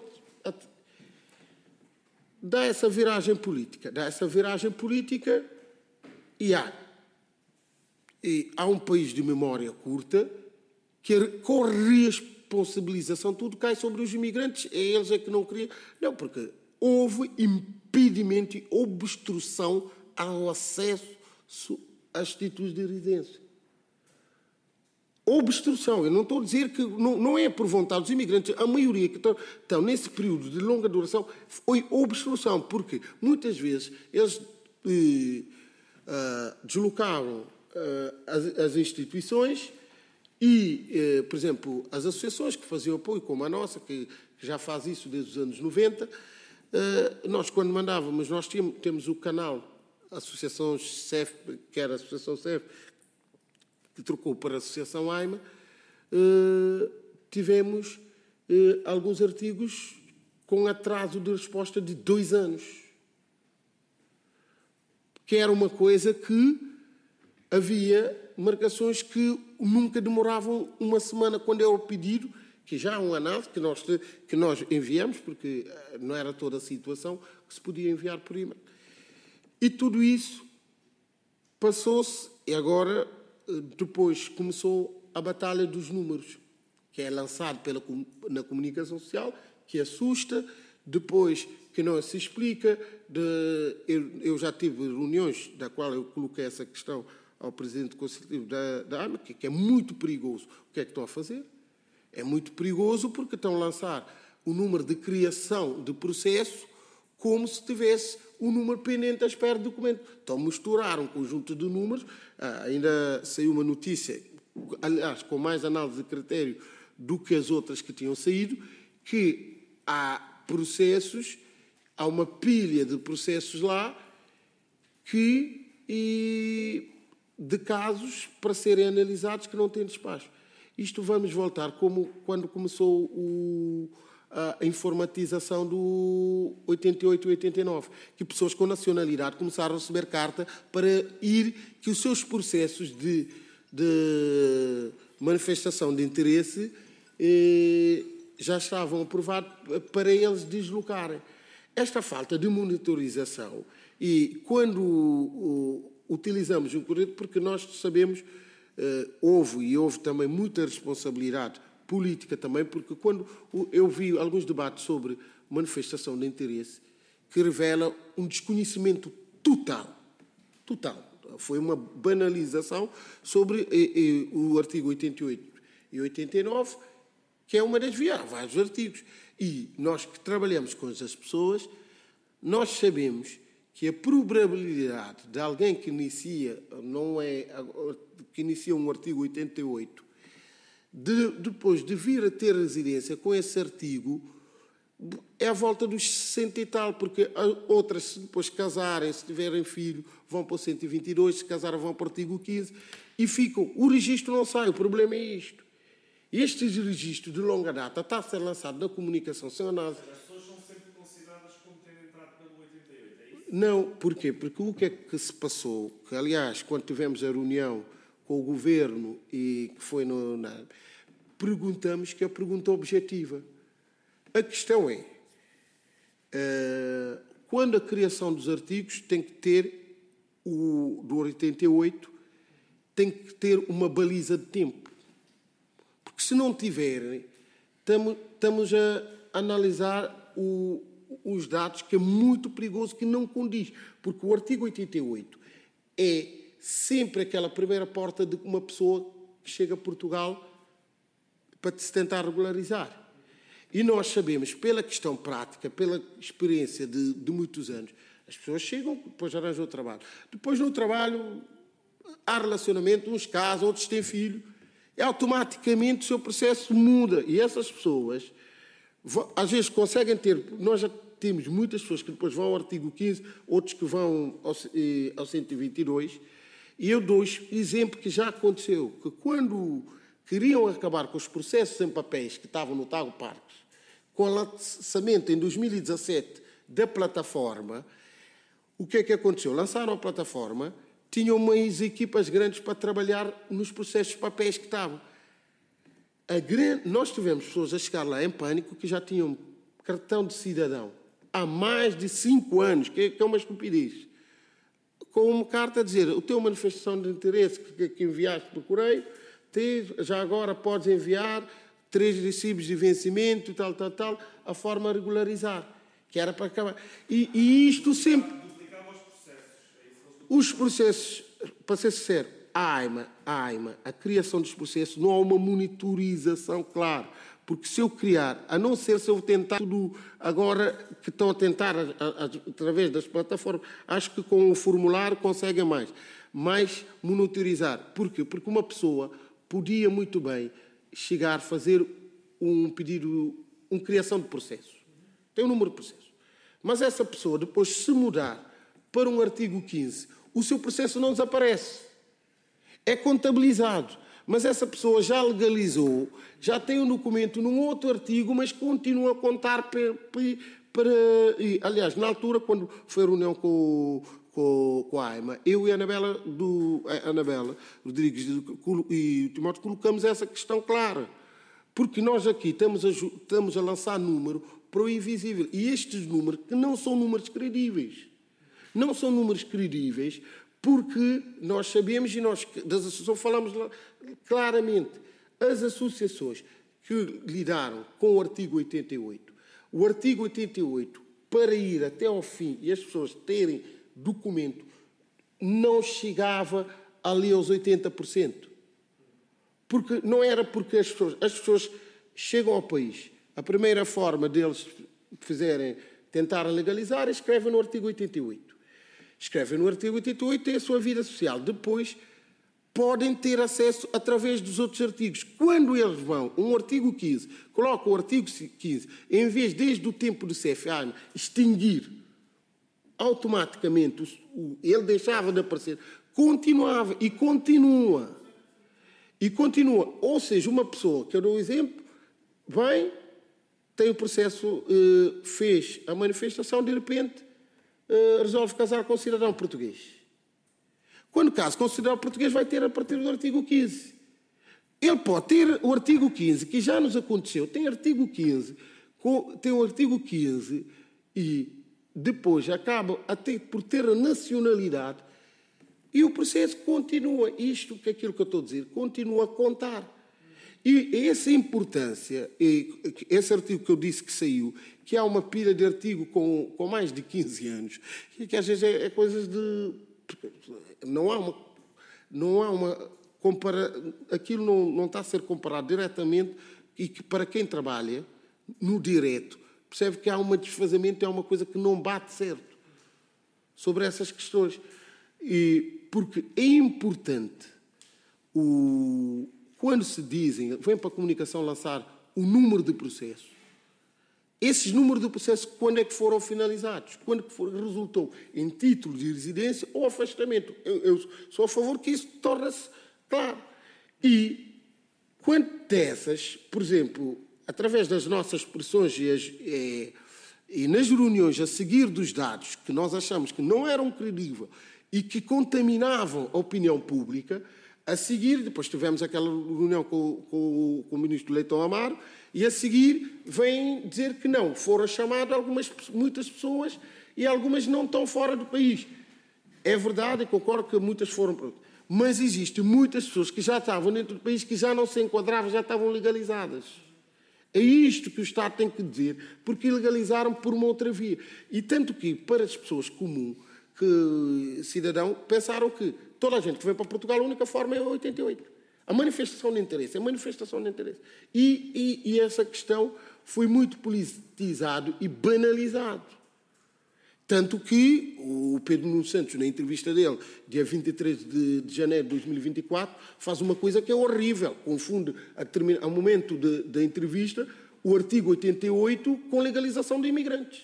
Dá essa viragem política. E há um país de memória curta que com responsabilização tudo cai sobre os imigrantes. É eles que não queriam. Não, porque houve impedimento e obstrução ao acesso às títulos de residência. Obstrução. Eu não estou a dizer que não é por vontade dos imigrantes. A maioria que estão nesse período de longa duração foi obstrução. Porque muitas vezes eles deslocaram as instituições e, por exemplo, as associações que faziam apoio, como a nossa, que já faz isso desde os anos 90, nós, quando mandávamos, nós temos o canal Associação CEF, que era a Associação CEF, que trocou para a Associação AIMA, tivemos alguns artigos com atraso de resposta de 2 anos. Que era uma coisa que havia marcações que nunca demoravam uma semana quando é o pedido, que já há um análise que nós enviamos, porque não era toda a situação que se podia enviar por e-mail. E tudo isso passou-se, e agora, depois, começou a batalha dos números, que é lançado na comunicação social, que assusta, depois que não se explica. Eu já tive reuniões da qual eu coloquei essa questão ao presidente conselheiro da AMA, que é muito perigoso. O que é que estão a fazer? É muito perigoso porque estão a lançar o número de criação de processo como se tivesse um número pendente à espera de documento. Estão a misturar um conjunto de números. Ainda saiu uma notícia, aliás, com mais análise de critério do que as outras que tinham saído, que há processos, há uma pilha de processos lá de casos para serem analisados que não têm despacho. Isto vamos voltar como quando começou a informatização do 88 e 89, que pessoas com nacionalidade começaram a receber carta para que os seus processos de manifestação de interesse já estavam aprovados para eles deslocarem. Esta falta de monitorização, e quando utilizamos um correto, porque nós sabemos, houve também muita responsabilidade política também, porque quando eu vi alguns debates sobre manifestação de interesse, que revela um desconhecimento total. Foi uma banalização sobre o artigo 88 e 89, que é uma desviar vários artigos. E nós que trabalhamos com as pessoas, nós sabemos que a probabilidade de alguém que inicia um artigo 88, depois de vir a ter residência com esse artigo, é à volta dos 60 e tal, porque outras, se depois casarem, se tiverem filho, vão para o 122, se casarem vão para o artigo 15, e ficam. O registro não sai, o problema é isto. Este registro de longa data está a ser lançado na comunicação sem análise.
As pessoas são sempre consideradas como tendo entrado pelo 88, é isso?
Não, porquê? Porque o que é que se passou? Que, aliás, quando tivemos a reunião com o Governo e que foi perguntamos, que é a pergunta objetiva. A questão é, quando a criação dos artigos tem que ter, do 88, tem que ter uma baliza de tempo. Porque se não tiverem, estamos a analisar os dados, que é muito perigoso, que não condiz. Porque o artigo 88 é sempre aquela primeira porta de uma pessoa que chega a Portugal para se tentar regularizar. E nós sabemos, pela questão prática, pela experiência de muitos anos, as pessoas chegam, depois arranjam o trabalho. Depois, no trabalho, há relacionamento, uns casam, outros têm filho, e automaticamente o seu processo muda. E essas pessoas, às vezes, conseguem ter... Nós já temos muitas pessoas que depois vão ao artigo 15, outros que vão ao 122, e eu dou exemplo que já aconteceu, que quando queriam acabar com os processos em papéis que estavam no Tago Parques, com o lançamento em 2017 da plataforma, o que é que aconteceu? Lançaram a plataforma, tinham umas equipas grandes para trabalhar nos processos de papéis que estavam. Nós tivemos pessoas a chegar lá em pânico que já tinham cartão de cidadão há mais de 5 anos, que é uma estupidez, com uma carta a dizer: o teu manifestação de interesse que enviaste por correio, já agora podes enviar 3 recibos de vencimento, tal, a forma a regularizar, que era para acabar. E isto sempre...
Duplicava os processos.
Os processos, para ser sincero, a criação dos processos, não há uma monitorização clara. Porque se eu criar, a não ser se eu tentar tudo agora, que estão a tentar através das plataformas, acho que com o formulário conseguem mais monitorizar. Porquê? Porque uma pessoa podia muito bem chegar a fazer um pedido, uma criação de processo. Tem um número de processos. Mas essa pessoa, depois, se mudar para um artigo 15, o seu processo não desaparece. É contabilizado. Mas essa pessoa já legalizou, já tem um documento num outro artigo, mas continua a contar para... Aliás, na altura, quando foi a reunião com a AIMA, eu e a Anabela Rodrigues e o Timóteo colocamos essa questão clara. Porque nós aqui estamos a lançar número para o invisível. E estes números, que não são números credíveis. Não são números credíveis porque nós sabemos, e nós das associações falamos claramente, as associações que lidaram com o artigo 88, o artigo 88, para ir até ao fim e as pessoas terem documento, não chegava ali aos 80%. Porque não era porque as pessoas chegam ao país, a primeira forma deles tentarem legalizar, escrevem no artigo 88. Escrevem no artigo 88, têm a sua vida social. Depois podem ter acesso através dos outros artigos. Quando eles vão, um artigo 15, colocam o artigo 15, em vez, desde o tempo do CFA, extinguir automaticamente, ele deixava de aparecer, continuava e continua. E continua. Ou seja, uma pessoa, que eu dou um exemplo, vem, tem o processo, fez a manifestação, de repente resolve casar com um cidadão português. Quando casa com um cidadão português, vai ter a partir do artigo 15. Ele pode ter o artigo 15, que já nos aconteceu, tem artigo 15, tem o artigo 15 e depois acaba por ter a nacionalidade e o processo continua, aquilo que eu estou a dizer, continua a contar. E essa importância, esse artigo que eu disse que saiu, que há uma pilha de artigo com mais de 15 anos, que às vezes é coisas de... Não há uma aquilo não está a ser comparado diretamente e que para quem trabalha no direto percebe que há um desfazamento, é uma coisa que não bate certo sobre essas questões. Porque é importante, quando se dizem, vem para a comunicação lançar o número de processos, esses números de processos, quando é que foram finalizados? Quando é que resultou em título de residência ou afastamento? Eu sou a favor que isso torne-se claro. E quando dessas, por exemplo, através das nossas expressões e nas reuniões a seguir dos dados que nós achamos que não eram credíveis e que contaminavam a opinião pública, a seguir, depois tivemos aquela reunião com o ministro Leitão Amaro, e a seguir vem dizer que não, foram chamadas muitas pessoas e algumas não estão fora do país. É verdade, eu concordo que muitas foram... Mas existem muitas pessoas que já estavam dentro do país, que já não se enquadravam, já estavam legalizadas. É isto que o Estado tem que dizer, porque legalizaram por uma outra via. E tanto que, para as pessoas comuns, que cidadão, pensaram que toda a gente que vem para Portugal, a única forma é 88. A manifestação de interesse, a manifestação de interesse. E essa questão foi muito politizado e banalizado. Tanto que o Pedro Nuno Santos, na entrevista dele, dia 23 de janeiro de 2024, faz uma coisa que é horrível. Confunde, ao momento da entrevista, o artigo 88 com legalização de imigrantes.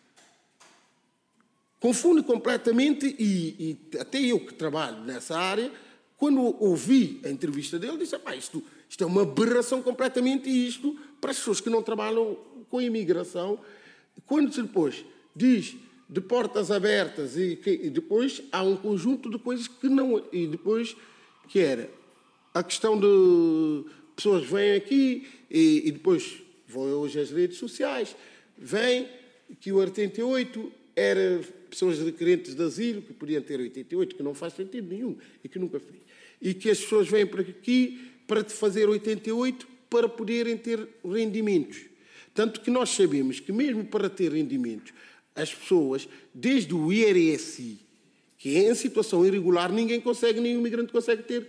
Confunde completamente e até eu que trabalho nessa área, quando ouvi a entrevista dele, disse, isto é uma aberração completamente isto para as pessoas que não trabalham com a imigração. Quando se depois diz de portas abertas e depois há um conjunto de coisas que não... E depois, que era a questão de pessoas vêm aqui e depois vão hoje às redes sociais, vêm que o 88 era pessoas requerentes de asilo, que podiam ter 88, que não faz sentido nenhum e que nunca fez. E que as pessoas vêm para aqui para fazer 88 para poderem ter rendimentos. Tanto que nós sabemos que mesmo para ter rendimentos, as pessoas, desde o IRSI, que é em situação irregular, ninguém consegue, nenhum imigrante consegue ter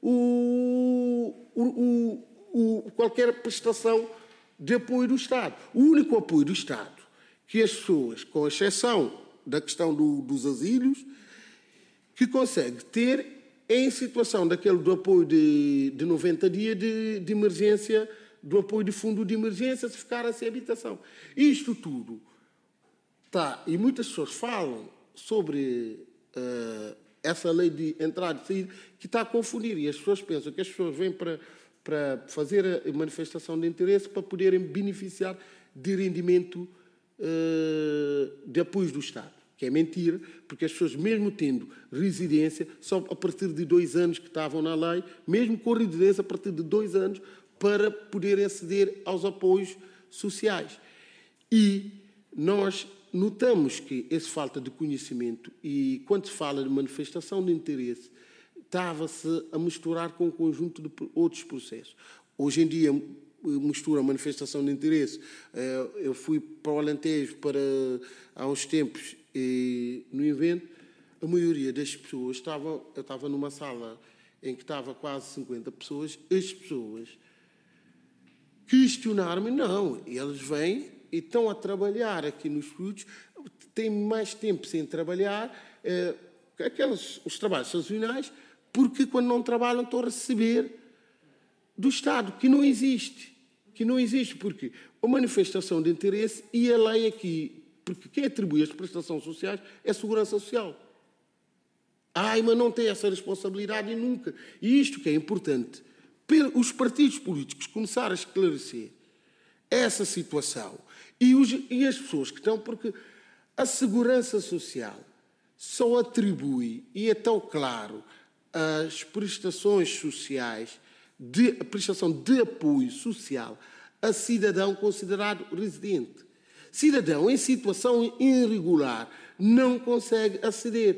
qualquer prestação de apoio do Estado. O único apoio do Estado que as pessoas, com exceção da questão dos asilos, que consegue ter em situação do apoio de 90 dias de emergência, do apoio de fundo de emergência, se ficar sem habitação. Isto tudo está, e muitas pessoas falam sobre essa lei de entrada e saída, que está a confundir, e as pessoas pensam que as pessoas vêm para fazer a manifestação de interesse para poderem beneficiar de rendimento de apoios do Estado, que é mentira, porque as pessoas, mesmo tendo residência, só a partir de 2 anos que estavam na lei, mesmo com residência a partir de 2 anos, para poderem aceder aos apoios sociais. E nós notamos que essa falta de conhecimento, e quando se fala de manifestação de interesse, estava-se a misturar com um conjunto de outros processos. Hoje em dia, mistura a manifestação de interesse. Eu fui para o Alentejo há uns tempos no evento, a maioria das pessoas eu estava numa sala em que estava quase 50 pessoas, as pessoas questionaram-me, não, eles vêm e estão a trabalhar aqui nos frutos, têm mais tempo sem trabalhar, os trabalhos sazonais, porque quando não trabalham estão a receber do Estado, que não existe, porque a manifestação de interesse e a lei aqui, porque quem atribui as prestações sociais é a Segurança Social. Mas não tem essa responsabilidade e nunca. E isto que é importante, os partidos políticos começarem a esclarecer essa situação. E as pessoas que estão, porque a segurança social só atribui, e é tão claro, as prestações sociais, a prestação de apoio social a cidadão considerado residente. Cidadão em situação irregular não consegue aceder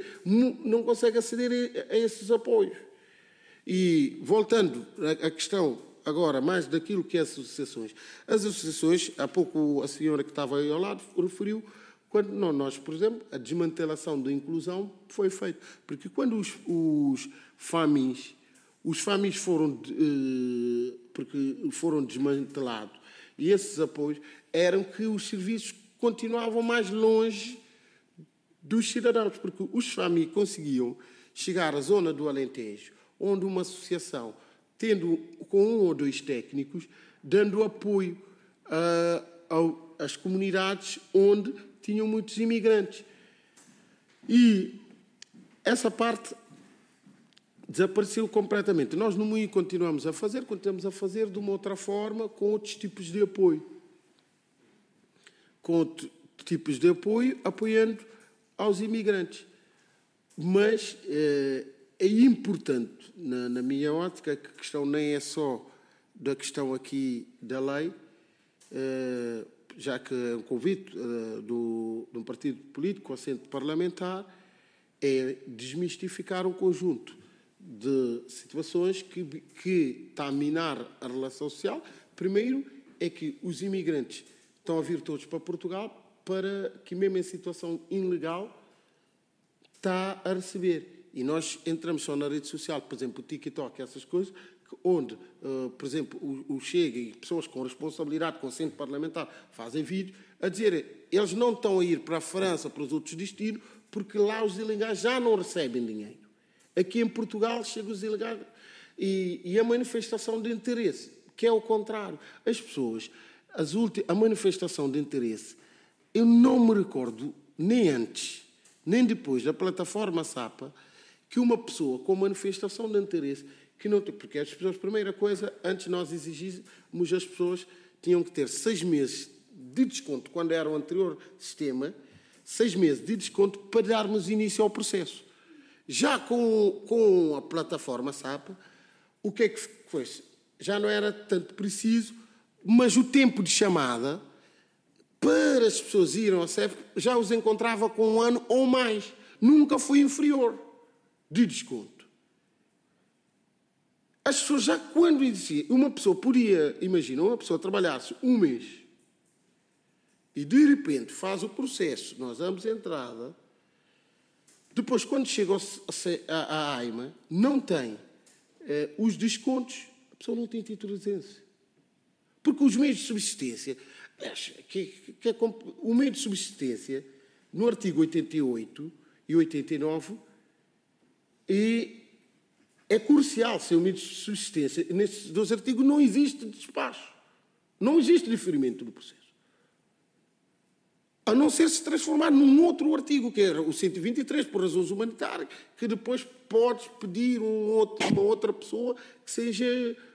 a esses apoios. E, voltando à questão agora mais daquilo que é as associações, há pouco a senhora que estava aí ao lado referiu, quando nós, por exemplo, a desmantelação da inclusão foi feita. Porque quando os FAMIs foram desmantelados, e esses apoios eram que os serviços continuavam mais longe dos cidadãos, porque os FAMI conseguiam chegar à zona do Alentejo, onde uma associação, tendo com 1 ou 2 técnicos, dando apoio às comunidades onde tinham muitos imigrantes. E essa parte desapareceu completamente. Nós no MUI continuamos a fazer de uma outra forma, com outros tipos de apoio. Apoiando aos imigrantes. Mas é importante, na minha ótica, que a questão nem é só da questão aqui da lei, já que é um convite de um partido político, assento parlamentar, é desmistificar um conjunto de situações que está a minar a relação social. Primeiro é que os imigrantes estão a vir todos para Portugal, para que mesmo em situação ilegal está a receber. E nós entramos só na rede social, por exemplo, o TikTok, essas coisas, onde, por exemplo, o Chega e pessoas com responsabilidade, com assento parlamentar, fazem vídeos a dizer eles não estão a ir para a França, para os outros destinos, porque lá os ilegais já não recebem dinheiro. Aqui em Portugal chegam os ilegais e a manifestação de interesse, que é o contrário. As pessoas, a manifestação de interesse, eu não me recordo, nem antes, nem depois da plataforma SAPA, que uma pessoa com manifestação de interesse, que não tem, porque as pessoas, primeira coisa, antes nós exigíamos, as pessoas tinham que ter 6 meses de desconto, quando era o anterior sistema, 6 meses de desconto para darmos início ao processo. Já com a plataforma SAPA, o que é que foi? Já não era tanto preciso, mas o tempo de chamada para as pessoas irem ao CEF já os encontrava com 1 ano ou mais. Nunca foi inferior de desconto. As pessoas já quando existia, uma pessoa podia, imagina, uma pessoa trabalhar-se 1 mês e de repente faz o processo, nós damos entrada. Depois, quando chega à AIMA, não tem os descontos, a pessoa não tem título de residência. Porque os meios de subsistência, o meio de subsistência, no artigo 88 e 89, é crucial ser o meio de subsistência. Nesses 2 artigos não existe despacho, não existe diferimento do processo. A não ser se transformar num outro artigo, que era o 123, por razões humanitárias, que depois podes pedir uma outra pessoa que seja,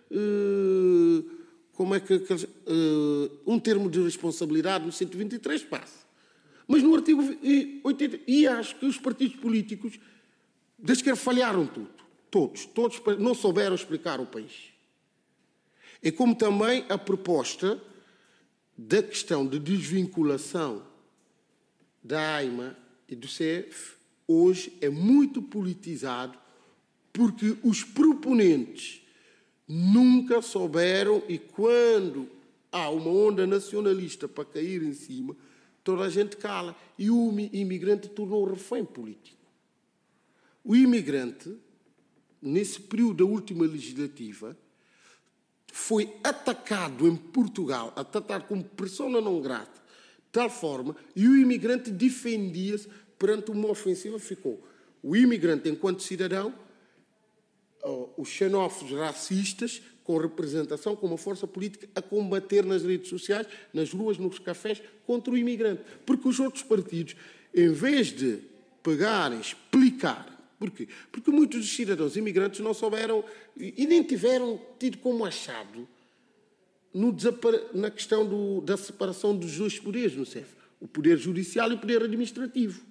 um termo de responsabilidade no 123 passa. Mas no artigo 80, e acho que os partidos políticos da esquerda falharam todos não souberam explicar o país. É como também a proposta da questão de desvinculação da AIMA e do CEF hoje é muito politizado porque os proponentes nunca souberam, e quando há uma onda nacionalista para cair em cima, toda a gente cala e o imigrante tornou refém político. O imigrante, nesse período da última legislativa, foi atacado em Portugal, atacado como persona não grata, de tal forma, e o imigrante defendia-se perante uma ofensiva. Ficou o imigrante enquanto cidadão, os xenófobos racistas, com representação, com uma força política, a combater nas redes sociais, nas ruas, nos cafés, contra o imigrante. Porque os outros partidos, em vez de pegarem, explicarem. Porquê? Porque muitos dos cidadãos imigrantes não souberam e nem tiveram tido como achado na questão da separação dos dois poderes no CEF, o poder judicial e o poder administrativo.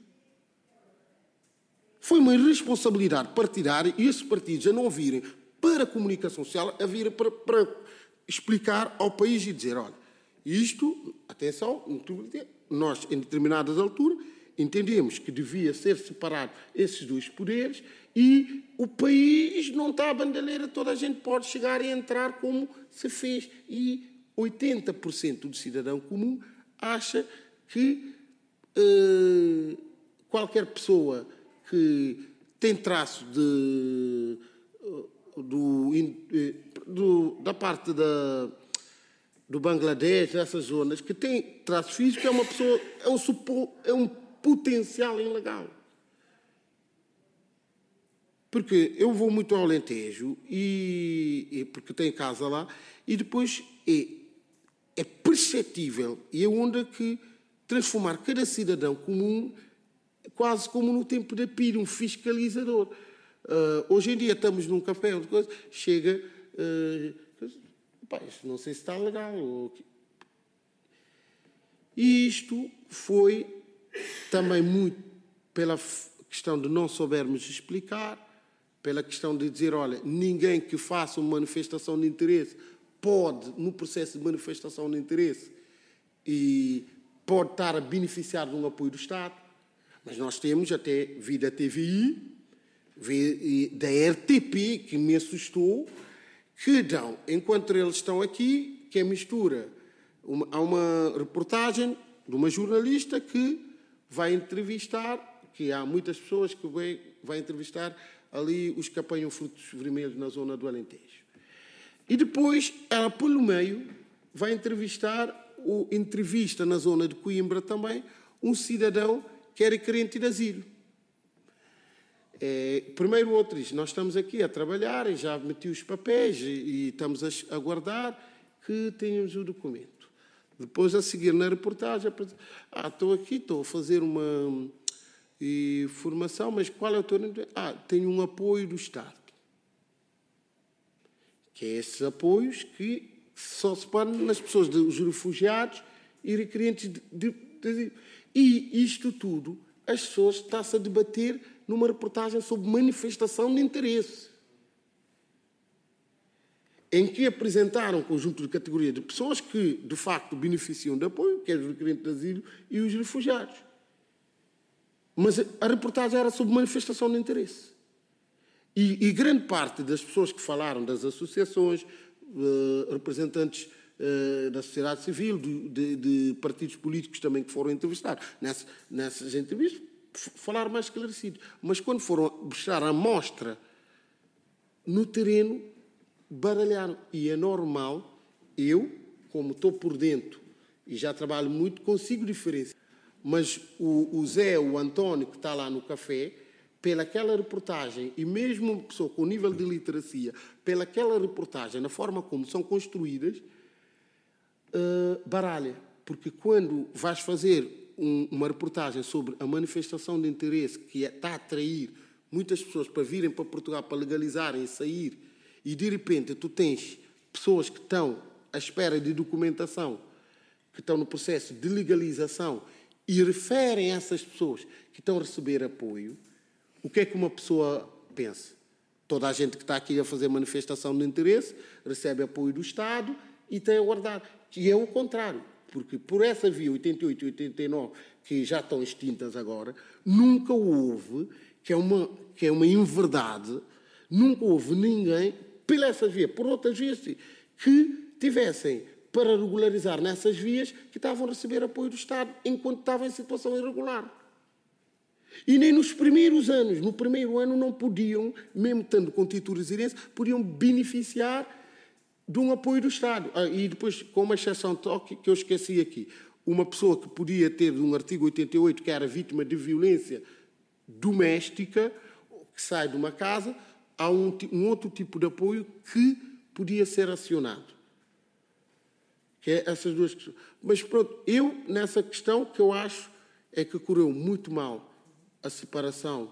Foi uma irresponsabilidade partidária e esses partidos a não virem para a comunicação social, a virem para explicar ao país e dizer, olha, isto, atenção, nós em determinadas alturas entendemos que devia ser separado esses dois poderes e o país não está à bandalheira, toda a gente pode chegar e entrar como se fez. E 80% do cidadão comum acha que qualquer pessoa que tem traço da parte do Bangladesh, dessas zonas, que tem traço físico, é uma pessoa, é um potencial ilegal. Porque eu vou muito ao Alentejo, porque tenho casa lá, e depois é perceptível, e é onde que transformar cada cidadão comum quase como no tempo da PIR, um fiscalizador. Hoje em dia estamos num café, outra coisa, chega, isto não sei se está legal. E isto foi também muito pela questão de não soubermos explicar, pela questão de dizer, olha, ninguém que faça uma manifestação de interesse pode, no processo de manifestação de interesse, e pode estar a beneficiar de um apoio do Estado. Mas nós temos até vida TVI, da RTP, que me assustou, que dão, enquanto eles estão aqui, que é mistura. Há uma reportagem de uma jornalista que vai entrevistar, que há muitas pessoas que vai entrevistar ali os que apanham frutos vermelhos na zona do Alentejo. E depois, ela, pelo meio, vai entrevista na zona de Coimbra também, um cidadão que era querente de asilo. Primeiro outro diz, nós estamos aqui a trabalhar e já meti os papéis e estamos a aguardar que tenhamos o documento. Depois, a seguir na reportagem, estou aqui, estou a fazer uma formação, mas qual é o teu nome? Tenho um apoio do Estado. Que é esses apoios que só se param nas pessoas, dos refugiados e requerentes de asilo. E isto tudo, as pessoas estão-se a debater numa reportagem sobre manifestação de interesse, em que apresentaram um conjunto de categorias de pessoas que, de facto, beneficiam de apoio, que é os requerentes de asilo e os refugiados. Mas a reportagem era sobre manifestação de interesse. E grande parte das pessoas que falaram, das associações, representantes da sociedade civil, de partidos políticos também que foram entrevistados, nessas entrevistas, falaram mais esclarecidos. Mas quando foram buscar a amostra no terreno, baralharam. E é normal, eu, como estou por dentro e já trabalho muito, consigo diferenciar. Mas o Zé, o António, que está lá no café, pelaquela reportagem, e mesmo uma pessoa com nível de literacia, pelaquela reportagem, na forma como são construídas, baralha. Porque quando vais fazer uma reportagem sobre a manifestação de interesse que está a atrair muitas pessoas para virem para Portugal, para legalizarem e sair, e de repente tu tens pessoas que estão à espera de documentação, que estão no processo de legalização, e referem a essas pessoas que estão a receber apoio, o que é que uma pessoa pensa? Toda a gente que está aqui a fazer manifestação de interesse recebe apoio do Estado e tem a guardar. E é o contrário, porque por essa via 88 e 89, que já estão extintas agora, nunca houve, que é uma inverdade, nunca houve ninguém, pela essa via, por outras vias, que tivessem para regularizar nessas vias que estavam a receber apoio do Estado enquanto estavam em situação irregular. E nem nos primeiros anos, no primeiro ano não podiam, mesmo estando com título de residência, podiam beneficiar de um apoio do Estado. E depois, com uma exceção que eu esqueci aqui, uma pessoa que podia ter um artigo 88, que era vítima de violência doméstica, que sai de uma casa, há um outro tipo de apoio que podia ser acionado. Que é essas duas questões. Mas pronto, eu, nessa questão, que eu acho é que correu muito mal a separação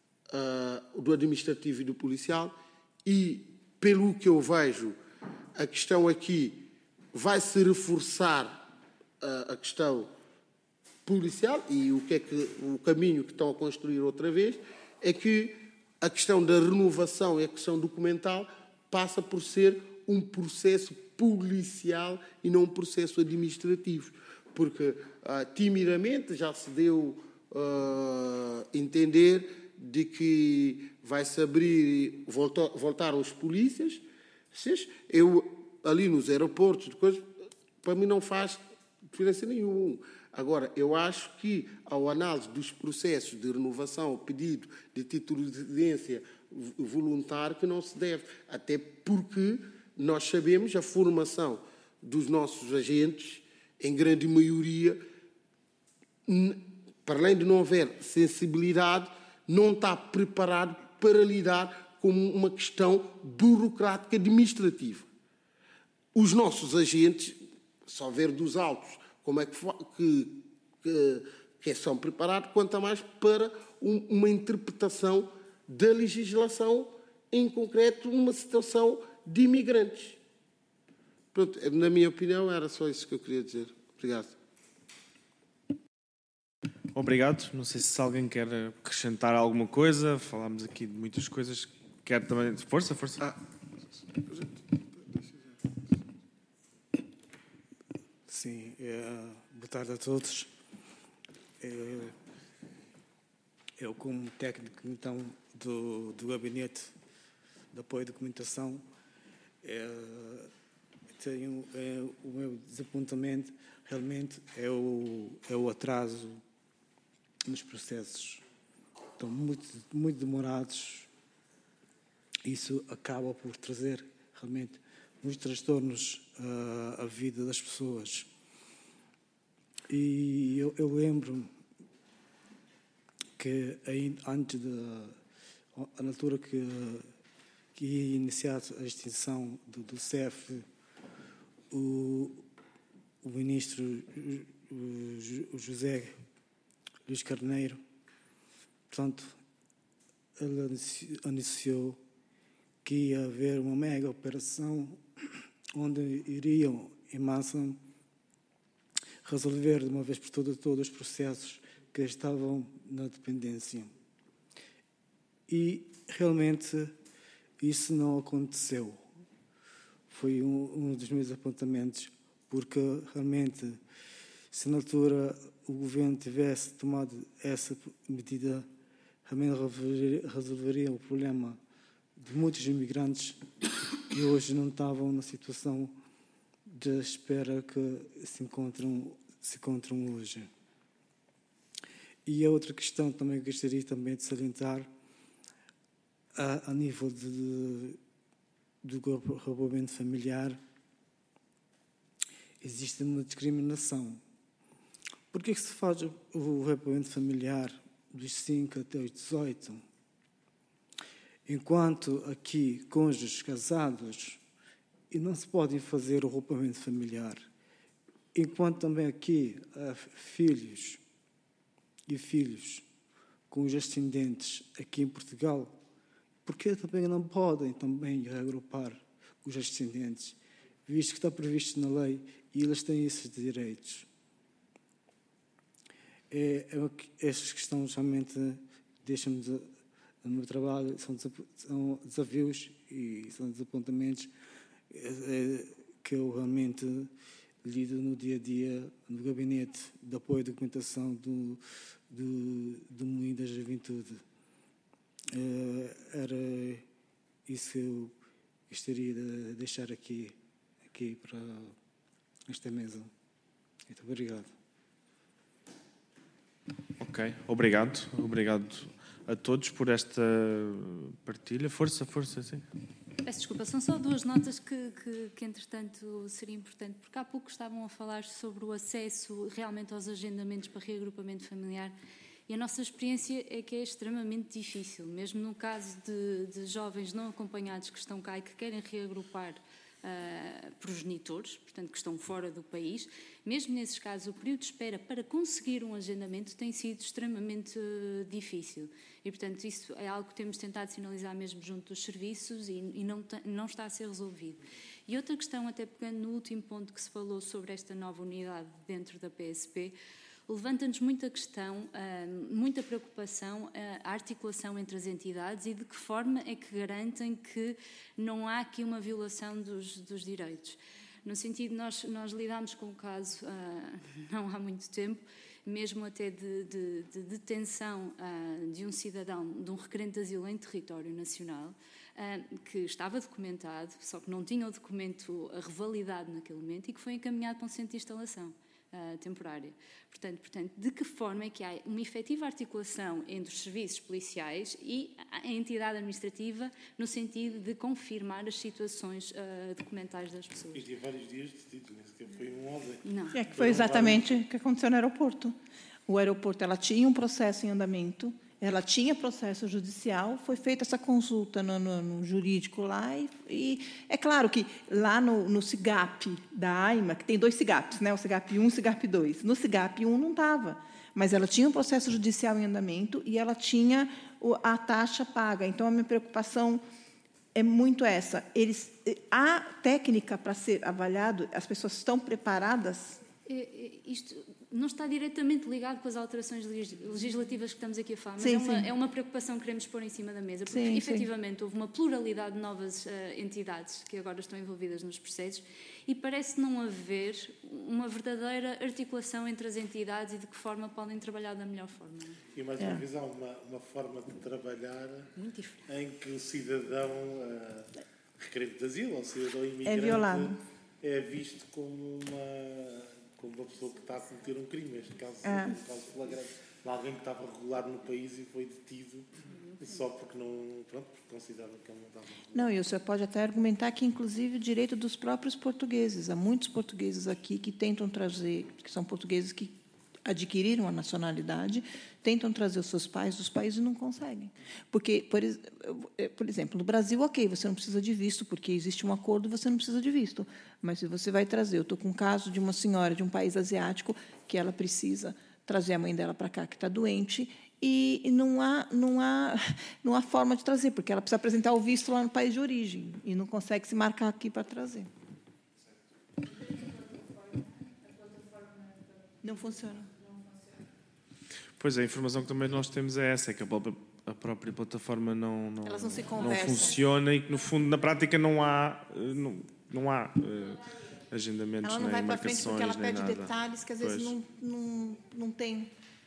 do administrativo e do policial, e, pelo que eu vejo, a questão aqui vai-se reforçar a questão policial, e o caminho que estão a construir outra vez é que a questão da renovação e a questão documental passa por ser um processo policial e não um processo administrativo, porque timidamente já se deu a entender de que vai-se abrir, voltaram os polícias. Eu, ali nos aeroportos, para mim não faz diferença nenhuma. Agora, eu acho que, ao análise dos processos de renovação, pedido de título de residência voluntário, que não se deve. Até porque nós sabemos a formação dos nossos agentes, em grande maioria, para além de não haver sensibilidade, não está preparado para lidar com uma questão burocrática administrativa. Os nossos agentes, só ver dos autos, como é que são preparados, quanto mais para uma interpretação da legislação, em concreto, numa situação de imigrantes. Pronto, na minha opinião, era só isso que eu queria dizer. Obrigado.
Obrigado. Não sei se alguém quer acrescentar alguma coisa. Falámos aqui de muitas coisas. Quer também... Força.
Sim, boa tarde a todos. Eu, como técnico, então, do Gabinete de Apoio à Documentação, tenho o meu desapontamento, realmente, é o atraso nos processos. Estão muito demorados. Isso acaba por trazer, realmente, muitos transtornos à vida das pessoas. E eu lembro que antes na altura que ia iniciar a extinção do CEF, o ministro José Luís Carneiro, portanto, ele anunciou que ia haver uma mega operação onde iriam, em massa, resolver de uma vez por todas todos os processos que estavam na dependência. E, realmente, isso não aconteceu. Foi um dos meus apontamentos, porque, realmente, se na altura o governo tivesse tomado essa medida, realmente resolveria o problema de muitos imigrantes que hoje não estavam na situação de espera que se encontram hoje. E a outra questão também que gostaria também de salientar, a nível do agrupamento familiar, existe uma discriminação. Por que se faz o agrupamento familiar dos 5 até os 18? Enquanto aqui, cônjuges casados, e não se pode fazer o agrupamento familiar. Enquanto também aqui há filhos com os ascendentes aqui em Portugal, porque também não podem também reagrupar os ascendentes, visto que está previsto na lei e eles têm esses direitos. Estas questões realmente deixam-me no meu trabalho, são desafios e são desapontamentos que eu realmente lido no dia a dia no Gabinete de Apoio à Documentação do Moinho da Juventude. Era isso que eu gostaria de deixar aqui para esta mesa. Muito obrigado.
Ok, obrigado a todos por esta partilha. Força, sim.
Peço desculpa, são só duas notas que entretanto, seria importante, porque há pouco estavam a falar sobre o acesso realmente aos agendamentos para reagrupamento familiar, e a nossa experiência é que é extremamente difícil, mesmo no caso de jovens não acompanhados que estão cá e que querem reagrupar progenitores, portanto, que estão fora do país. Mesmo nesses casos, o período de espera para conseguir um agendamento tem sido extremamente difícil. E, portanto, isso é algo que temos tentado sinalizar mesmo junto dos serviços e não está a ser resolvido. E outra questão, até pegando no último ponto que se falou sobre esta nova unidade dentro da PSP, levanta-nos muita questão, muita preocupação, a articulação entre as entidades e de que forma é que garantem que não há aqui uma violação dos direitos. No sentido, nós lidámos com o caso não há muito tempo, mesmo até de detenção de um cidadão, de um requerente de asilo em território nacional, que estava documentado, só que não tinha o documento revalidado naquele momento e que foi encaminhado para um centro de instalação temporária. Portanto, de que forma é que há uma efetiva articulação entre os serviços policiais e a entidade administrativa no sentido de confirmar as situações documentais das pessoas?
E tinha vários dias de título, nem sequer foi um ordem.
Não. É que foi exatamente o que aconteceu no aeroporto. O aeroporto, ela tinha um processo em andamento, ela tinha processo judicial, foi feita essa consulta no jurídico lá, e é claro que lá no SIGAP da AIMA, que tem 2 SIGAPs, né, o SIGAP 1 e o SIGAP 2, no SIGAP 1 não estava, mas ela tinha um processo judicial em andamento e ela tinha a taxa paga. Então, a minha preocupação é muito essa. A técnica para ser avaliado, as pessoas estão preparadas?
Isto não está diretamente ligado com as alterações legislativas que estamos aqui a falar, mas
sim,
é uma preocupação que queremos pôr em cima da mesa, porque efetivamente houve uma pluralidade de novas entidades que agora estão envolvidas nos processos e parece não haver uma verdadeira articulação entre as entidades e de que forma podem trabalhar da melhor forma.
E mais uma vez há uma forma de trabalhar em que o cidadão requerente de asilo ou cidadão imigrante é visto como uma pessoa que está a cometer um crime, neste caso, um caso flagrante, de alguém que estava regular no país e foi detido só porque porque consideraram que ele não estava regular.
Não, e o senhor pode até argumentar que, inclusive, o direito dos próprios portugueses. Há muitos portugueses aqui que tentam trazer, que são portugueses que adquiriram a nacionalidade, tentam trazer os seus pais dos países e não conseguem. Porque, por exemplo, no Brasil, ok, você não precisa de visto, porque existe um acordo, você não precisa de visto. Mas se você vai trazer, eu estou com um caso de uma senhora de um país asiático que ela precisa trazer a mãe dela para cá, que está doente, e não há forma de trazer, porque ela precisa apresentar o visto lá no país de origem, e não consegue se marcar aqui para trazer. Não funciona.
Pois é, a informação que também nós temos é essa, é que a própria plataforma não funciona e que, no fundo, na prática não há agendamentos,
ela não
nem
vai para frente porque ela pede
nada.
detalhes que às vezes não tem.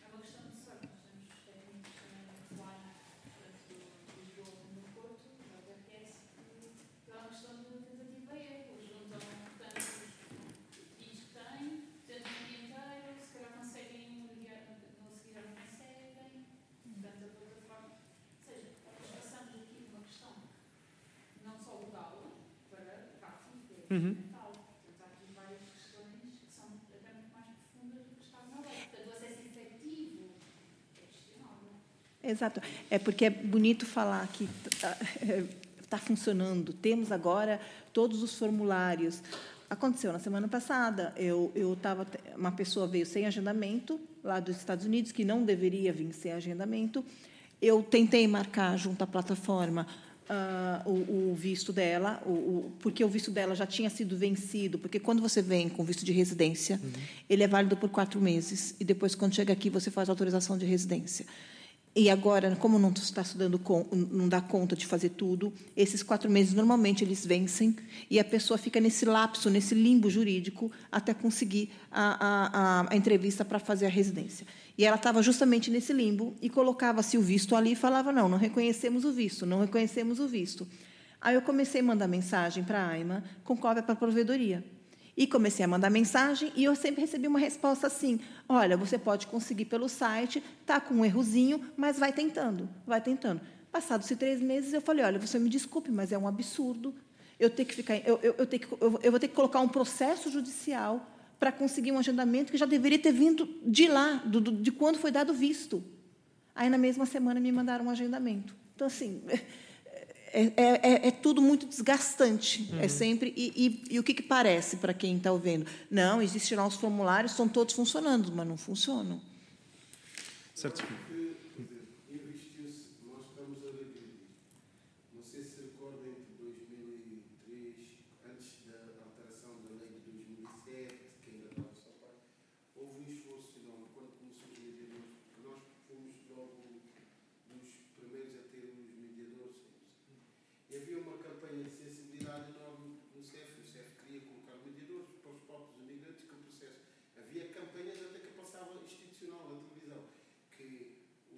Exato. É porque é bonito falar que está funcionando. Temos agora todos os formulários. Aconteceu na semana passada. Uma pessoa veio sem agendamento lá dos Estados Unidos, que não deveria vir sem agendamento. Eu tentei marcar junto à plataforma o visto dela, porque o visto dela já tinha sido vencido, porque quando você vem com visto de residência, ele é válido por 4 meses, e depois, quando chega aqui, você faz autorização de residência. E agora, como não dá conta de fazer tudo, esses 4 meses, normalmente, eles vencem, e a pessoa fica nesse lapso, nesse limbo jurídico, até conseguir a entrevista para fazer a residência. E ela estava justamente nesse limbo, e colocava-se o visto ali e falava, não reconhecemos o visto, não reconhecemos o visto. Aí eu comecei a mandar mensagem para a AIMA, com cópia para a provedoria. E comecei a mandar mensagem, e eu sempre recebi uma resposta assim, olha, você pode conseguir pelo site, está com um errozinho, mas vai tentando, vai tentando. Passados-se 3 meses, eu falei, olha, você me desculpe, mas é um absurdo, eu vou ter que colocar um processo judicial para conseguir um agendamento que já deveria ter vindo de lá, de quando foi dado o visto. Aí, na mesma semana, me mandaram um agendamento. Então, assim, é tudo muito desgastante. É sempre e o que parece para quem está ouvindo? Não, existem lá os formulários, estão todos funcionando, mas não funcionam.
Certo.
Investiu-se, nós estamos a regredir. Não sei se recorda entre 2003, antes da alteração da lei de 2007, que ainda estava só para, houve um esforço enorme quando começou os mediadores, porque nós fomos logo dos primeiros a ter os mediadores. E havia uma campanha de sensibilidade enorme no CEF. O CEF queria colocar mediadores para os próprios imigrantes que o processo. Havia campanhas até que passava institucional na televisão, que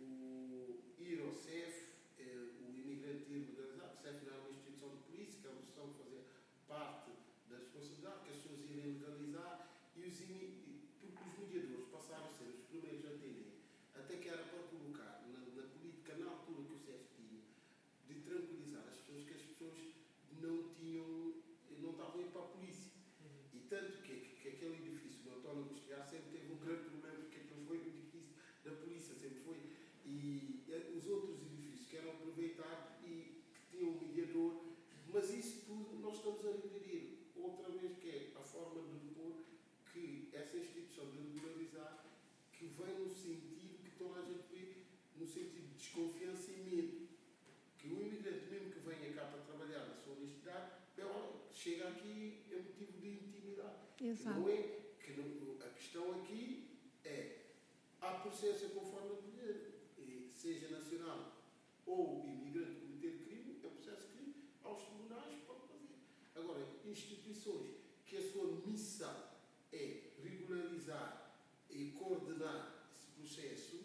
ir ao CEF, o imigrante ir legalizado, o CEF não era uma instituição de polícia, que é uma instituição que fazia parte da responsabilidade, que as pessoas irem legalizar, e os mediadores passaram a ser os primeiros a terem, até que era para colocar na política, na altura que o CEF tinha, de tranquilizar as pessoas, que as pessoas não estavam a ir para a polícia. E tanto que aquele edifício do António Bustiar sempre teve um grande problema, porque aquilo foi um edifício da polícia, sempre foi. E os outros edifícios que eram aproveitados e que tinham um mediador, mas isso tudo nós estamos a regredir. Outra vez, que é a forma de depor, que essa instituição de regularizar, que vem no sentido que toda a gente vê, no sentido de desconfiança e medo. Que o imigrante, mesmo que venha cá para trabalhar na sua honestidade, chega aqui é motivo de intimidade.
Exato.
A questão aqui é a processa conforme a poder, seja nacional ou imigrante cometer crime, é o processo de crime aos tribunais para fazer. Agora, instituições que a sua missão é regularizar e coordenar esse processo,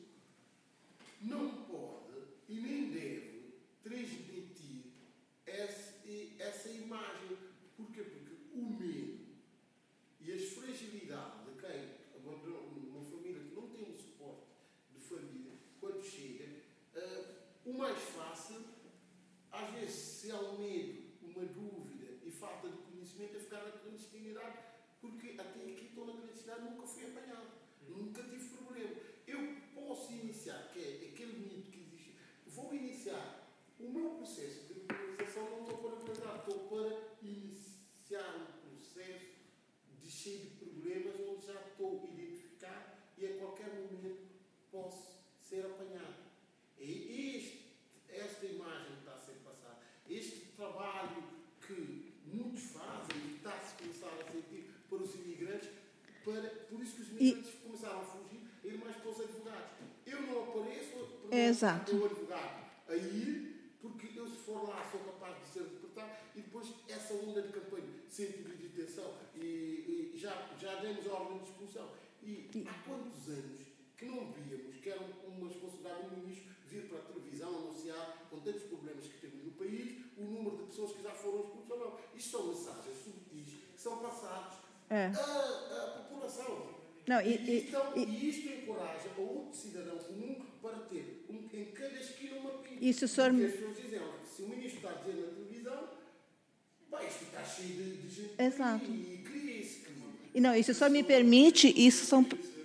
não pode e nem deve transmitir essa imagem. Porquê? Porque o medo e as fragilidades de quem abandona uma família que não tem um suporte de família, quando chega, o mais fácil, às vezes, se há um medo, uma dúvida e falta de conhecimento, é ficar na clandestinidade, porque até aqui estou na clandestinidade, nunca fui apanhado, nunca tive problema. Eu posso iniciar, que é aquele mito que existe, vou iniciar o meu processo de regularização, não estou para regular, estou para iniciar um processo de cheio de problemas, onde já estou identificado e a qualquer momento posso ser apanhado. E esta imagem que está a ser passada, este trabalho que muitos fazem e está-se a começar a sentir para os imigrantes, por isso que os imigrantes começaram a fugir, a ir mais para os advogados. Eu não apareço,
Exato.
o advogado a ir, porque eu, se for lá, sou capaz de ser libertado, e depois essa onda de campanha, sentido de detenção, e já demos a ordem de expulsão. E há quantos anos que não víamos que era uma responsabilidade do ministro vir para a televisão anunciar, com tantos problemas que temos no país, o número de pessoas que já foram expulsas ou não. Isto são mensagens subtis que são passadas à população.
Não,
e isto encoraja a outro cidadão comum para ter em cada esquina uma pinta.
Isso, senhor...
Porque as pessoas dizem, se o ministro está a dizer na televisão, isto está cheio de gente.
Exato.
E cria esse clima.
E não, isso só me permite, isso são...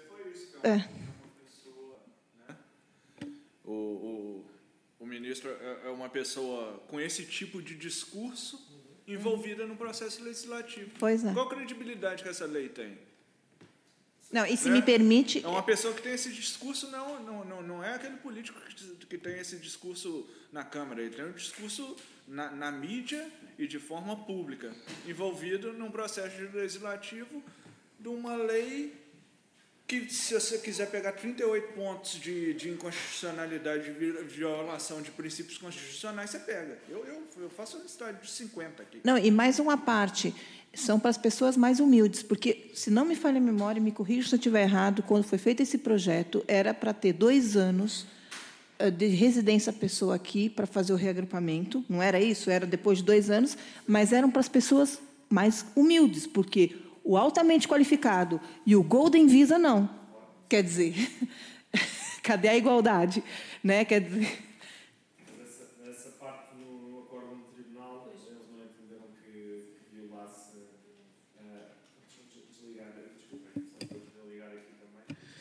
O ministro é uma pessoa com esse tipo de discurso envolvida no processo legislativo.
Pois é.
Qual credibilidade que essa lei tem?
Não, e se me permite...
É uma pessoa que tem esse discurso, não é aquele político que tem esse discurso na Câmara, ele tem um discurso na mídia e de forma pública, envolvido num processo legislativo de uma lei que, se você quiser pegar 38 pontos de inconstitucionalidade, de violação de princípios constitucionais, você pega. Eu faço uma listagem de 50 aqui.
Não, e mais uma parte, são para as pessoas mais humildes, porque, se não me falha a memória, me corrija se eu estiver errado, quando foi feito esse projeto, era para ter 2 anos de residência a pessoa aqui para fazer o reagrupamento, não era isso? Era depois de 2 anos, mas eram para as pessoas mais humildes, porque o altamente qualificado e o Golden Visa não. Quer dizer, cadê a igualdade? Né? Quer dizer...
Nessa parte, no acordo no tribunal, eles não entenderam que violasse... desligar aqui também.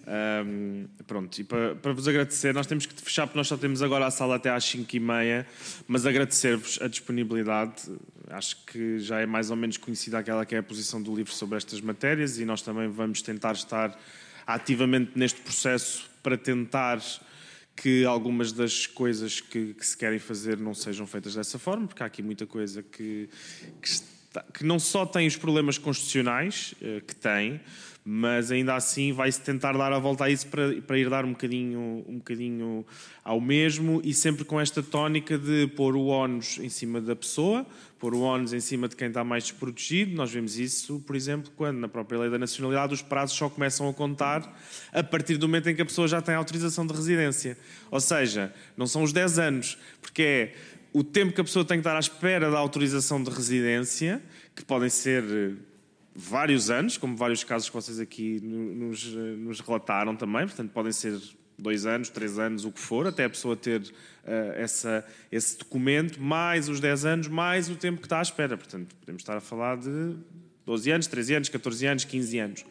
Pronto, e para vos agradecer, nós temos que fechar porque nós só temos agora a sala até às 5h30, mas agradecer-vos a disponibilidade. Acho que já é mais ou menos conhecida aquela que é a posição do LIVRE sobre estas matérias e nós também vamos tentar estar ativamente neste processo para tentar que algumas das coisas que se querem fazer não sejam feitas dessa forma, porque há aqui muita coisa que não só tem os problemas constitucionais que tem, mas ainda assim vai-se tentar dar a volta a isso para ir dar um bocadinho ao mesmo e sempre com esta tónica de pôr o ónus em cima da pessoa, pôr o ónus em cima de quem está mais desprotegido. Nós vemos isso, por exemplo, quando na própria lei da nacionalidade os prazos só começam a contar a partir do momento em que a pessoa já tem autorização de residência. Ou seja, não são os 10 anos, porque é o tempo que a pessoa tem que estar à espera da autorização de residência, que podem ser vários anos, como vários casos que vocês aqui nos relataram também, portanto podem ser 2 anos, 3 anos, o que for, até a pessoa ter esse documento, mais os 10 anos, mais o tempo que está à espera. Portanto, podemos estar a falar de 12 anos, 13 anos, 14 anos, 15 anos.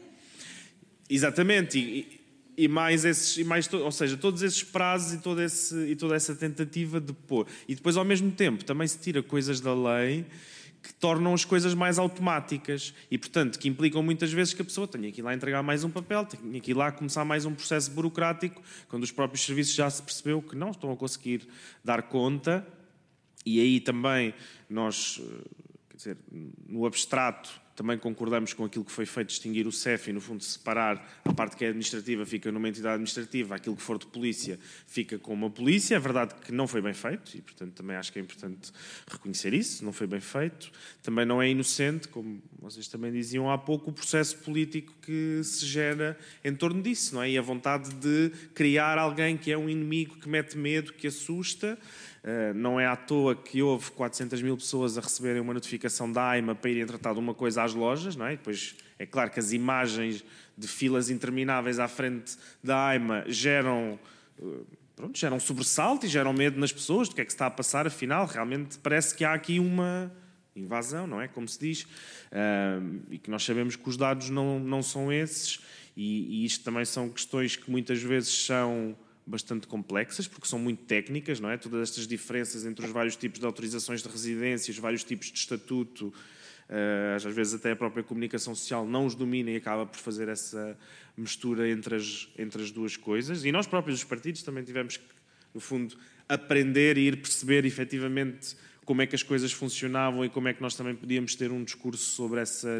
Exatamente, e mais ou seja, todos esses prazos e toda essa tentativa de pôr. E depois, ao mesmo tempo, também se tira coisas da lei que tornam as coisas mais automáticas e, portanto, que implicam muitas vezes que a pessoa tenha que ir lá entregar mais um papel, tenha que ir lá começar mais um processo burocrático, quando os próprios serviços já se percebeu que não estão a conseguir dar conta. E aí também nós, quer dizer, no abstrato, também concordamos com aquilo que foi feito, distinguir o CEF e, no fundo, separar a parte que é administrativa, fica numa entidade administrativa, aquilo que for de polícia fica com uma polícia. É verdade que não foi bem feito e, portanto, também acho que é importante reconhecer isso, não foi bem feito. Também não é inocente, como vocês também diziam há pouco, o processo político que se gera em torno disso, não é? E a vontade de criar alguém que é um inimigo, que mete medo, que assusta. Não é à toa que houve 400 mil pessoas a receberem uma notificação da AIMA para irem tratar de uma coisa às lojas, não é? E depois é claro que as imagens de filas intermináveis à frente da AIMA geram sobressalto e geram medo nas pessoas do que é que se está a passar. Afinal, realmente parece que há aqui uma invasão, não é? Como se diz, e que nós sabemos que os dados não são esses, e isto também são questões que muitas vezes são bastante complexas, porque são muito técnicas, não é? Todas estas diferenças entre os vários tipos de autorizações de residência, os vários tipos de estatuto, às vezes até a própria comunicação social não os domina e acaba por fazer essa mistura entre as duas coisas. E nós próprios, os partidos, também tivemos que, no fundo, aprender e ir perceber efetivamente como é que as coisas funcionavam e como é que nós também podíamos ter um discurso sobre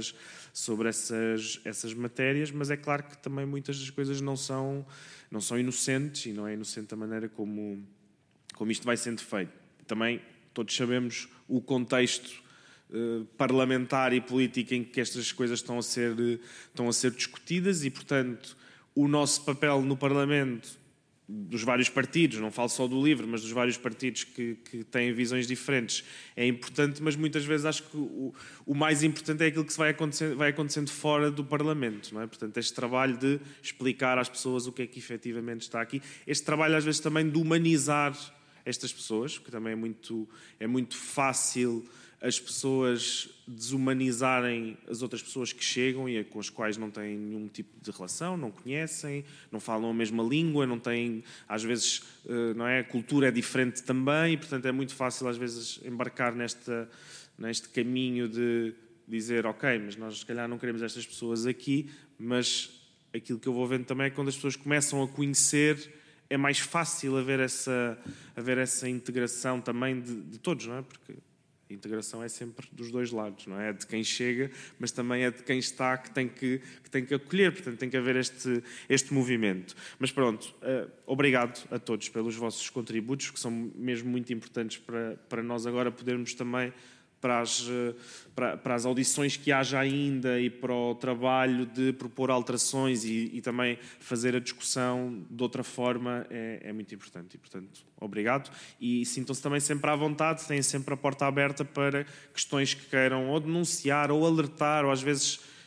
essas matérias, mas é claro que também muitas das coisas não são inocentes e não é inocente a maneira como isto vai sendo feito. Também todos sabemos o contexto parlamentar e político em que estas coisas estão a ser discutidas e, portanto, o nosso papel no Parlamento, dos vários partidos, não falo só do LIVRE, mas dos vários partidos que têm visões diferentes, é importante, mas muitas vezes acho que o mais importante é aquilo que vai acontecendo fora do Parlamento, não é? Portanto, este trabalho de explicar às pessoas o que é que efetivamente está aqui, este trabalho às vezes também de humanizar estas pessoas, porque também é muito fácil as pessoas desumanizarem as outras pessoas que chegam e com as quais não têm nenhum tipo de relação, não conhecem, não falam a mesma língua, não têm, às vezes, não é? A cultura é diferente também e, portanto, é muito fácil às vezes embarcar neste caminho de dizer, ok, mas nós se calhar não queremos estas pessoas aqui, mas aquilo que eu vou vendo também é que quando as pessoas começam a conhecer, é mais fácil haver essa integração também de todos, não é? Porque a integração é sempre dos dois lados, não é? É de quem chega, mas também é de quem está que tem que acolher, portanto tem que haver este movimento. Mas pronto, obrigado a todos pelos vossos contributos, que são mesmo muito importantes para nós agora podermos também, para as audições que haja ainda e para o trabalho de propor alterações e também fazer a discussão de outra forma é muito importante. E, portanto, obrigado. E sintam-se também sempre à vontade, têm sempre a porta aberta para questões que queiram ou denunciar ou alertar, ou às vezes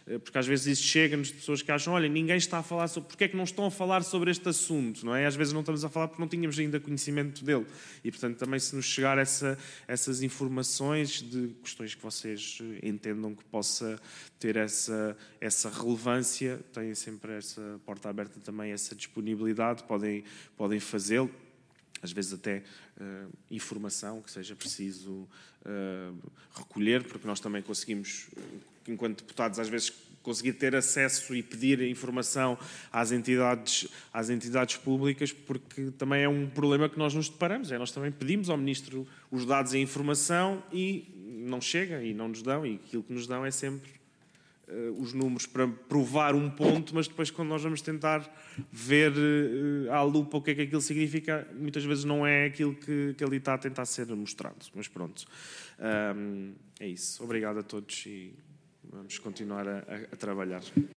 porque às vezes isso chega-nos de pessoas que acham, olha, ninguém está a falar sobre, porque é que não estão a falar sobre este assunto, não é? Às vezes não estamos a falar porque não tínhamos ainda conhecimento dele. E, portanto, também se nos chegar essas informações de questões que vocês entendam que possa ter essa relevância, têm sempre essa porta aberta também, essa disponibilidade, podem fazê-lo. Às vezes até informação que seja preciso recolher, porque nós também conseguimos, enquanto deputados, às vezes conseguir ter acesso e pedir informação às entidades públicas, porque também é um problema que nós nos deparamos. Nós também pedimos ao Ministro os dados e a informação e não chega, e não nos dão, e aquilo que nos dão é sempre os números para provar um ponto, mas depois quando nós vamos tentar ver à lupa o que é que aquilo significa, muitas vezes não é aquilo que ali está a tentar ser mostrado. Mas pronto, é isso. Obrigado a todos e vamos continuar a trabalhar.